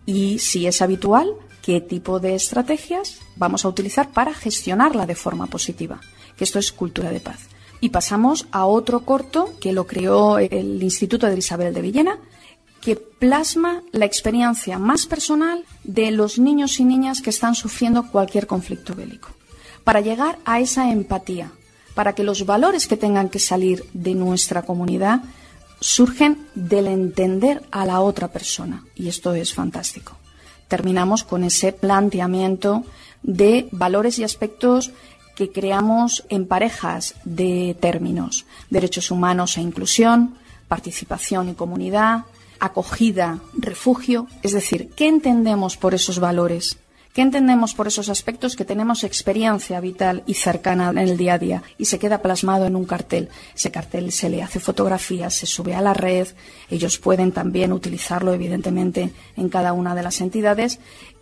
Y si es habitual, ¿qué tipo de estrategias vamos a utilizar para gestionarla de forma positiva? Que esto es cultura de paz. Y pasamos a otro corto que lo creó el Instituto de Isabel de Villena, que plasma la experiencia más personal de los niños y niñas que están sufriendo cualquier conflicto bélico, para llegar a esa empatía, para que los valores que tengan que salir de nuestra comunidad surgen del entender a la otra persona. Y esto es fantástico. Terminamos con ese planteamiento de valores y aspectos que creamos en parejas de términos: derechos humanos e inclusión, participación y comunidad, acogida, refugio. Es decir, ¿qué entendemos por esos valores? ¿Qué entendemos por esos aspectos que tenemos experiencia vital y cercana en el día a día? Y se queda plasmado en un cartel. Ese cartel se le hace fotografías, se sube a la red. Ellos pueden también utilizarlo, evidentemente, en cada una de las entidades.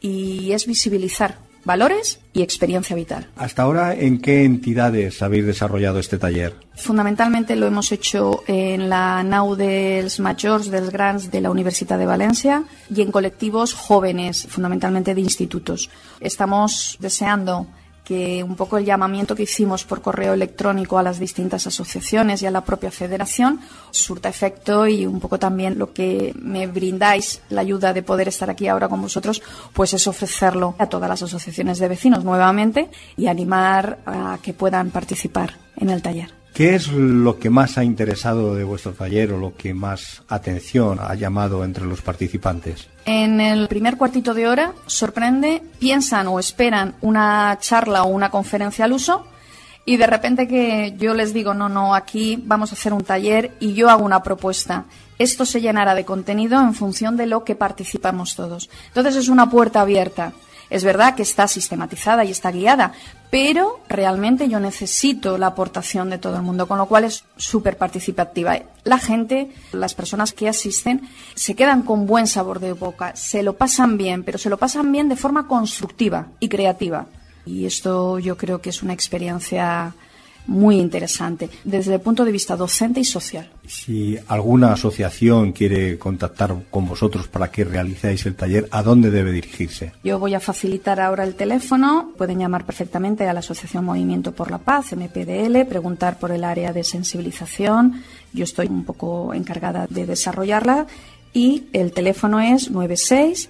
Y es visibilizar valores y experiencia vital. Hasta ahora, ¿en qué entidades habéis desarrollado este taller? Fundamentalmente lo hemos hecho en la nau dels Majors, dels Grans de la Universitat de Valencia y en colectivos jóvenes, fundamentalmente de institutos. Estamos deseando que un poco el llamamiento que hicimos por correo electrónico a las distintas asociaciones y a la propia federación surta efecto, y un poco también lo que me brindáis, la ayuda de poder estar aquí ahora con vosotros, pues es ofrecerlo a todas las asociaciones de vecinos nuevamente y animar a que puedan participar en el taller. ¿Qué es lo que más ha interesado de vuestro taller o lo que más atención ha llamado entre los participantes? En el primer cuartito de hora, sorprende, piensan o esperan una charla o una conferencia al uso, y de repente que yo les digo, no, aquí vamos a hacer un taller y yo hago una propuesta. Esto se llenará de contenido en función de lo que participamos todos. Entonces es una puerta abierta. Es verdad que está sistematizada y está guiada, pero realmente yo necesito la aportación de todo el mundo, con lo cual es súper participativa. La gente, las personas que asisten, se quedan con buen sabor de boca, se lo pasan bien, pero se lo pasan bien de forma constructiva y creativa. Y esto yo creo que es una experiencia muy interesante desde el punto de vista docente y social. Si alguna asociación quiere contactar con vosotros para que realicéis el taller, ¿a dónde debe dirigirse? Yo voy a facilitar ahora el teléfono. Pueden llamar perfectamente a la Asociación Movimiento por la Paz, MPDL, preguntar por el área de sensibilización. Yo estoy un poco encargada de desarrollarla, y el teléfono es 96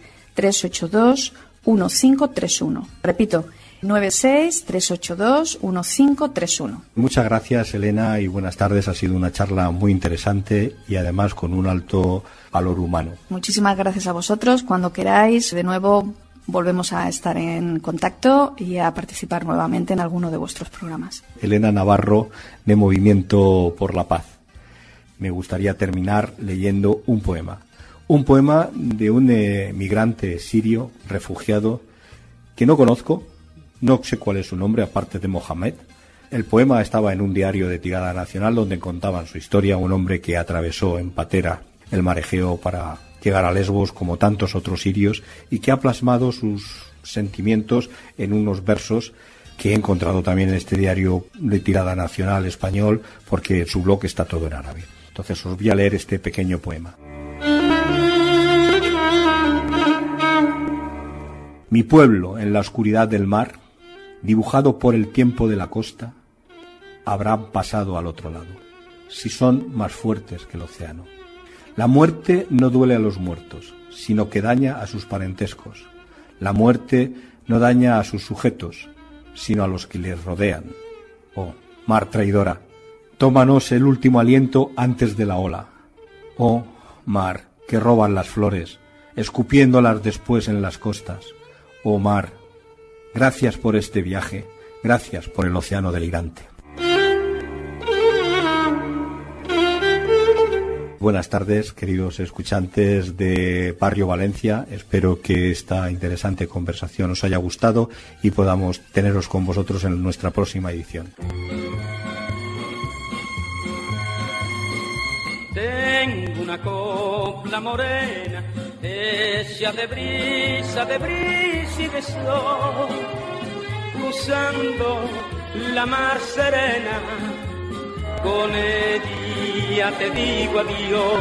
382 1531. Repito, 96-382-1531. Muchas gracias, Elena, y buenas tardes. Ha sido una charla muy interesante y además con un alto valor humano. Muchísimas gracias a vosotros. Cuando queráis, de nuevo volvemos a estar en contacto y a participar nuevamente en alguno de vuestros programas. Elena Navarro, de Movimiento por la Paz. Me gustaría terminar leyendo un poema. Un poema de un migrante sirio, refugiado, que no conozco. No sé cuál es su nombre, aparte de Mohamed. El poema estaba en un diario de tirada nacional donde contaban su historia, un hombre que atravesó en patera el mar Egeo para llegar a Lesbos, como tantos otros sirios, y que ha plasmado sus sentimientos en unos versos que he encontrado también en este diario de tirada nacional español, porque su blog está todo en árabe. Entonces os voy a leer este pequeño poema. Mi pueblo en la oscuridad del mar, dibujado por el tiempo de la costa, habrán pasado al otro lado, si son más fuertes que el océano. La muerte no duele a los muertos, sino que daña a sus parentescos. La muerte no daña a sus sujetos, sino a los que les rodean. Oh, mar traidora, tómanos el último aliento antes de la ola. Oh, mar, que roban las flores, escupiéndolas después en las costas. oh mar, gracias por este viaje, gracias por el océano delirante. Buenas tardes, queridos escuchantes de Barrio Valencia. Espero que esta interesante conversación os haya gustado y podamos teneros con vosotros en nuestra próxima edición. Tengo una copla morena, hecha de brisa y de sol, cruzando la mar serena, con ella te digo adiós.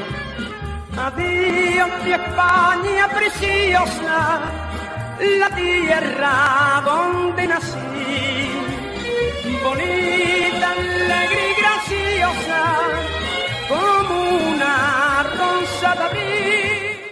Adiós mi España preciosa, la tierra donde nací, bonita, alegre y graciosa, como una rosa de abril.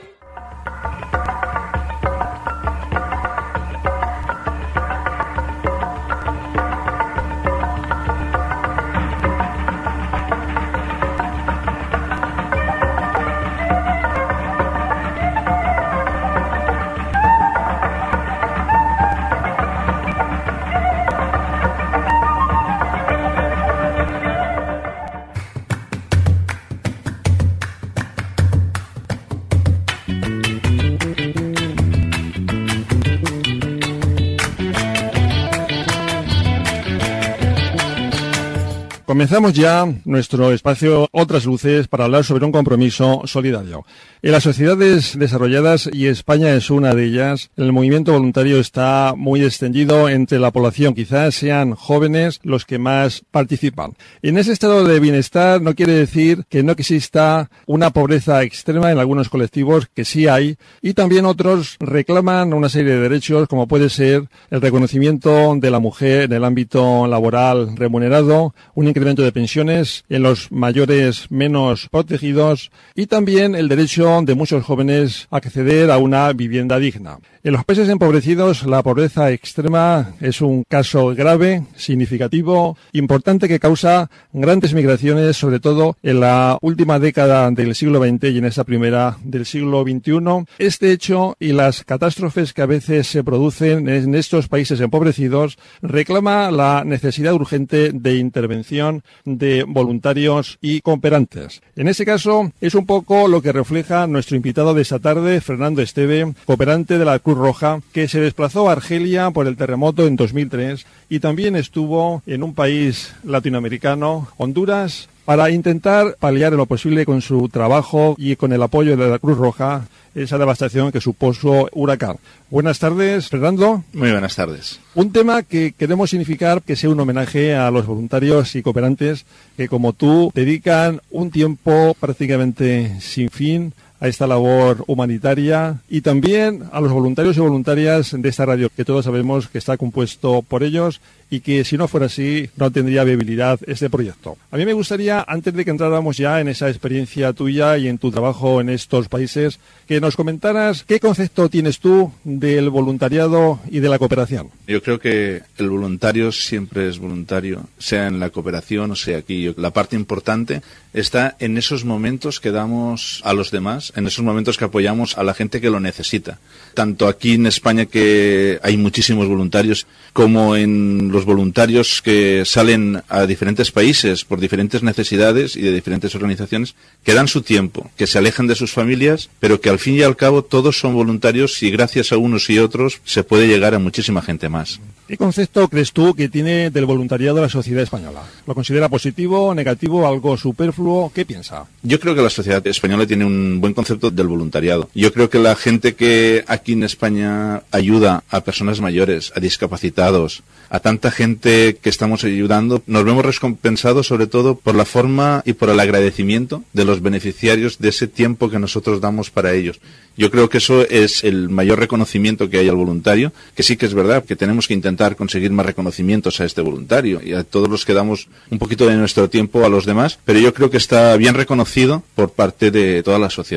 Comenzamos ya nuestro espacio Otras Luces para hablar sobre un compromiso solidario. En las sociedades desarrolladas, y España es una de ellas, el movimiento voluntario está muy extendido entre la población. Quizás sean jóvenes los que más participan. En ese estado de bienestar no quiere decir que no exista una pobreza extrema en algunos colectivos, que sí hay, y también otros reclaman una serie de derechos, como puede ser el reconocimiento de la mujer en el ámbito laboral remunerado, un incremento de pensiones en los mayores menos protegidos y también el derecho de muchos jóvenes a acceder a una vivienda digna. En los países empobrecidos, la pobreza extrema es un caso grave, significativo, importante, que causa grandes migraciones, sobre todo en la última década del siglo XX y en esta primera del siglo XXI. Este hecho y las catástrofes que a veces se producen en estos países empobrecidos reclama la necesidad urgente de intervención de voluntarios y cooperantes. En ese caso, es un poco lo que refleja nuestro invitado de esta tarde, Fernando Esteve, cooperante de la Cruz Roja, que se desplazó a Argelia por el terremoto en 2003 y también estuvo en un país latinoamericano, Honduras, para intentar paliar en lo posible con su trabajo y con el apoyo de la Cruz Roja esa devastación que supuso huracán. Buenas tardes, Fernando. Muy buenas tardes. Un tema que queremos significar que sea un homenaje a los voluntarios y cooperantes que, como tú, dedican un tiempo prácticamente sin fin a esta labor humanitaria, y también a los voluntarios y voluntarias de esta radio, que todos sabemos que está compuesto por ellos y que si no fuera así no tendría viabilidad este proyecto. A mí me gustaría, antes de que entráramos ya en esa experiencia tuya y en tu trabajo en estos países, que nos comentaras qué concepto tienes tú del voluntariado y de la cooperación. Yo creo que el voluntario siempre es voluntario, sea en la cooperación o sea aquí. La parte importante está en esos momentos que damos a los demás, en esos momentos que apoyamos a la gente que lo necesita. Tanto aquí en España, que hay muchísimos voluntarios, como en los voluntarios que salen a diferentes países por diferentes necesidades y de diferentes organizaciones, que dan su tiempo, que se alejan de sus familias, pero que al fin y al cabo todos son voluntarios y gracias a unos y otros se puede llegar a muchísima gente más. ¿Qué concepto crees tú que tiene del voluntariado la sociedad española? ¿Lo considera positivo, negativo, algo superfluo? ¿Qué piensa? Yo creo que la sociedad española tiene un buen concepto del voluntariado. Yo creo que la gente que aquí en España ayuda a personas mayores, a discapacitados, a tanta gente que estamos ayudando, nos vemos recompensados sobre todo por la forma y por el agradecimiento de los beneficiarios de ese tiempo que nosotros damos para ellos. Yo creo que eso es el mayor reconocimiento que hay al voluntario, que sí que es verdad que tenemos que intentar conseguir más reconocimientos a este voluntario y a todos los que damos un poquito de nuestro tiempo a los demás, pero yo creo que está bien reconocido por parte de toda la sociedad.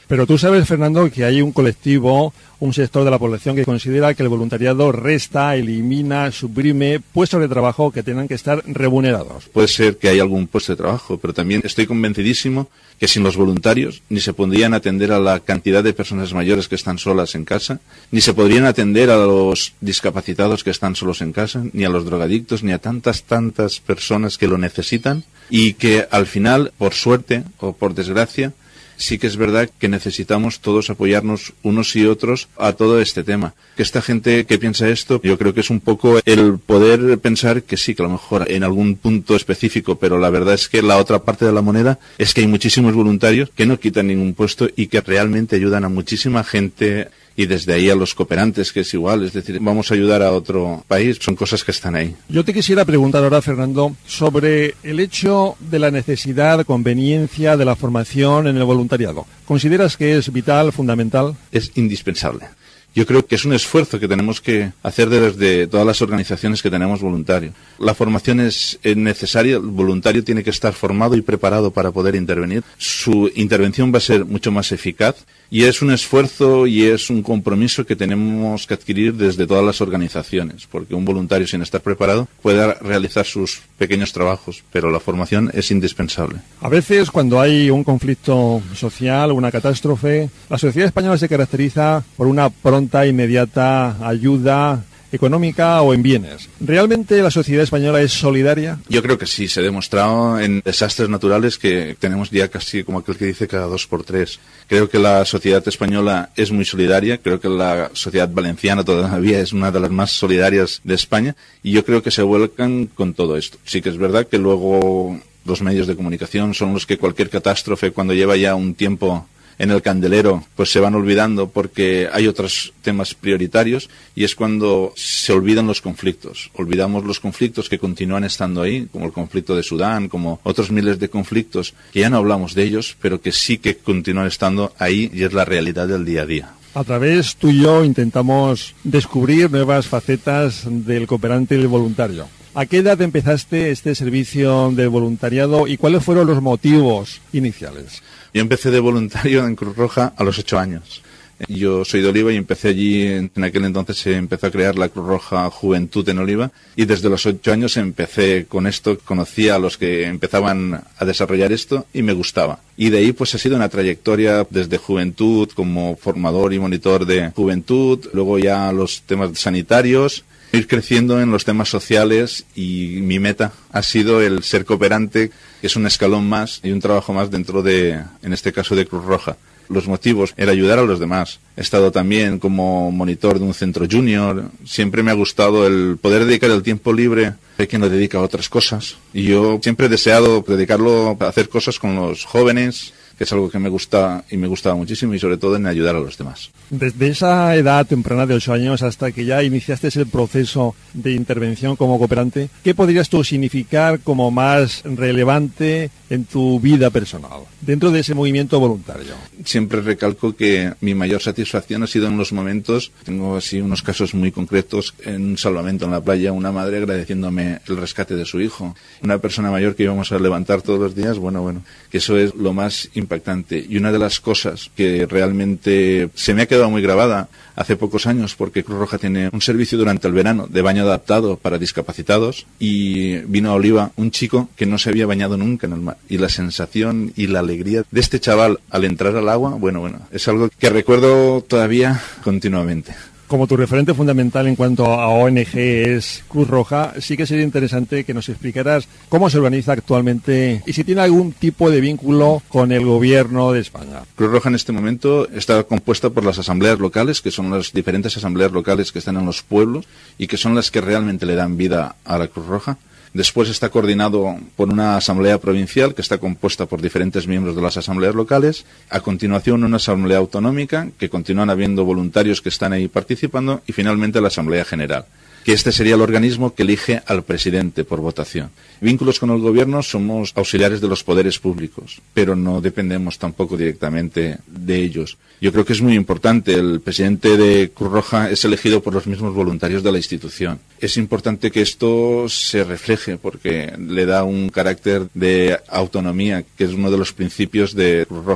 Pero tú sabes, Fernando, que hay un colectivo, un sector de la población que considera que el voluntariado resta, elimina, suprime puestos de trabajo que tengan que estar remunerados. Puede ser que haya algún puesto de trabajo, pero también estoy convencidísimo que sin los voluntarios ni se podrían atender a la cantidad de personas mayores que están solas en casa, ni se podrían atender a los discapacitados que están solos en casa, ni a los drogadictos, ni a tantas personas que lo necesitan y que al final, por suerte o por desgracia, sí que es verdad que necesitamos todos apoyarnos unos y otros a todo este tema. Que esta gente que piensa esto, yo creo que es un poco el poder pensar que sí, que a lo mejor en algún punto específico, pero la verdad es que la otra parte de la moneda es que hay muchísimos voluntarios que no quitan ningún puesto y que realmente ayudan a muchísima gente. Y desde ahí a los cooperantes, que es igual, es decir, vamos a ayudar a otro país, son cosas que están ahí. Yo te quisiera preguntar ahora, Fernando, sobre el hecho de la necesidad, conveniencia de la formación en el voluntariado. ¿Consideras que es vital, fundamental? Es indispensable. Yo creo que es un esfuerzo que tenemos que hacer desde todas las organizaciones que tenemos voluntarios. La formación es necesaria, el voluntario tiene que estar formado y preparado para poder intervenir. Su intervención va a ser mucho más eficaz y es un esfuerzo y es un compromiso que tenemos que adquirir desde todas las organizaciones, porque un voluntario sin estar preparado puede realizar sus pequeños trabajos, pero la formación es indispensable. A veces, cuando hay un conflicto social, una catástrofe, la sociedad española se caracteriza por una pronta, inmediata ayuda económica o en bienes. ¿Realmente la sociedad española es solidaria? Yo creo que sí, se ha demostrado en desastres naturales que tenemos ya casi como aquel que dice cada 2 por 3. Creo que la sociedad española es muy solidaria, creo que la sociedad valenciana todavía es una de las más solidarias de España y yo creo que se vuelcan con todo esto. Sí que es verdad que luego los medios de comunicación son los que cualquier catástrofe, cuando lleva ya un tiempo en el candelero, pues se van olvidando porque hay otros temas prioritarios y es cuando se olvidan los conflictos. Olvidamos los conflictos que continúan estando ahí, como el conflicto de Sudán, como otros miles de conflictos que ya no hablamos de ellos, pero que sí que continúan estando ahí y es la realidad del día a día. A través tú y yo intentamos descubrir nuevas facetas del cooperante y del voluntario. ¿A qué edad empezaste este servicio de voluntariado y cuáles fueron los motivos iniciales? Yo empecé de voluntario en Cruz Roja a los 8 años. Yo soy de Oliva y empecé allí, en aquel entonces se empezó a crear la Cruz Roja Juventud en Oliva y desde los 8 años empecé con esto, conocí a los que empezaban a desarrollar esto y me gustaba. Y de ahí pues ha sido una trayectoria desde juventud como formador y monitor de juventud, luego ya los temas sanitarios, ir creciendo en los temas sociales y mi meta ha sido el ser cooperante, que es un escalón más y un trabajo más dentro de, en este caso, de Cruz Roja. Los motivos era ayudar a los demás. He estado también como monitor de un centro junior. Siempre me ha gustado el poder dedicar el tiempo libre. Hay quien lo dedica a otras cosas. Y yo siempre he deseado dedicarlo a hacer cosas con los jóvenes, que es algo que me gusta y me gustaba muchísimo y sobre todo en ayudar a los demás. Desde esa edad temprana de 8 años hasta que ya iniciaste el proceso de intervención como cooperante, ¿qué podrías tú significar como más relevante en tu vida personal, dentro de ese movimiento voluntario? Siempre recalco que mi mayor satisfacción ha sido en los momentos, tengo así unos casos muy concretos, en un salvamento en la playa, una madre agradeciéndome el rescate de su hijo, una persona mayor que íbamos a levantar todos los días, bueno, que eso es lo más impactante. Y una de las cosas que realmente se me ha quedado muy grabada hace pocos años, porque Cruz Roja tiene un servicio durante el verano de baño adaptado para discapacitados, y vino a Oliva un chico que no se había bañado nunca en el mar, y la sensación y la alegría de este chaval al entrar al agua, bueno, es algo que recuerdo todavía continuamente. Como tu referente fundamental en cuanto a ONG es Cruz Roja, sí que sería interesante que nos explicaras cómo se organiza actualmente y si tiene algún tipo de vínculo con el gobierno de España. Cruz Roja en este momento está compuesta por las asambleas locales, que son las diferentes asambleas locales que están en los pueblos y que son las que realmente le dan vida a la Cruz Roja. Después está coordinado por una asamblea provincial que está compuesta por diferentes miembros de las asambleas locales. A continuación una asamblea autonómica, que continúan habiendo voluntarios que están ahí participando. Y finalmente la asamblea general, que este sería el organismo que elige al presidente por votación. Vínculos con el gobierno, somos auxiliares de los poderes públicos, pero no dependemos tampoco directamente de ellos. Yo creo que es muy importante, el presidente de Cruz Roja es elegido por los mismos voluntarios de la institución. Es importante que esto se refleje porque le da un carácter de autonomía, que es uno de los principios de Cruz Roja.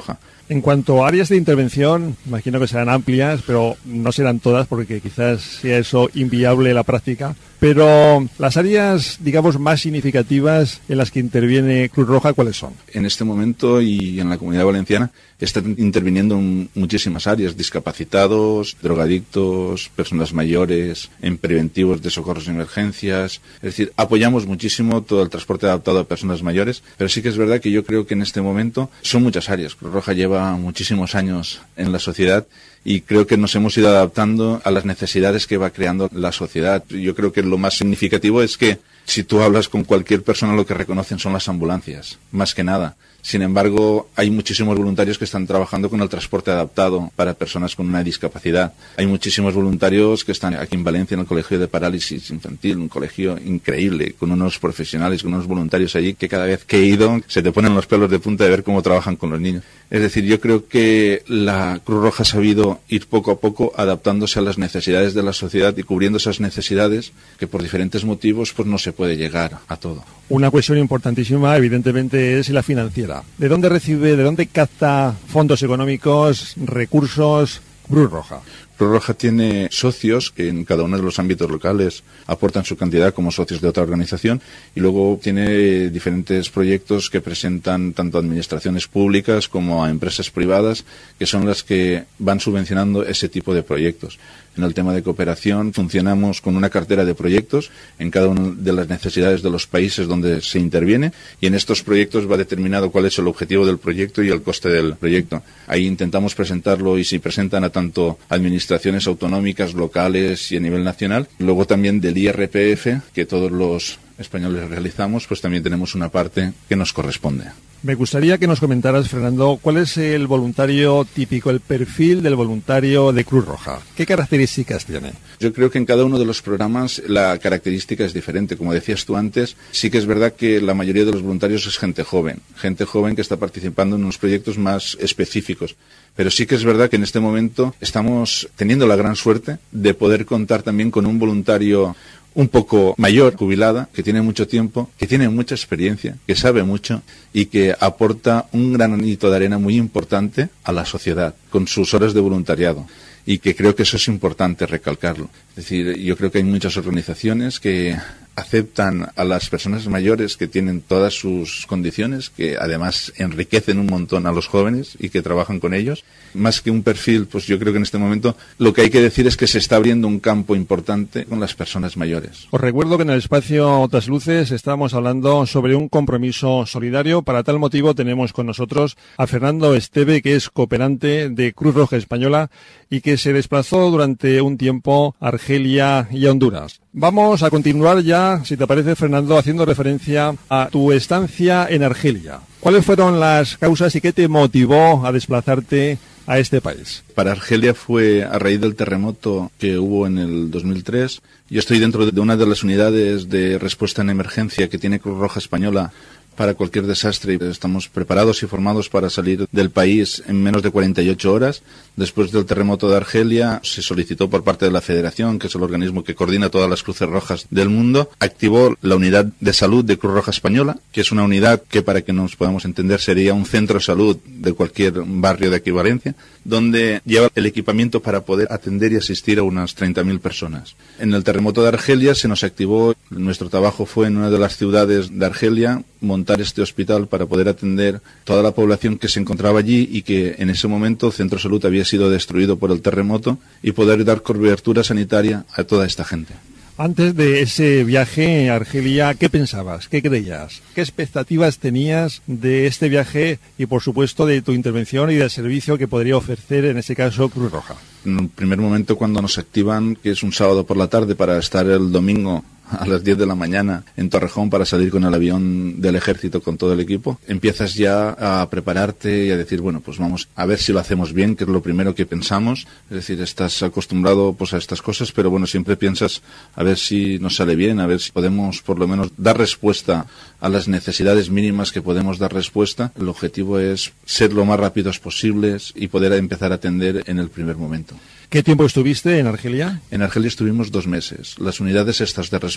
En cuanto a áreas de intervención, imagino que serán amplias, pero no serán todas porque quizás sea eso inviable en la práctica. Pero las áreas, digamos, más significativas en las que interviene Cruz Roja, ¿cuáles son? En este momento y en la Comunidad Valenciana están interviniendo en muchísimas áreas: discapacitados, drogadictos, personas mayores, en preventivos de socorros y emergencias. Es decir, apoyamos muchísimo todo el transporte adaptado a personas mayores, pero sí que es verdad que yo creo que en este momento son muchas áreas. Cruz Roja lleva muchísimos años en la sociedad y creo que nos hemos ido adaptando a las necesidades que va creando la sociedad. Yo creo que lo más significativo es que si tú hablas con cualquier persona, lo que reconocen son las ambulancias, más que nada. Sin embargo, hay muchísimos voluntarios que están trabajando con el transporte adaptado para personas con una discapacidad. Hay muchísimos voluntarios que están aquí en Valencia, en el Colegio de Parálisis Infantil, un colegio increíble, con unos profesionales, con unos voluntarios allí que cada vez que he ido se te ponen los pelos de punta de ver cómo trabajan con los niños. Es decir, yo creo que la Cruz Roja ha sabido ir poco a poco adaptándose a las necesidades de la sociedad y cubriendo esas necesidades que por diferentes motivos pues no se puede llegar a todo. Una cuestión importantísima, evidentemente, es la financiera. ¿De dónde capta fondos económicos, recursos Cruz Roja? Cruz Roja tiene socios que en cada uno de los ámbitos locales aportan su cantidad como socios de otra organización, y luego tiene diferentes proyectos que presentan tanto a administraciones públicas como a empresas privadas, que son las que van subvencionando ese tipo de proyectos. En el tema de cooperación funcionamos con una cartera de proyectos en cada una de las necesidades de los países donde se interviene, y en estos proyectos va determinado cuál es el objetivo del proyecto y el coste del proyecto. Ahí intentamos presentarlo y se presentan a tanto administraciones autonómicas, locales y a nivel nacional. Luego también del IRPF, que todos los españoles realizamos, pues también tenemos una parte que nos corresponde. Me gustaría que nos comentaras, Fernando, cuál es el voluntario típico, el perfil del voluntario de Cruz Roja. ¿Qué características tiene? Yo creo que en cada uno de los programas la característica es diferente. Como decías tú antes, sí que es verdad que la mayoría de los voluntarios es gente joven que está participando en unos proyectos más específicos. Pero sí que es verdad que en este momento estamos teniendo la gran suerte de poder contar también con un voluntario un poco mayor, jubilada, que tiene mucho tiempo, que tiene mucha experiencia, que sabe mucho y que aporta un granito de arena muy importante a la sociedad con sus horas de voluntariado. Y que creo que eso es importante recalcarlo. Es decir, yo creo que hay muchas organizaciones que aceptan a las personas mayores que tienen todas sus condiciones, que además enriquecen un montón a los jóvenes y que trabajan con ellos. Más que un perfil, pues yo creo que en este momento lo que hay que decir es que se está abriendo un campo importante con las personas mayores. Os recuerdo que en el espacio Otras Luces estábamos hablando sobre un compromiso solidario. Para tal motivo tenemos con nosotros a Fernando Esteve, que es cooperante de Cruz Roja Española y que se desplazó durante un tiempo a Argelia y a Honduras. Vamos a continuar ya, si te parece, Fernando, haciendo referencia a tu estancia en Argelia. ¿Cuáles fueron las causas y qué te motivó a desplazarte a este país? Para Argelia fue a raíz del terremoto que hubo en el 2003. Yo estoy dentro de una de las unidades de respuesta en emergencia que tiene Cruz Roja Española para cualquier desastre. Estamos preparados y formados para salir del país en menos de 48 horas. Después del terremoto de Argelia, se solicitó por parte de la Federación, que es el organismo que coordina todas las Cruces Rojas del mundo, activó la unidad de salud de Cruz Roja Española, que es una unidad que, para que nos podamos entender, sería un centro de salud de cualquier barrio de aquí Valencia, donde lleva el equipamiento para poder atender y asistir a unas 30.000 personas. En el terremoto de Argelia se nos activó, nuestro trabajo fue en una de las ciudades de Argelia, montar este hospital para poder atender toda la población que se encontraba allí y que en ese momento el centro de salud había sido destruido por el terremoto, y poder dar cobertura sanitaria a toda esta gente. Antes de ese viaje a Argelia, ¿qué pensabas? ¿Qué creías? ¿Qué expectativas tenías de este viaje y, por supuesto, de tu intervención y del servicio que podría ofrecer, en este caso, Cruz Roja? En un primer momento, cuando nos activan, que es un sábado por la tarde, para estar el domingo a las 10 de la mañana en Torrejón para salir con el avión del ejército con todo el equipo, empiezas ya a prepararte y a decir, bueno, pues vamos a ver si lo hacemos bien, que es lo primero que pensamos. Es decir, estás acostumbrado pues a estas cosas, pero bueno, siempre piensas a ver si nos sale bien, a ver si podemos por lo menos dar respuesta a las necesidades mínimas que podemos dar respuesta. El objetivo es ser lo más rápidos posibles y poder empezar a atender en el primer momento. ¿Qué tiempo estuviste en Argelia? En Argelia estuvimos 2 meses. Las unidades estas de respuesta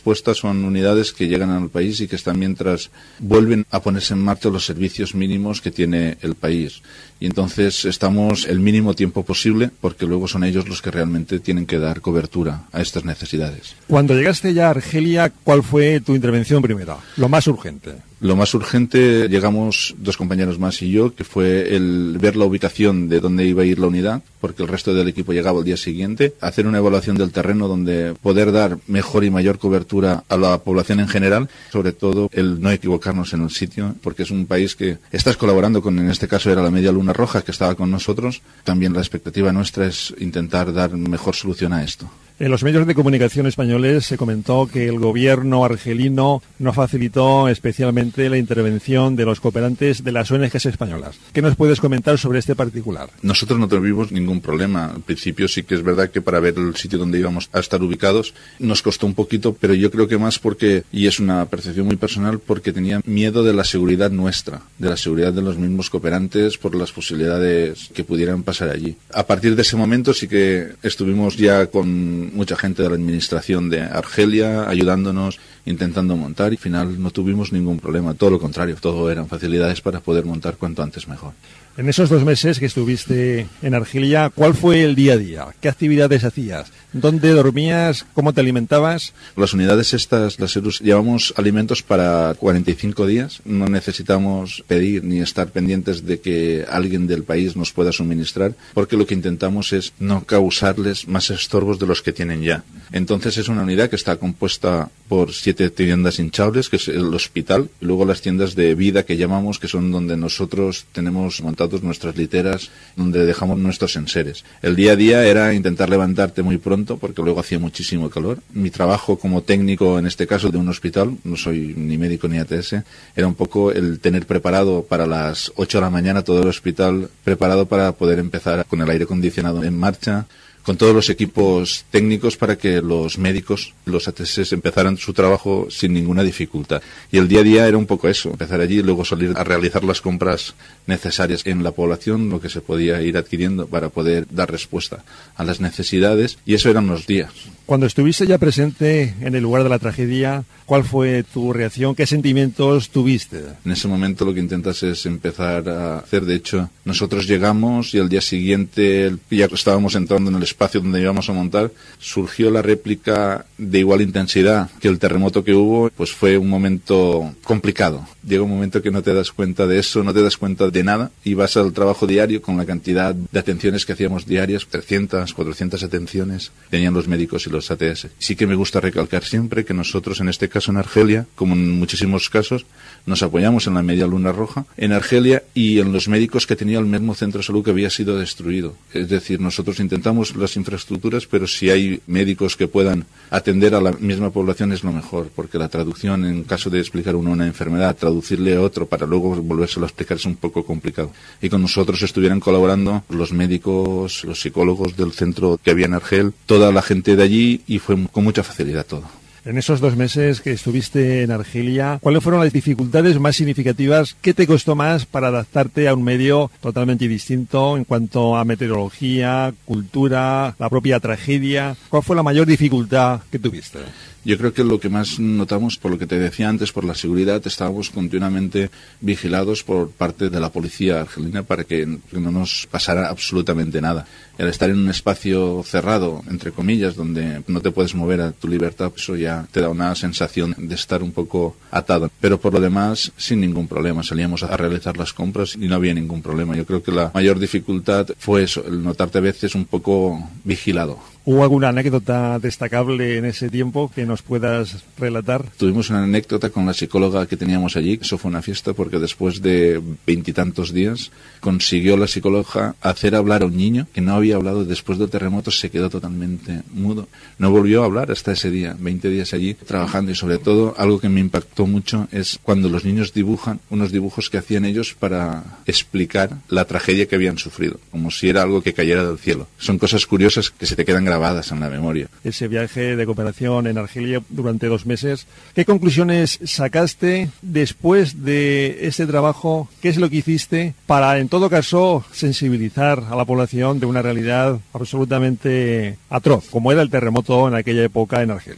dispuestas son unidades que llegan al país y que están mientras vuelven a ponerse en marcha los servicios mínimos que tiene el país. Y entonces estamos el mínimo tiempo posible porque luego son ellos los que realmente tienen que dar cobertura a estas necesidades. Cuando llegaste ya a Argelia, ¿cuál fue tu intervención primera? Lo más urgente. Lo más urgente, llegamos 2 compañeros más y yo, que fue el ver la ubicación de dónde iba a ir la unidad, porque el resto del equipo llegaba al día siguiente, hacer una evaluación del terreno donde poder dar mejor y mayor cobertura a la población en general, sobre todo el no equivocarnos en el sitio, porque es un país que estás colaborando con, en este caso era la Media Luna Roja, que estaba con nosotros. También la expectativa nuestra es intentar dar mejor solución a esto. En los medios de comunicación españoles se comentó que el gobierno argelino no facilitó especialmente la intervención de los cooperantes de las ONGs españolas. ¿Qué nos puedes comentar sobre este particular? Nosotros no tuvimos ningún problema. Al principio sí que es verdad que para ver el sitio donde íbamos a estar ubicados nos costó un poquito, pero yo creo que más porque, y es una percepción muy personal, porque tenía miedo de la seguridad nuestra, de la seguridad de los mismos cooperantes por las posibilidades que pudieran pasar allí. A partir de ese momento sí que estuvimos ya con mucha gente de la administración de Argelia ayudándonos, intentando montar, y al final no tuvimos ningún problema, todo lo contrario, todo eran facilidades para poder montar cuanto antes mejor. En esos 2 meses que estuviste en Argelia, ¿cuál fue el día a día? ¿Qué actividades hacías? ¿Dónde dormías? ¿Cómo te alimentabas? Las unidades estas, las ERUs, llevamos alimentos para 45 días. No necesitamos pedir ni estar pendientes de que alguien del país nos pueda suministrar, porque lo que intentamos es no causarles más estorbos de los que tienen ya. Entonces es una unidad que está compuesta por 7 tiendas hinchables, que es el hospital, y luego las tiendas de vida que llamamos, que son donde nosotros tenemos montados nuestras literas, donde dejamos nuestros enseres. El día a día era intentar levantarte muy pronto, porque luego hacía muchísimo calor. Mi trabajo como técnico, en este caso de un hospital, no soy ni médico ni ATS, era un poco el tener preparado para las 8 de la mañana todo el hospital preparado para poder empezar con el aire acondicionado en marcha, con todos los equipos técnicos para que los médicos, los ATS, empezaran su trabajo sin ninguna dificultad. Y el día a día era un poco eso, empezar allí y luego salir a realizar las compras necesarias en la población, lo que se podía ir adquiriendo para poder dar respuesta a las necesidades, y eso eran los días. Cuando estuviste ya presente en el lugar de la tragedia, ¿cuál fue tu reacción? ¿Qué sentimientos tuviste? En ese momento lo que intentas es empezar a hacer. De hecho, nosotros llegamos y al día siguiente ya estábamos entrando en el espacio donde íbamos a montar. Surgió la réplica de igual intensidad que el terremoto que hubo. Pues fue un momento complicado. Llega un momento que no te das cuenta de eso, no te das cuenta de nada, y vas al trabajo diario con la cantidad de atenciones que hacíamos diarias, 300, 400 atenciones tenían los médicos y los ATS. Sí que me gusta recalcar siempre que nosotros, en este caso en Argelia, como en muchísimos casos, nos apoyamos en la Media Luna Roja, en Argelia, y en los médicos que tenía el mismo centro de salud que había sido destruido. Es decir, nosotros intentamos las infraestructuras, pero si hay médicos que puedan atender a la misma población es lo mejor, porque la traducción, en caso de explicar uno una enfermedad, traducirle a otro para luego volvérselo a explicar es un poco complicado. Y con nosotros estuvieran colaborando los médicos, los psicólogos del centro que había en Argel, toda la gente de allí, y fue con mucha facilidad todo. En esos 2 meses que estuviste en Argelia, ¿cuáles fueron las dificultades más significativas? ¿Qué te costó más para adaptarte a un medio totalmente distinto en cuanto a meteorología, cultura, la propia tragedia? ¿Cuál fue la mayor dificultad que tuviste? Yo creo que lo que más notamos, por lo que te decía antes, por la seguridad, estábamos continuamente vigilados por parte de la policía argelina para que no nos pasara absolutamente nada. El estar en un espacio cerrado, entre comillas, donde no te puedes mover a tu libertad, eso ya te da una sensación de estar un poco atado. Pero por lo demás, sin ningún problema. Salíamos a realizar las compras y no había ningún problema. Yo creo que la mayor dificultad fue eso, el notarte a veces un poco vigilado. ¿Hubo alguna anécdota destacable en ese tiempo que nos puedas relatar? Tuvimos una anécdota con la psicóloga que teníamos allí. Eso fue una fiesta porque después de 20 y tantos días consiguió la psicóloga hacer hablar a un niño que no había hablado después del terremoto, se quedó totalmente mudo. No volvió a hablar hasta ese día, 20 días allí trabajando, y sobre todo algo que me impactó mucho es cuando los niños dibujan unos dibujos que hacían ellos para explicar la tragedia que habían sufrido, como si era algo que cayera del cielo. Son cosas curiosas que se te quedan grabadas en la memoria. Ese viaje de cooperación en Argelia durante 2 meses, ¿qué conclusiones sacaste después de ese trabajo? ¿Qué es lo que hiciste para, en todo caso, sensibilizar a la población de una realidad absolutamente atroz, como era el terremoto en aquella época en Argelia?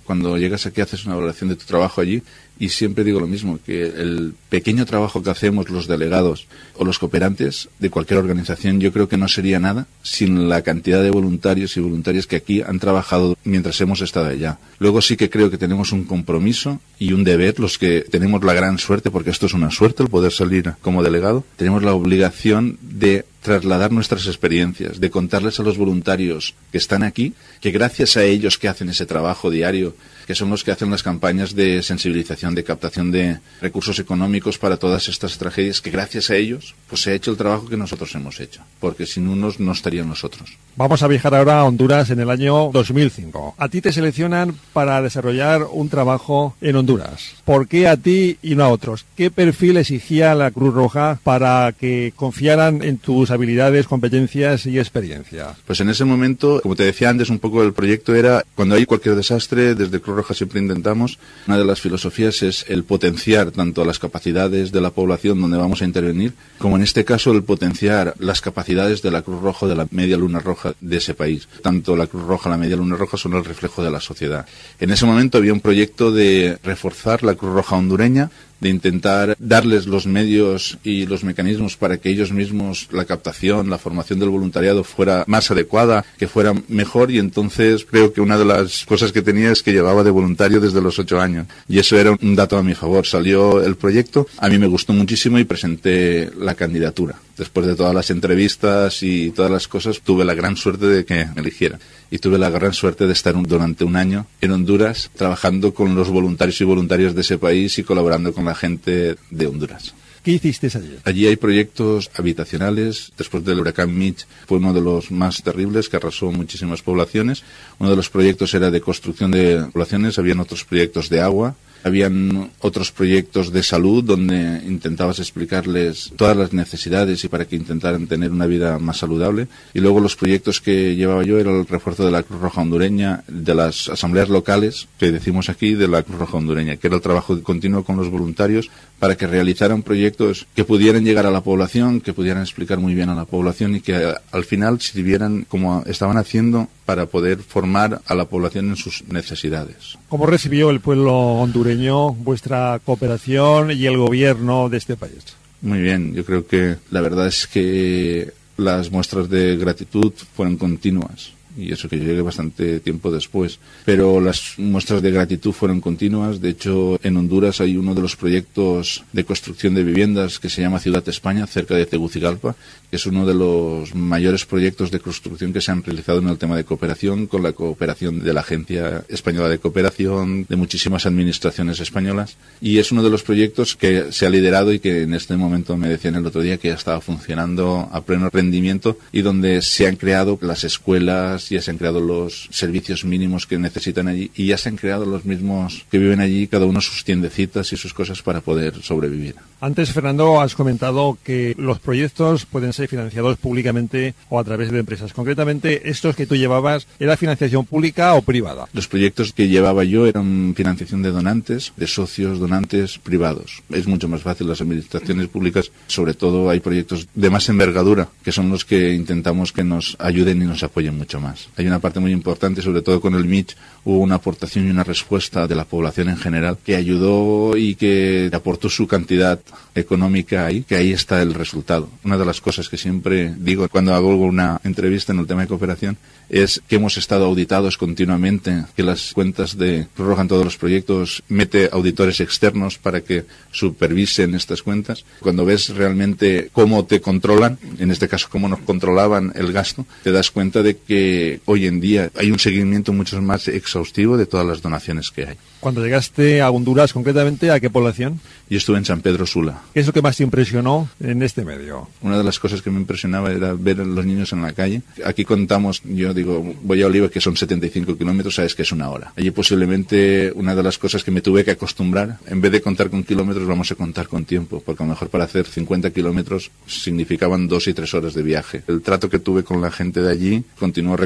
Cuando llegas aquí haces una valoración de tu trabajo allí y siempre digo lo mismo, que el pequeño trabajo que hacemos los delegados o los cooperantes de cualquier organización, yo creo que no sería nada sin la cantidad de voluntarios y voluntarias que aquí han trabajado mientras hemos estado allá. Luego sí que creo que tenemos un compromiso y un deber, los que tenemos la gran suerte, porque esto es una suerte el poder salir como delegado, tenemos la obligación de trasladar nuestras experiencias, de contarles a los voluntarios que están aquí, que gracias a ellos que hacen ese trabajo diario, que son los que hacen las campañas de sensibilización, de captación de recursos económicos para todas estas tragedias, que gracias a ellos pues se ha hecho el trabajo que nosotros hemos hecho, porque sin unos no estarían nosotros. Vamos a viajar ahora a Honduras en el año 2005. A ti te seleccionan para desarrollar un trabajo en Honduras. ¿Por qué a ti y no a otros? ¿Qué perfil exigía la Cruz Roja para que confiaran en tus habilidades, competencias y experiencia? Pues en ese momento, como te decía antes, un poco el proyecto era, cuando hay cualquier desastre, desde Cruz Roja siempre intentamos, una de las filosofías es el potenciar tanto las capacidades de la población donde vamos a intervenir, como en este caso el potenciar las capacidades de la Cruz Roja, de la Media Luna Roja de ese país. Tanto la Cruz Roja, la Media Luna Roja son el reflejo de la sociedad. En ese momento había un proyecto de reforzar la Cruz Roja hondureña, de intentar darles los medios y los mecanismos para que ellos mismos, la captación, la formación del voluntariado fuera más adecuada, que fuera mejor, y entonces creo que una de las cosas que tenía es que llevaba de voluntario desde los 8 años, y eso era un dato a mi favor. Salió el proyecto, a mí me gustó muchísimo y presenté la candidatura. Después de todas las entrevistas y todas las cosas, tuve la gran suerte de que me eligieran. Y tuve la gran suerte de estar durante un año en Honduras trabajando con los voluntarios y voluntarias de ese país y colaborando con la gente de Honduras. ¿Qué hiciste allí? Allí hay proyectos habitacionales. Después del huracán Mitch fue uno de los más terribles, que arrasó muchísimas poblaciones. Uno de los proyectos era de construcción de poblaciones, habían otros proyectos de agua. Habían otros proyectos de salud donde intentabas explicarles todas las necesidades y para que intentaran tener una vida más saludable. Y luego los proyectos que llevaba yo era el refuerzo de la Cruz Roja hondureña, de las asambleas locales, que decimos aquí, de la Cruz Roja hondureña, que era el trabajo continuo con los voluntarios para que realizaran proyectos que pudieran llegar a la población, que pudieran explicar muy bien a la población y que al final sirvieran como estaban haciendo para poder formar a la población en sus necesidades. ¿Cómo recibió el pueblo hondureño vuestra cooperación y el gobierno de este país? Muy bien, yo creo que la verdad es que las muestras de gratitud fueron continuas. Y eso que yo llegué bastante tiempo después. Pero las muestras de gratitud fueron continuas. De hecho, en Honduras hay uno de los proyectos de construcción de viviendas que se llama Ciudad España, cerca de Tegucigalpa, que es uno de los mayores proyectos de construcción que se han realizado en el tema de cooperación, con la cooperación de la Agencia Española de Cooperación, de muchísimas administraciones españolas. Y es uno de los proyectos que se ha liderado y que en este momento me decían el otro día que ya estaba funcionando a pleno rendimiento y donde se han creado las escuelas, ya se han creado los servicios mínimos que necesitan allí y ya se han creado los mismos que viven allí, cada uno sus tiendecitas y sus cosas para poder sobrevivir. Antes, Fernando, has comentado que los proyectos pueden ser financiados públicamente o a través de empresas. Concretamente, estos que tú llevabas, ¿era financiación pública o privada? Los proyectos que llevaba yo eran financiación de donantes, de socios donantes privados. Es mucho más fácil. Las administraciones públicas, sobre todo, hay proyectos de más envergadura, que son los que intentamos que nos ayuden y nos apoyen mucho más. Hay una parte muy importante, sobre todo con el Mitch, hubo una aportación y una respuesta de la población en general que ayudó y que aportó su cantidad económica ahí, que ahí está el resultado. Una de las cosas que siempre digo cuando hago una entrevista en el tema de cooperación es que hemos estado auditados continuamente, que las cuentas de Cruz Roja en todos los proyectos mete auditores externos para que supervisen estas cuentas. Cuando ves realmente cómo te controlan, en este caso cómo nos controlaban el gasto, te das cuenta de que hoy en día hay un seguimiento mucho más exhaustivo de todas las donaciones que hay. Cuando llegaste a Honduras, concretamente, ¿a qué población? Yo estuve en San Pedro Sula. ¿Qué es lo que más te impresionó en este medio? Una de las cosas que me impresionaba era ver a los niños en la calle. Aquí contamos, yo digo, voy a Oliva, que son 75 kilómetros, sabes que es una hora. Allí posiblemente una de las cosas que me tuve que acostumbrar, en vez de contar con kilómetros, vamos a contar con tiempo, porque a lo mejor para hacer 50 kilómetros significaban 2 y 3 horas de viaje. El trato que tuve con la gente de allí, continúo recordando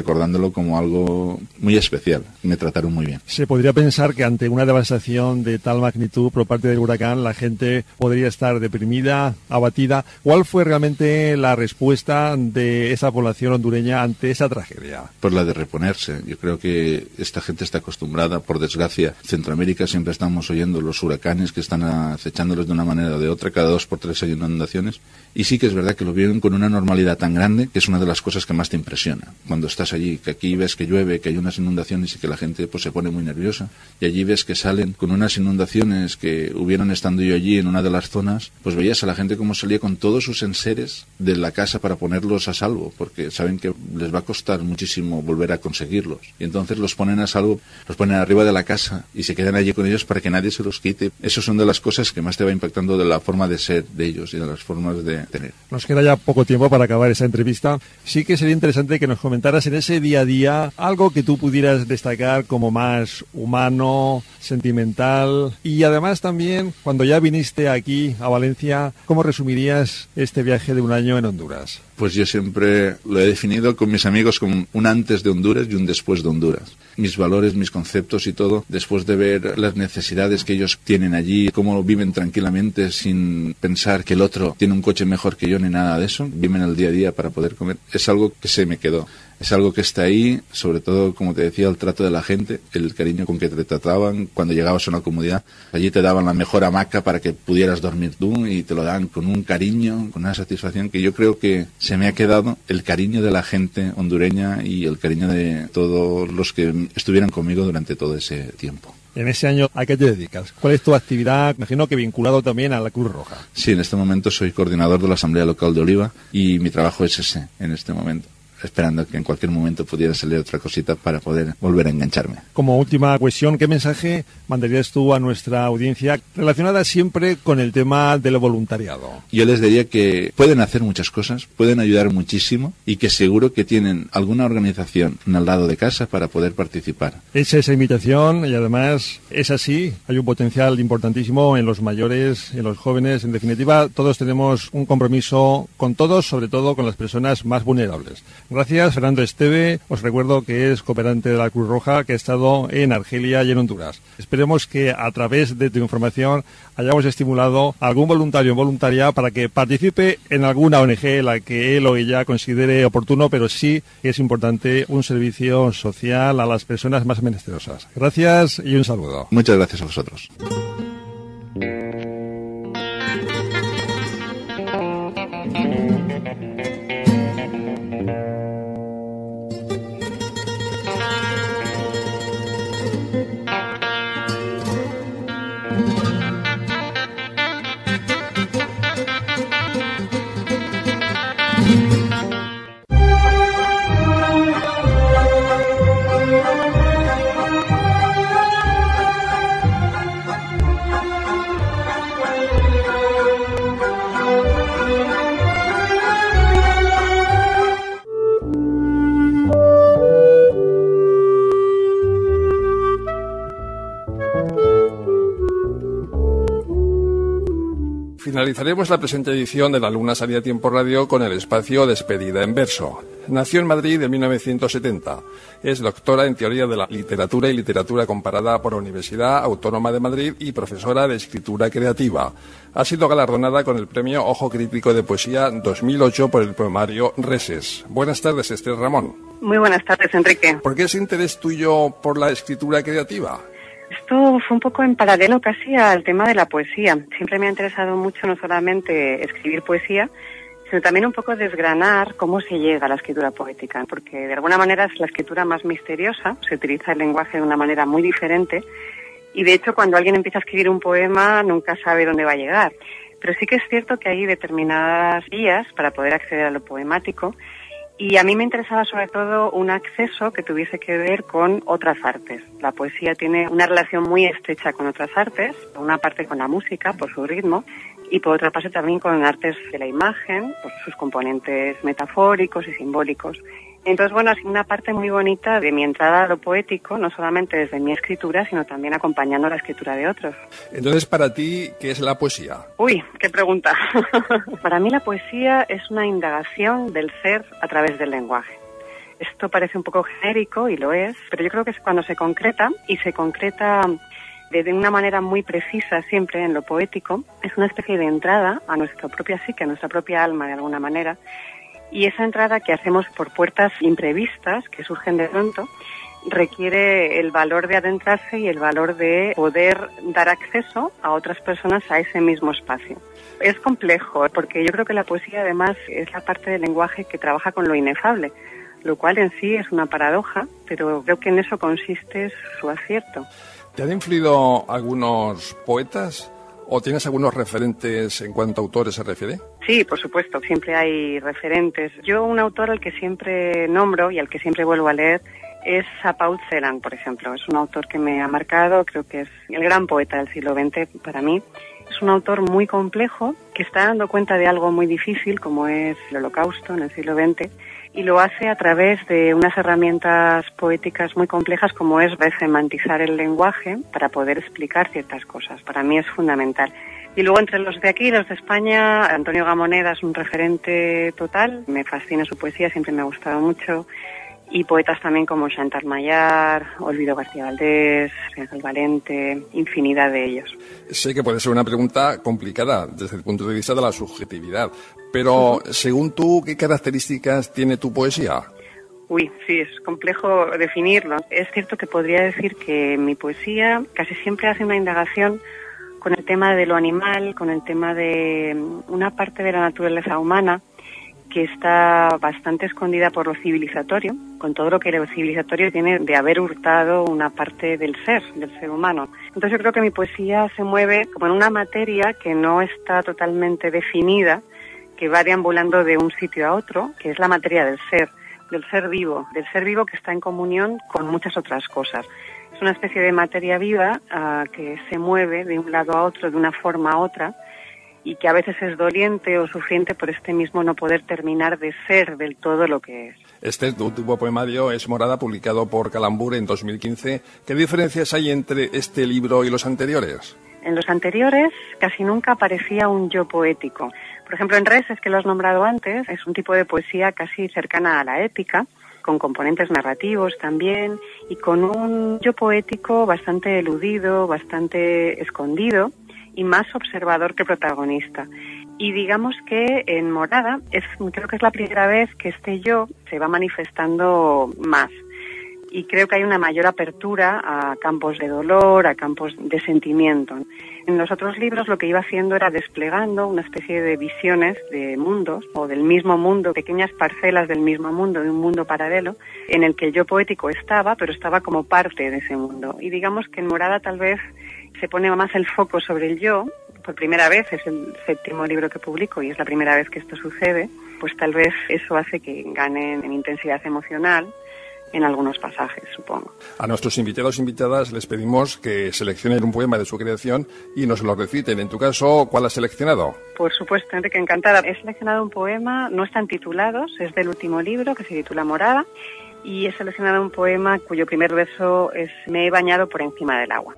recordándolo como algo muy especial. Me trataron muy bien. Se podría pensar que ante una devastación de tal magnitud por parte del huracán, la gente podría estar deprimida, abatida. ¿Cuál fue realmente la respuesta de esa población hondureña ante esa tragedia? Pues la de reponerse. Yo creo que esta gente está acostumbrada, por desgracia. En Centroamérica siempre estamos oyendo los huracanes que están acechándolos de una manera o de otra. Cada 2 por 3 hay inundaciones. Y sí que es verdad que lo vieron con una normalidad tan grande que es una de las cosas que más te impresiona. Cuando estás allí, que aquí ves que llueve, que hay unas inundaciones y que la gente pues se pone muy nerviosa. Y allí ves que salen con unas inundaciones que hubieran estando yo allí en una de las zonas, pues veías a la gente cómo salía con todos sus enseres de la casa para ponerlos a salvo, porque saben que les va a costar muchísimo volver a conseguirlos. Y entonces los ponen a salvo, los ponen arriba de la casa y se quedan allí con ellos para que nadie se los quite. Esas son de las cosas que más te va impactando de la forma de ser de ellos y de las formas de tener. Nos queda ya poco tiempo para acabar esa entrevista. Sí que sería interesante que nos comentaras en ese día a día algo que tú pudieras destacar como más humano, sentimental, y además también cuando ya viniste aquí a Valencia, ¿cómo resumirías este viaje de un año en Honduras? Pues yo siempre lo he definido con mis amigos como un antes de Honduras y un después de Honduras. Mis valores, mis conceptos y todo, después de ver las necesidades que ellos tienen allí, cómo viven tranquilamente sin pensar que el otro tiene un coche mejor que yo ni nada de eso, viven el día a día para poder comer, es algo que se me quedó. Es algo que está ahí, sobre todo, como te decía, el trato de la gente, el cariño con que te trataban cuando llegabas a una comunidad. Allí te daban la mejor hamaca para que pudieras dormir tú y te lo dan con un cariño, con una satisfacción que yo creo que se me ha quedado, el cariño de la gente hondureña y el cariño de todos los que estuvieran conmigo durante todo ese tiempo. En ese año, ¿a qué te dedicas? ¿Cuál es tu actividad? Imagino que vinculado también a la Cruz Roja. Sí, en este momento soy coordinador de la Asamblea Local de Oliva y mi trabajo es ese, en este momento, esperando que en cualquier momento pudiera salir otra cosita para poder volver a engancharme. Como última cuestión, ¿qué mensaje mandarías tú a nuestra audiencia relacionada siempre con el tema del voluntariado? Yo les diría que pueden hacer muchas cosas, pueden ayudar muchísimo y que seguro que tienen alguna organización al lado de casa para poder participar. Esa es la invitación y además es así, hay un potencial importantísimo en los mayores, en los jóvenes, en definitiva todos tenemos un compromiso con todos, sobre todo con las personas más vulnerables. Gracias, Fernando Esteve. Os recuerdo que es cooperante de la Cruz Roja, que ha estado en Argelia y en Honduras. Esperemos que a través de tu información hayamos estimulado a algún voluntario o voluntaria para que participe en alguna ONG en la que él o ella considere oportuno, pero sí es importante un servicio social a las personas más menesterosas. Gracias y un saludo. Muchas gracias a vosotros. Finalizaremos la presente edición de La Luna Salía a Tiempo Radio con el espacio Despedida en Verso. Nació en Madrid en 1970. Es doctora en Teoría de la Literatura y Literatura Comparada por la Universidad Autónoma de Madrid y profesora de Escritura Creativa. Ha sido galardonada con el Premio Ojo Crítico de Poesía 2008 por el poemario Reses. Buenas tardes, Esther Ramón. Muy buenas tardes, Enrique. ¿Por qué ese interés tuyo por la escritura creativa? Esto fue un poco en paralelo casi al tema de la poesía. Siempre me ha interesado mucho no solamente escribir poesía, sino también un poco desgranar cómo se llega a la escritura poética, porque de alguna manera es la escritura más misteriosa, se utiliza el lenguaje de una manera muy diferente y de hecho cuando alguien empieza a escribir un poema nunca sabe dónde va a llegar. Pero sí que es cierto que hay determinadas vías para poder acceder a lo poemático. Y a mí me interesaba sobre todo un acceso que tuviese que ver con otras artes. La poesía tiene una relación muy estrecha con otras artes, por una parte con la música, por su ritmo, y por otra parte también con artes de la imagen, por sus componentes metafóricos y simbólicos. Entonces, bueno, es una parte muy bonita de mi entrada a lo poético, no solamente desde mi escritura, sino también acompañando la escritura de otros. Entonces, para ti, ¿qué es la poesía? Uy, qué pregunta. Para mí la poesía es una indagación del ser a través del lenguaje. Esto parece un poco genérico y lo es, pero yo creo que es cuando se concreta y se concreta de una manera muy precisa siempre en lo poético, es una especie de entrada a nuestra propia psique, a nuestra propia alma de alguna manera, y esa entrada que hacemos por puertas imprevistas que surgen de pronto requiere el valor de adentrarse y el valor de poder dar acceso a otras personas a ese mismo espacio. Es complejo porque yo creo que la poesía además es la parte del lenguaje que trabaja con lo inefable, lo cual en sí es una paradoja, pero creo que en eso consiste su acierto. ¿Te han influido algunos poetas o tienes algunos referentes en cuanto a autores se refiere? Sí, por supuesto, siempre hay referentes. Yo un autor al que siempre nombro y al que siempre vuelvo a leer es a Paul Celan, por ejemplo. Es un autor que me ha marcado, creo que es el gran poeta del siglo XX para mí. Es un autor muy complejo que está dando cuenta de algo muy difícil como es el Holocausto en el siglo XX y lo hace a través de unas herramientas poéticas muy complejas como es resemantizar el lenguaje para poder explicar ciertas cosas. Para mí es fundamental. Y luego entre los de aquí, los de España, Antonio Gamoneda es un referente total. Me fascina su poesía, siempre me ha gustado mucho. Y poetas también como Chantal Mayar, Olvido García Valdés, Ángel Valente, infinidad de ellos. Sé que puede ser una pregunta complicada desde el punto de vista de la subjetividad, pero según tú, ¿qué características tiene tu poesía? Uy, sí, es complejo definirlo. Es cierto que podría decir que mi poesía casi siempre hace una indagación con el tema de lo animal, con el tema de una parte de la naturaleza humana que está bastante escondida por lo civilizatorio, con todo lo que lo civilizatorio tiene de haber hurtado una parte del ser humano. Entonces yo creo que mi poesía se mueve como en una materia que no está totalmente definida, que va deambulando de un sitio a otro, que es la materia del ser vivo que está en comunión con muchas otras cosas. Es una especie de materia viva que se mueve de un lado a otro, de una forma a otra, y que a veces es doliente o sufriente por este mismo no poder terminar de ser del todo lo que es. Este último poemario es Morada, publicado por Calambur en 2015. ¿Qué diferencias hay entre este libro y los anteriores? En los anteriores casi nunca aparecía un yo poético. Por ejemplo, en Reses, que lo has nombrado antes, es un tipo de poesía casi cercana a la épica, con componentes narrativos también, y con un yo poético bastante eludido, bastante escondido, y más observador que protagonista. Y digamos que en Morada creo que es la primera vez que este yo se va manifestando más. Y creo que hay una mayor apertura a campos de dolor, a campos de sentimiento. En los otros libros lo que iba haciendo era desplegando una especie de visiones de mundos, o del mismo mundo, pequeñas parcelas del mismo mundo, de un mundo paralelo, en el que el yo poético estaba, pero estaba como parte de ese mundo. Y digamos que en Morada tal vez se pone más el foco sobre el yo, por primera vez, es el 7º libro que publico y es la primera vez que esto sucede, pues tal vez eso hace que ganen en intensidad emocional en algunos pasajes, supongo. A nuestros invitados e invitadas les pedimos que seleccionen un poema de su creación y nos lo reciten. En tu caso, ¿cuál has seleccionado? Por supuesto, Enrique, encantada. He seleccionado un poema, no están titulados, es del último libro que se titula Morada, y he seleccionado un poema cuyo primer verso es Me he bañado por encima del agua.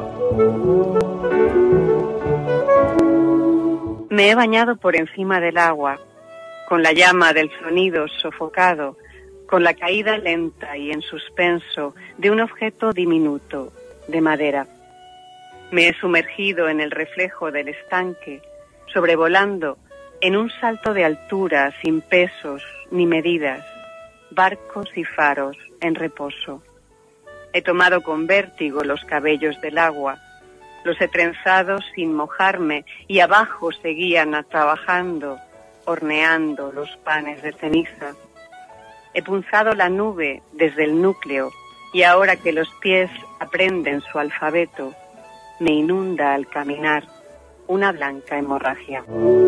Me he bañado por encima del agua, con la llama del sonido sofocado, con la caída lenta y en suspenso de un objeto diminuto, de madera. Me he sumergido en el reflejo del estanque, sobrevolando en un salto de altura sin pesos ni medidas, barcos y faros en reposo. He tomado con vértigo los cabellos del agua, los he trenzado sin mojarme y abajo seguían trabajando, horneando los panes de ceniza. He punzado la nube desde el núcleo y ahora que los pies aprenden su alfabeto, me inunda al caminar una blanca hemorragia.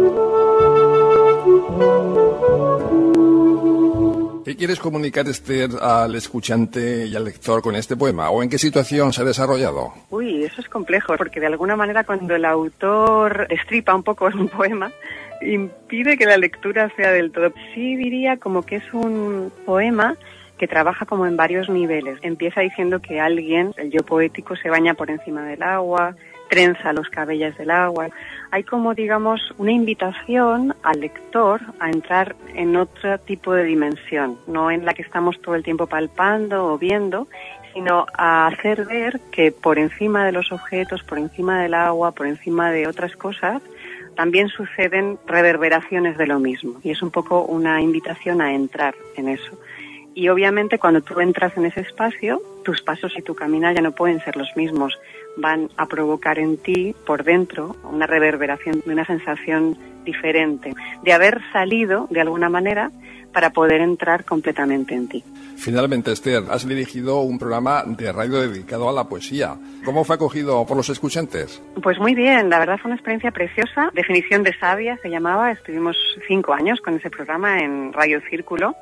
¿Qué quieres comunicar, Esther, al escuchante y al lector con este poema? ¿O en qué situación se ha desarrollado? Uy, eso es complejo, porque de alguna manera cuando el autor destripa un poco en un poema, impide que la lectura sea del todo. Sí diría como que es un poema que trabaja como en varios niveles. Empieza diciendo que alguien, el yo poético, se baña por encima del agua, trenza los cabellos del agua. Hay como, digamos, una invitación al lector a entrar en otro tipo de dimensión, no en la que estamos todo el tiempo palpando o viendo, sino a hacer ver que por encima de los objetos, por encima del agua, por encima de otras cosas, también suceden reverberaciones de lo mismo. Y es un poco una invitación a entrar en eso. Y obviamente cuando tú entras en ese espacio, tus pasos y tu caminar ya no pueden ser los mismos. Van a provocar en ti, por dentro, una reverberación, una sensación diferente, de haber salido, de alguna manera, para poder entrar completamente en ti. Finalmente, Esther, has dirigido un programa de radio dedicado a la poesía. ¿Cómo fue acogido por los escuchantes? Pues muy bien, la verdad fue una experiencia preciosa. Definición de Sabia se llamaba. Estuvimos 5 años con ese programa en Radio Círculo.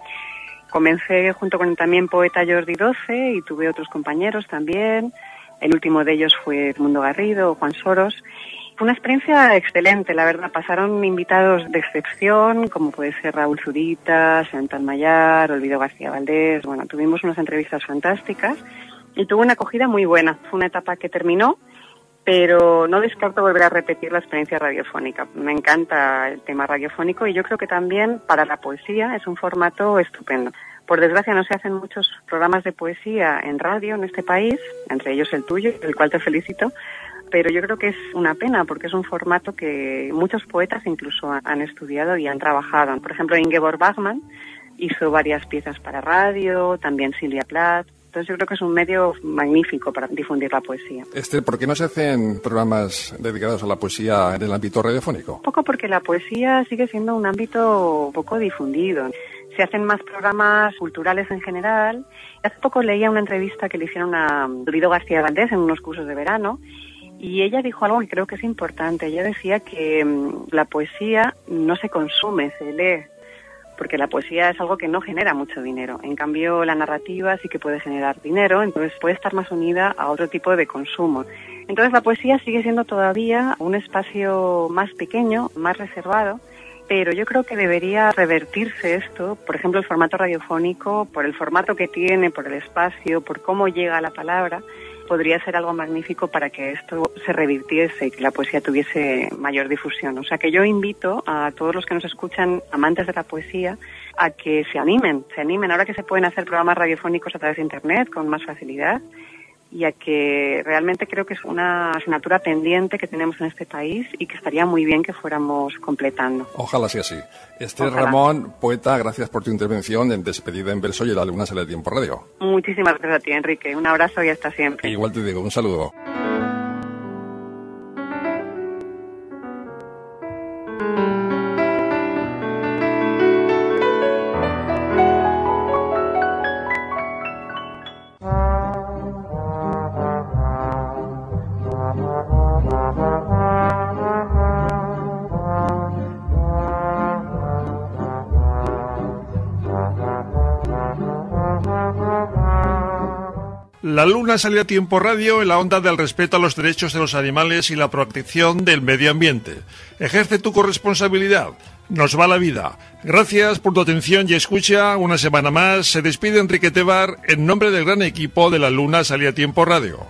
Comencé junto con también poeta Jordi Doce y tuve otros compañeros también. El último de ellos fue Edmundo Garrido, Juan Soros. Fue una experiencia excelente, la verdad. Pasaron invitados de excepción, como puede ser Raúl Zurita, Chantal Mayar, Olvido García Valdés. Bueno, tuvimos unas entrevistas fantásticas y tuvo una acogida muy buena. Fue una etapa que terminó, pero no descarto volver a repetir la experiencia radiofónica. Me encanta el tema radiofónico y yo creo que también para la poesía es un formato estupendo. Por desgracia no se hacen muchos programas de poesía en radio en este país, entre ellos el tuyo, del cual te felicito, pero yo creo que es una pena porque es un formato que muchos poetas incluso han estudiado y han trabajado. Por ejemplo, Ingeborg Bachmann hizo varias piezas para radio, también Silvia Plath. Entonces yo creo que es un medio magnífico para difundir la poesía. ¿Por qué no se hacen programas dedicados a la poesía en el ámbito radiofónico? Un poco porque la poesía sigue siendo un ámbito poco difundido. Se hacen más programas culturales en general. Hace poco leía una entrevista que le hicieron a Olvido García Valdés en unos cursos de verano y ella dijo algo que creo que es importante. Ella decía que la poesía no se consume, se lee, porque la poesía es algo que no genera mucho dinero. En cambio, la narrativa sí que puede generar dinero, entonces puede estar más unida a otro tipo de consumo. Entonces la poesía sigue siendo todavía un espacio más pequeño, más reservado, pero yo creo que debería revertirse esto, por ejemplo, el formato radiofónico, por el formato que tiene, por el espacio, por cómo llega la palabra, podría ser algo magnífico para que esto se revirtiese y que la poesía tuviese mayor difusión. O sea que yo invito a todos los que nos escuchan, amantes de la poesía, a que se animen. Ahora que se pueden hacer programas radiofónicos a través de Internet con más facilidad, y a que realmente creo que es una asignatura pendiente que tenemos en este país y que estaría muy bien que fuéramos completando. Ojalá sea así. Esther Ramón, poeta, gracias por tu intervención en Despedida en Verso y La Luna Sale a Tiempo Radio. Muchísimas gracias a ti, Enrique. Un abrazo y hasta siempre. Igual te digo, un saludo. La Luna Sale a Tiempo Radio en la onda del respeto a los derechos de los animales y la protección del medio ambiente. Ejerce tu corresponsabilidad. Nos va la vida. Gracias por tu atención y escucha. Una semana más se despide Enrique Tebar en nombre del gran equipo de La Luna Sale a Tiempo Radio.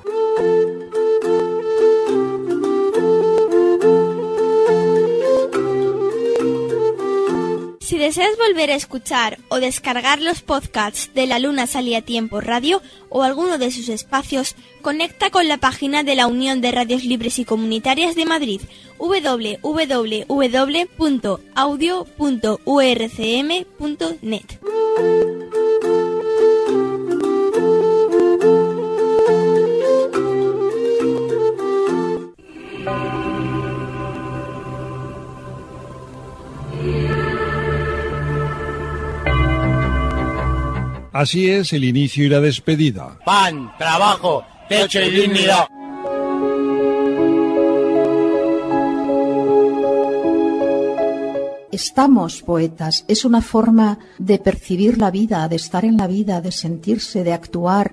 Si deseas volver a escuchar o descargar los podcasts de La Luna Sale a Tiempo Radio o alguno de sus espacios, conecta con la página de la Unión de Radios Libres y Comunitarias de Madrid, www.audio.urcm.net. Así es el inicio y la despedida. Pan, trabajo, techo y dignidad. Estamos poetas, es una forma de percibir la vida, de estar en la vida, de sentirse, de actuar.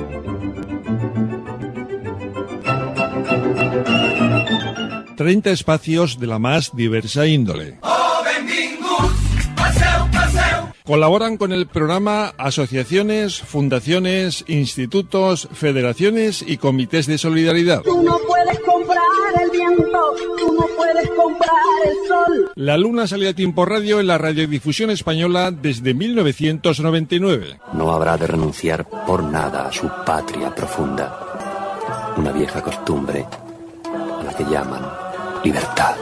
...30 espacios de la más diversa índole. Colaboran con el programa asociaciones, fundaciones, institutos, federaciones y comités de solidaridad. Tú no puedes comprar el viento, tú no puedes comprar el sol. La Luna sale a tiempo radio en la radiodifusión española desde 1999. No habrá de renunciar por nada a su patria profunda, una vieja costumbre a la que llaman libertad.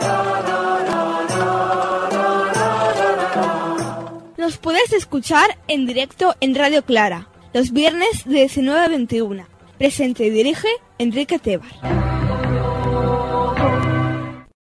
Nos puedes escuchar en directo en Radio Clara, los viernes de 19 a 21. Presente y dirige Enrique Tebar.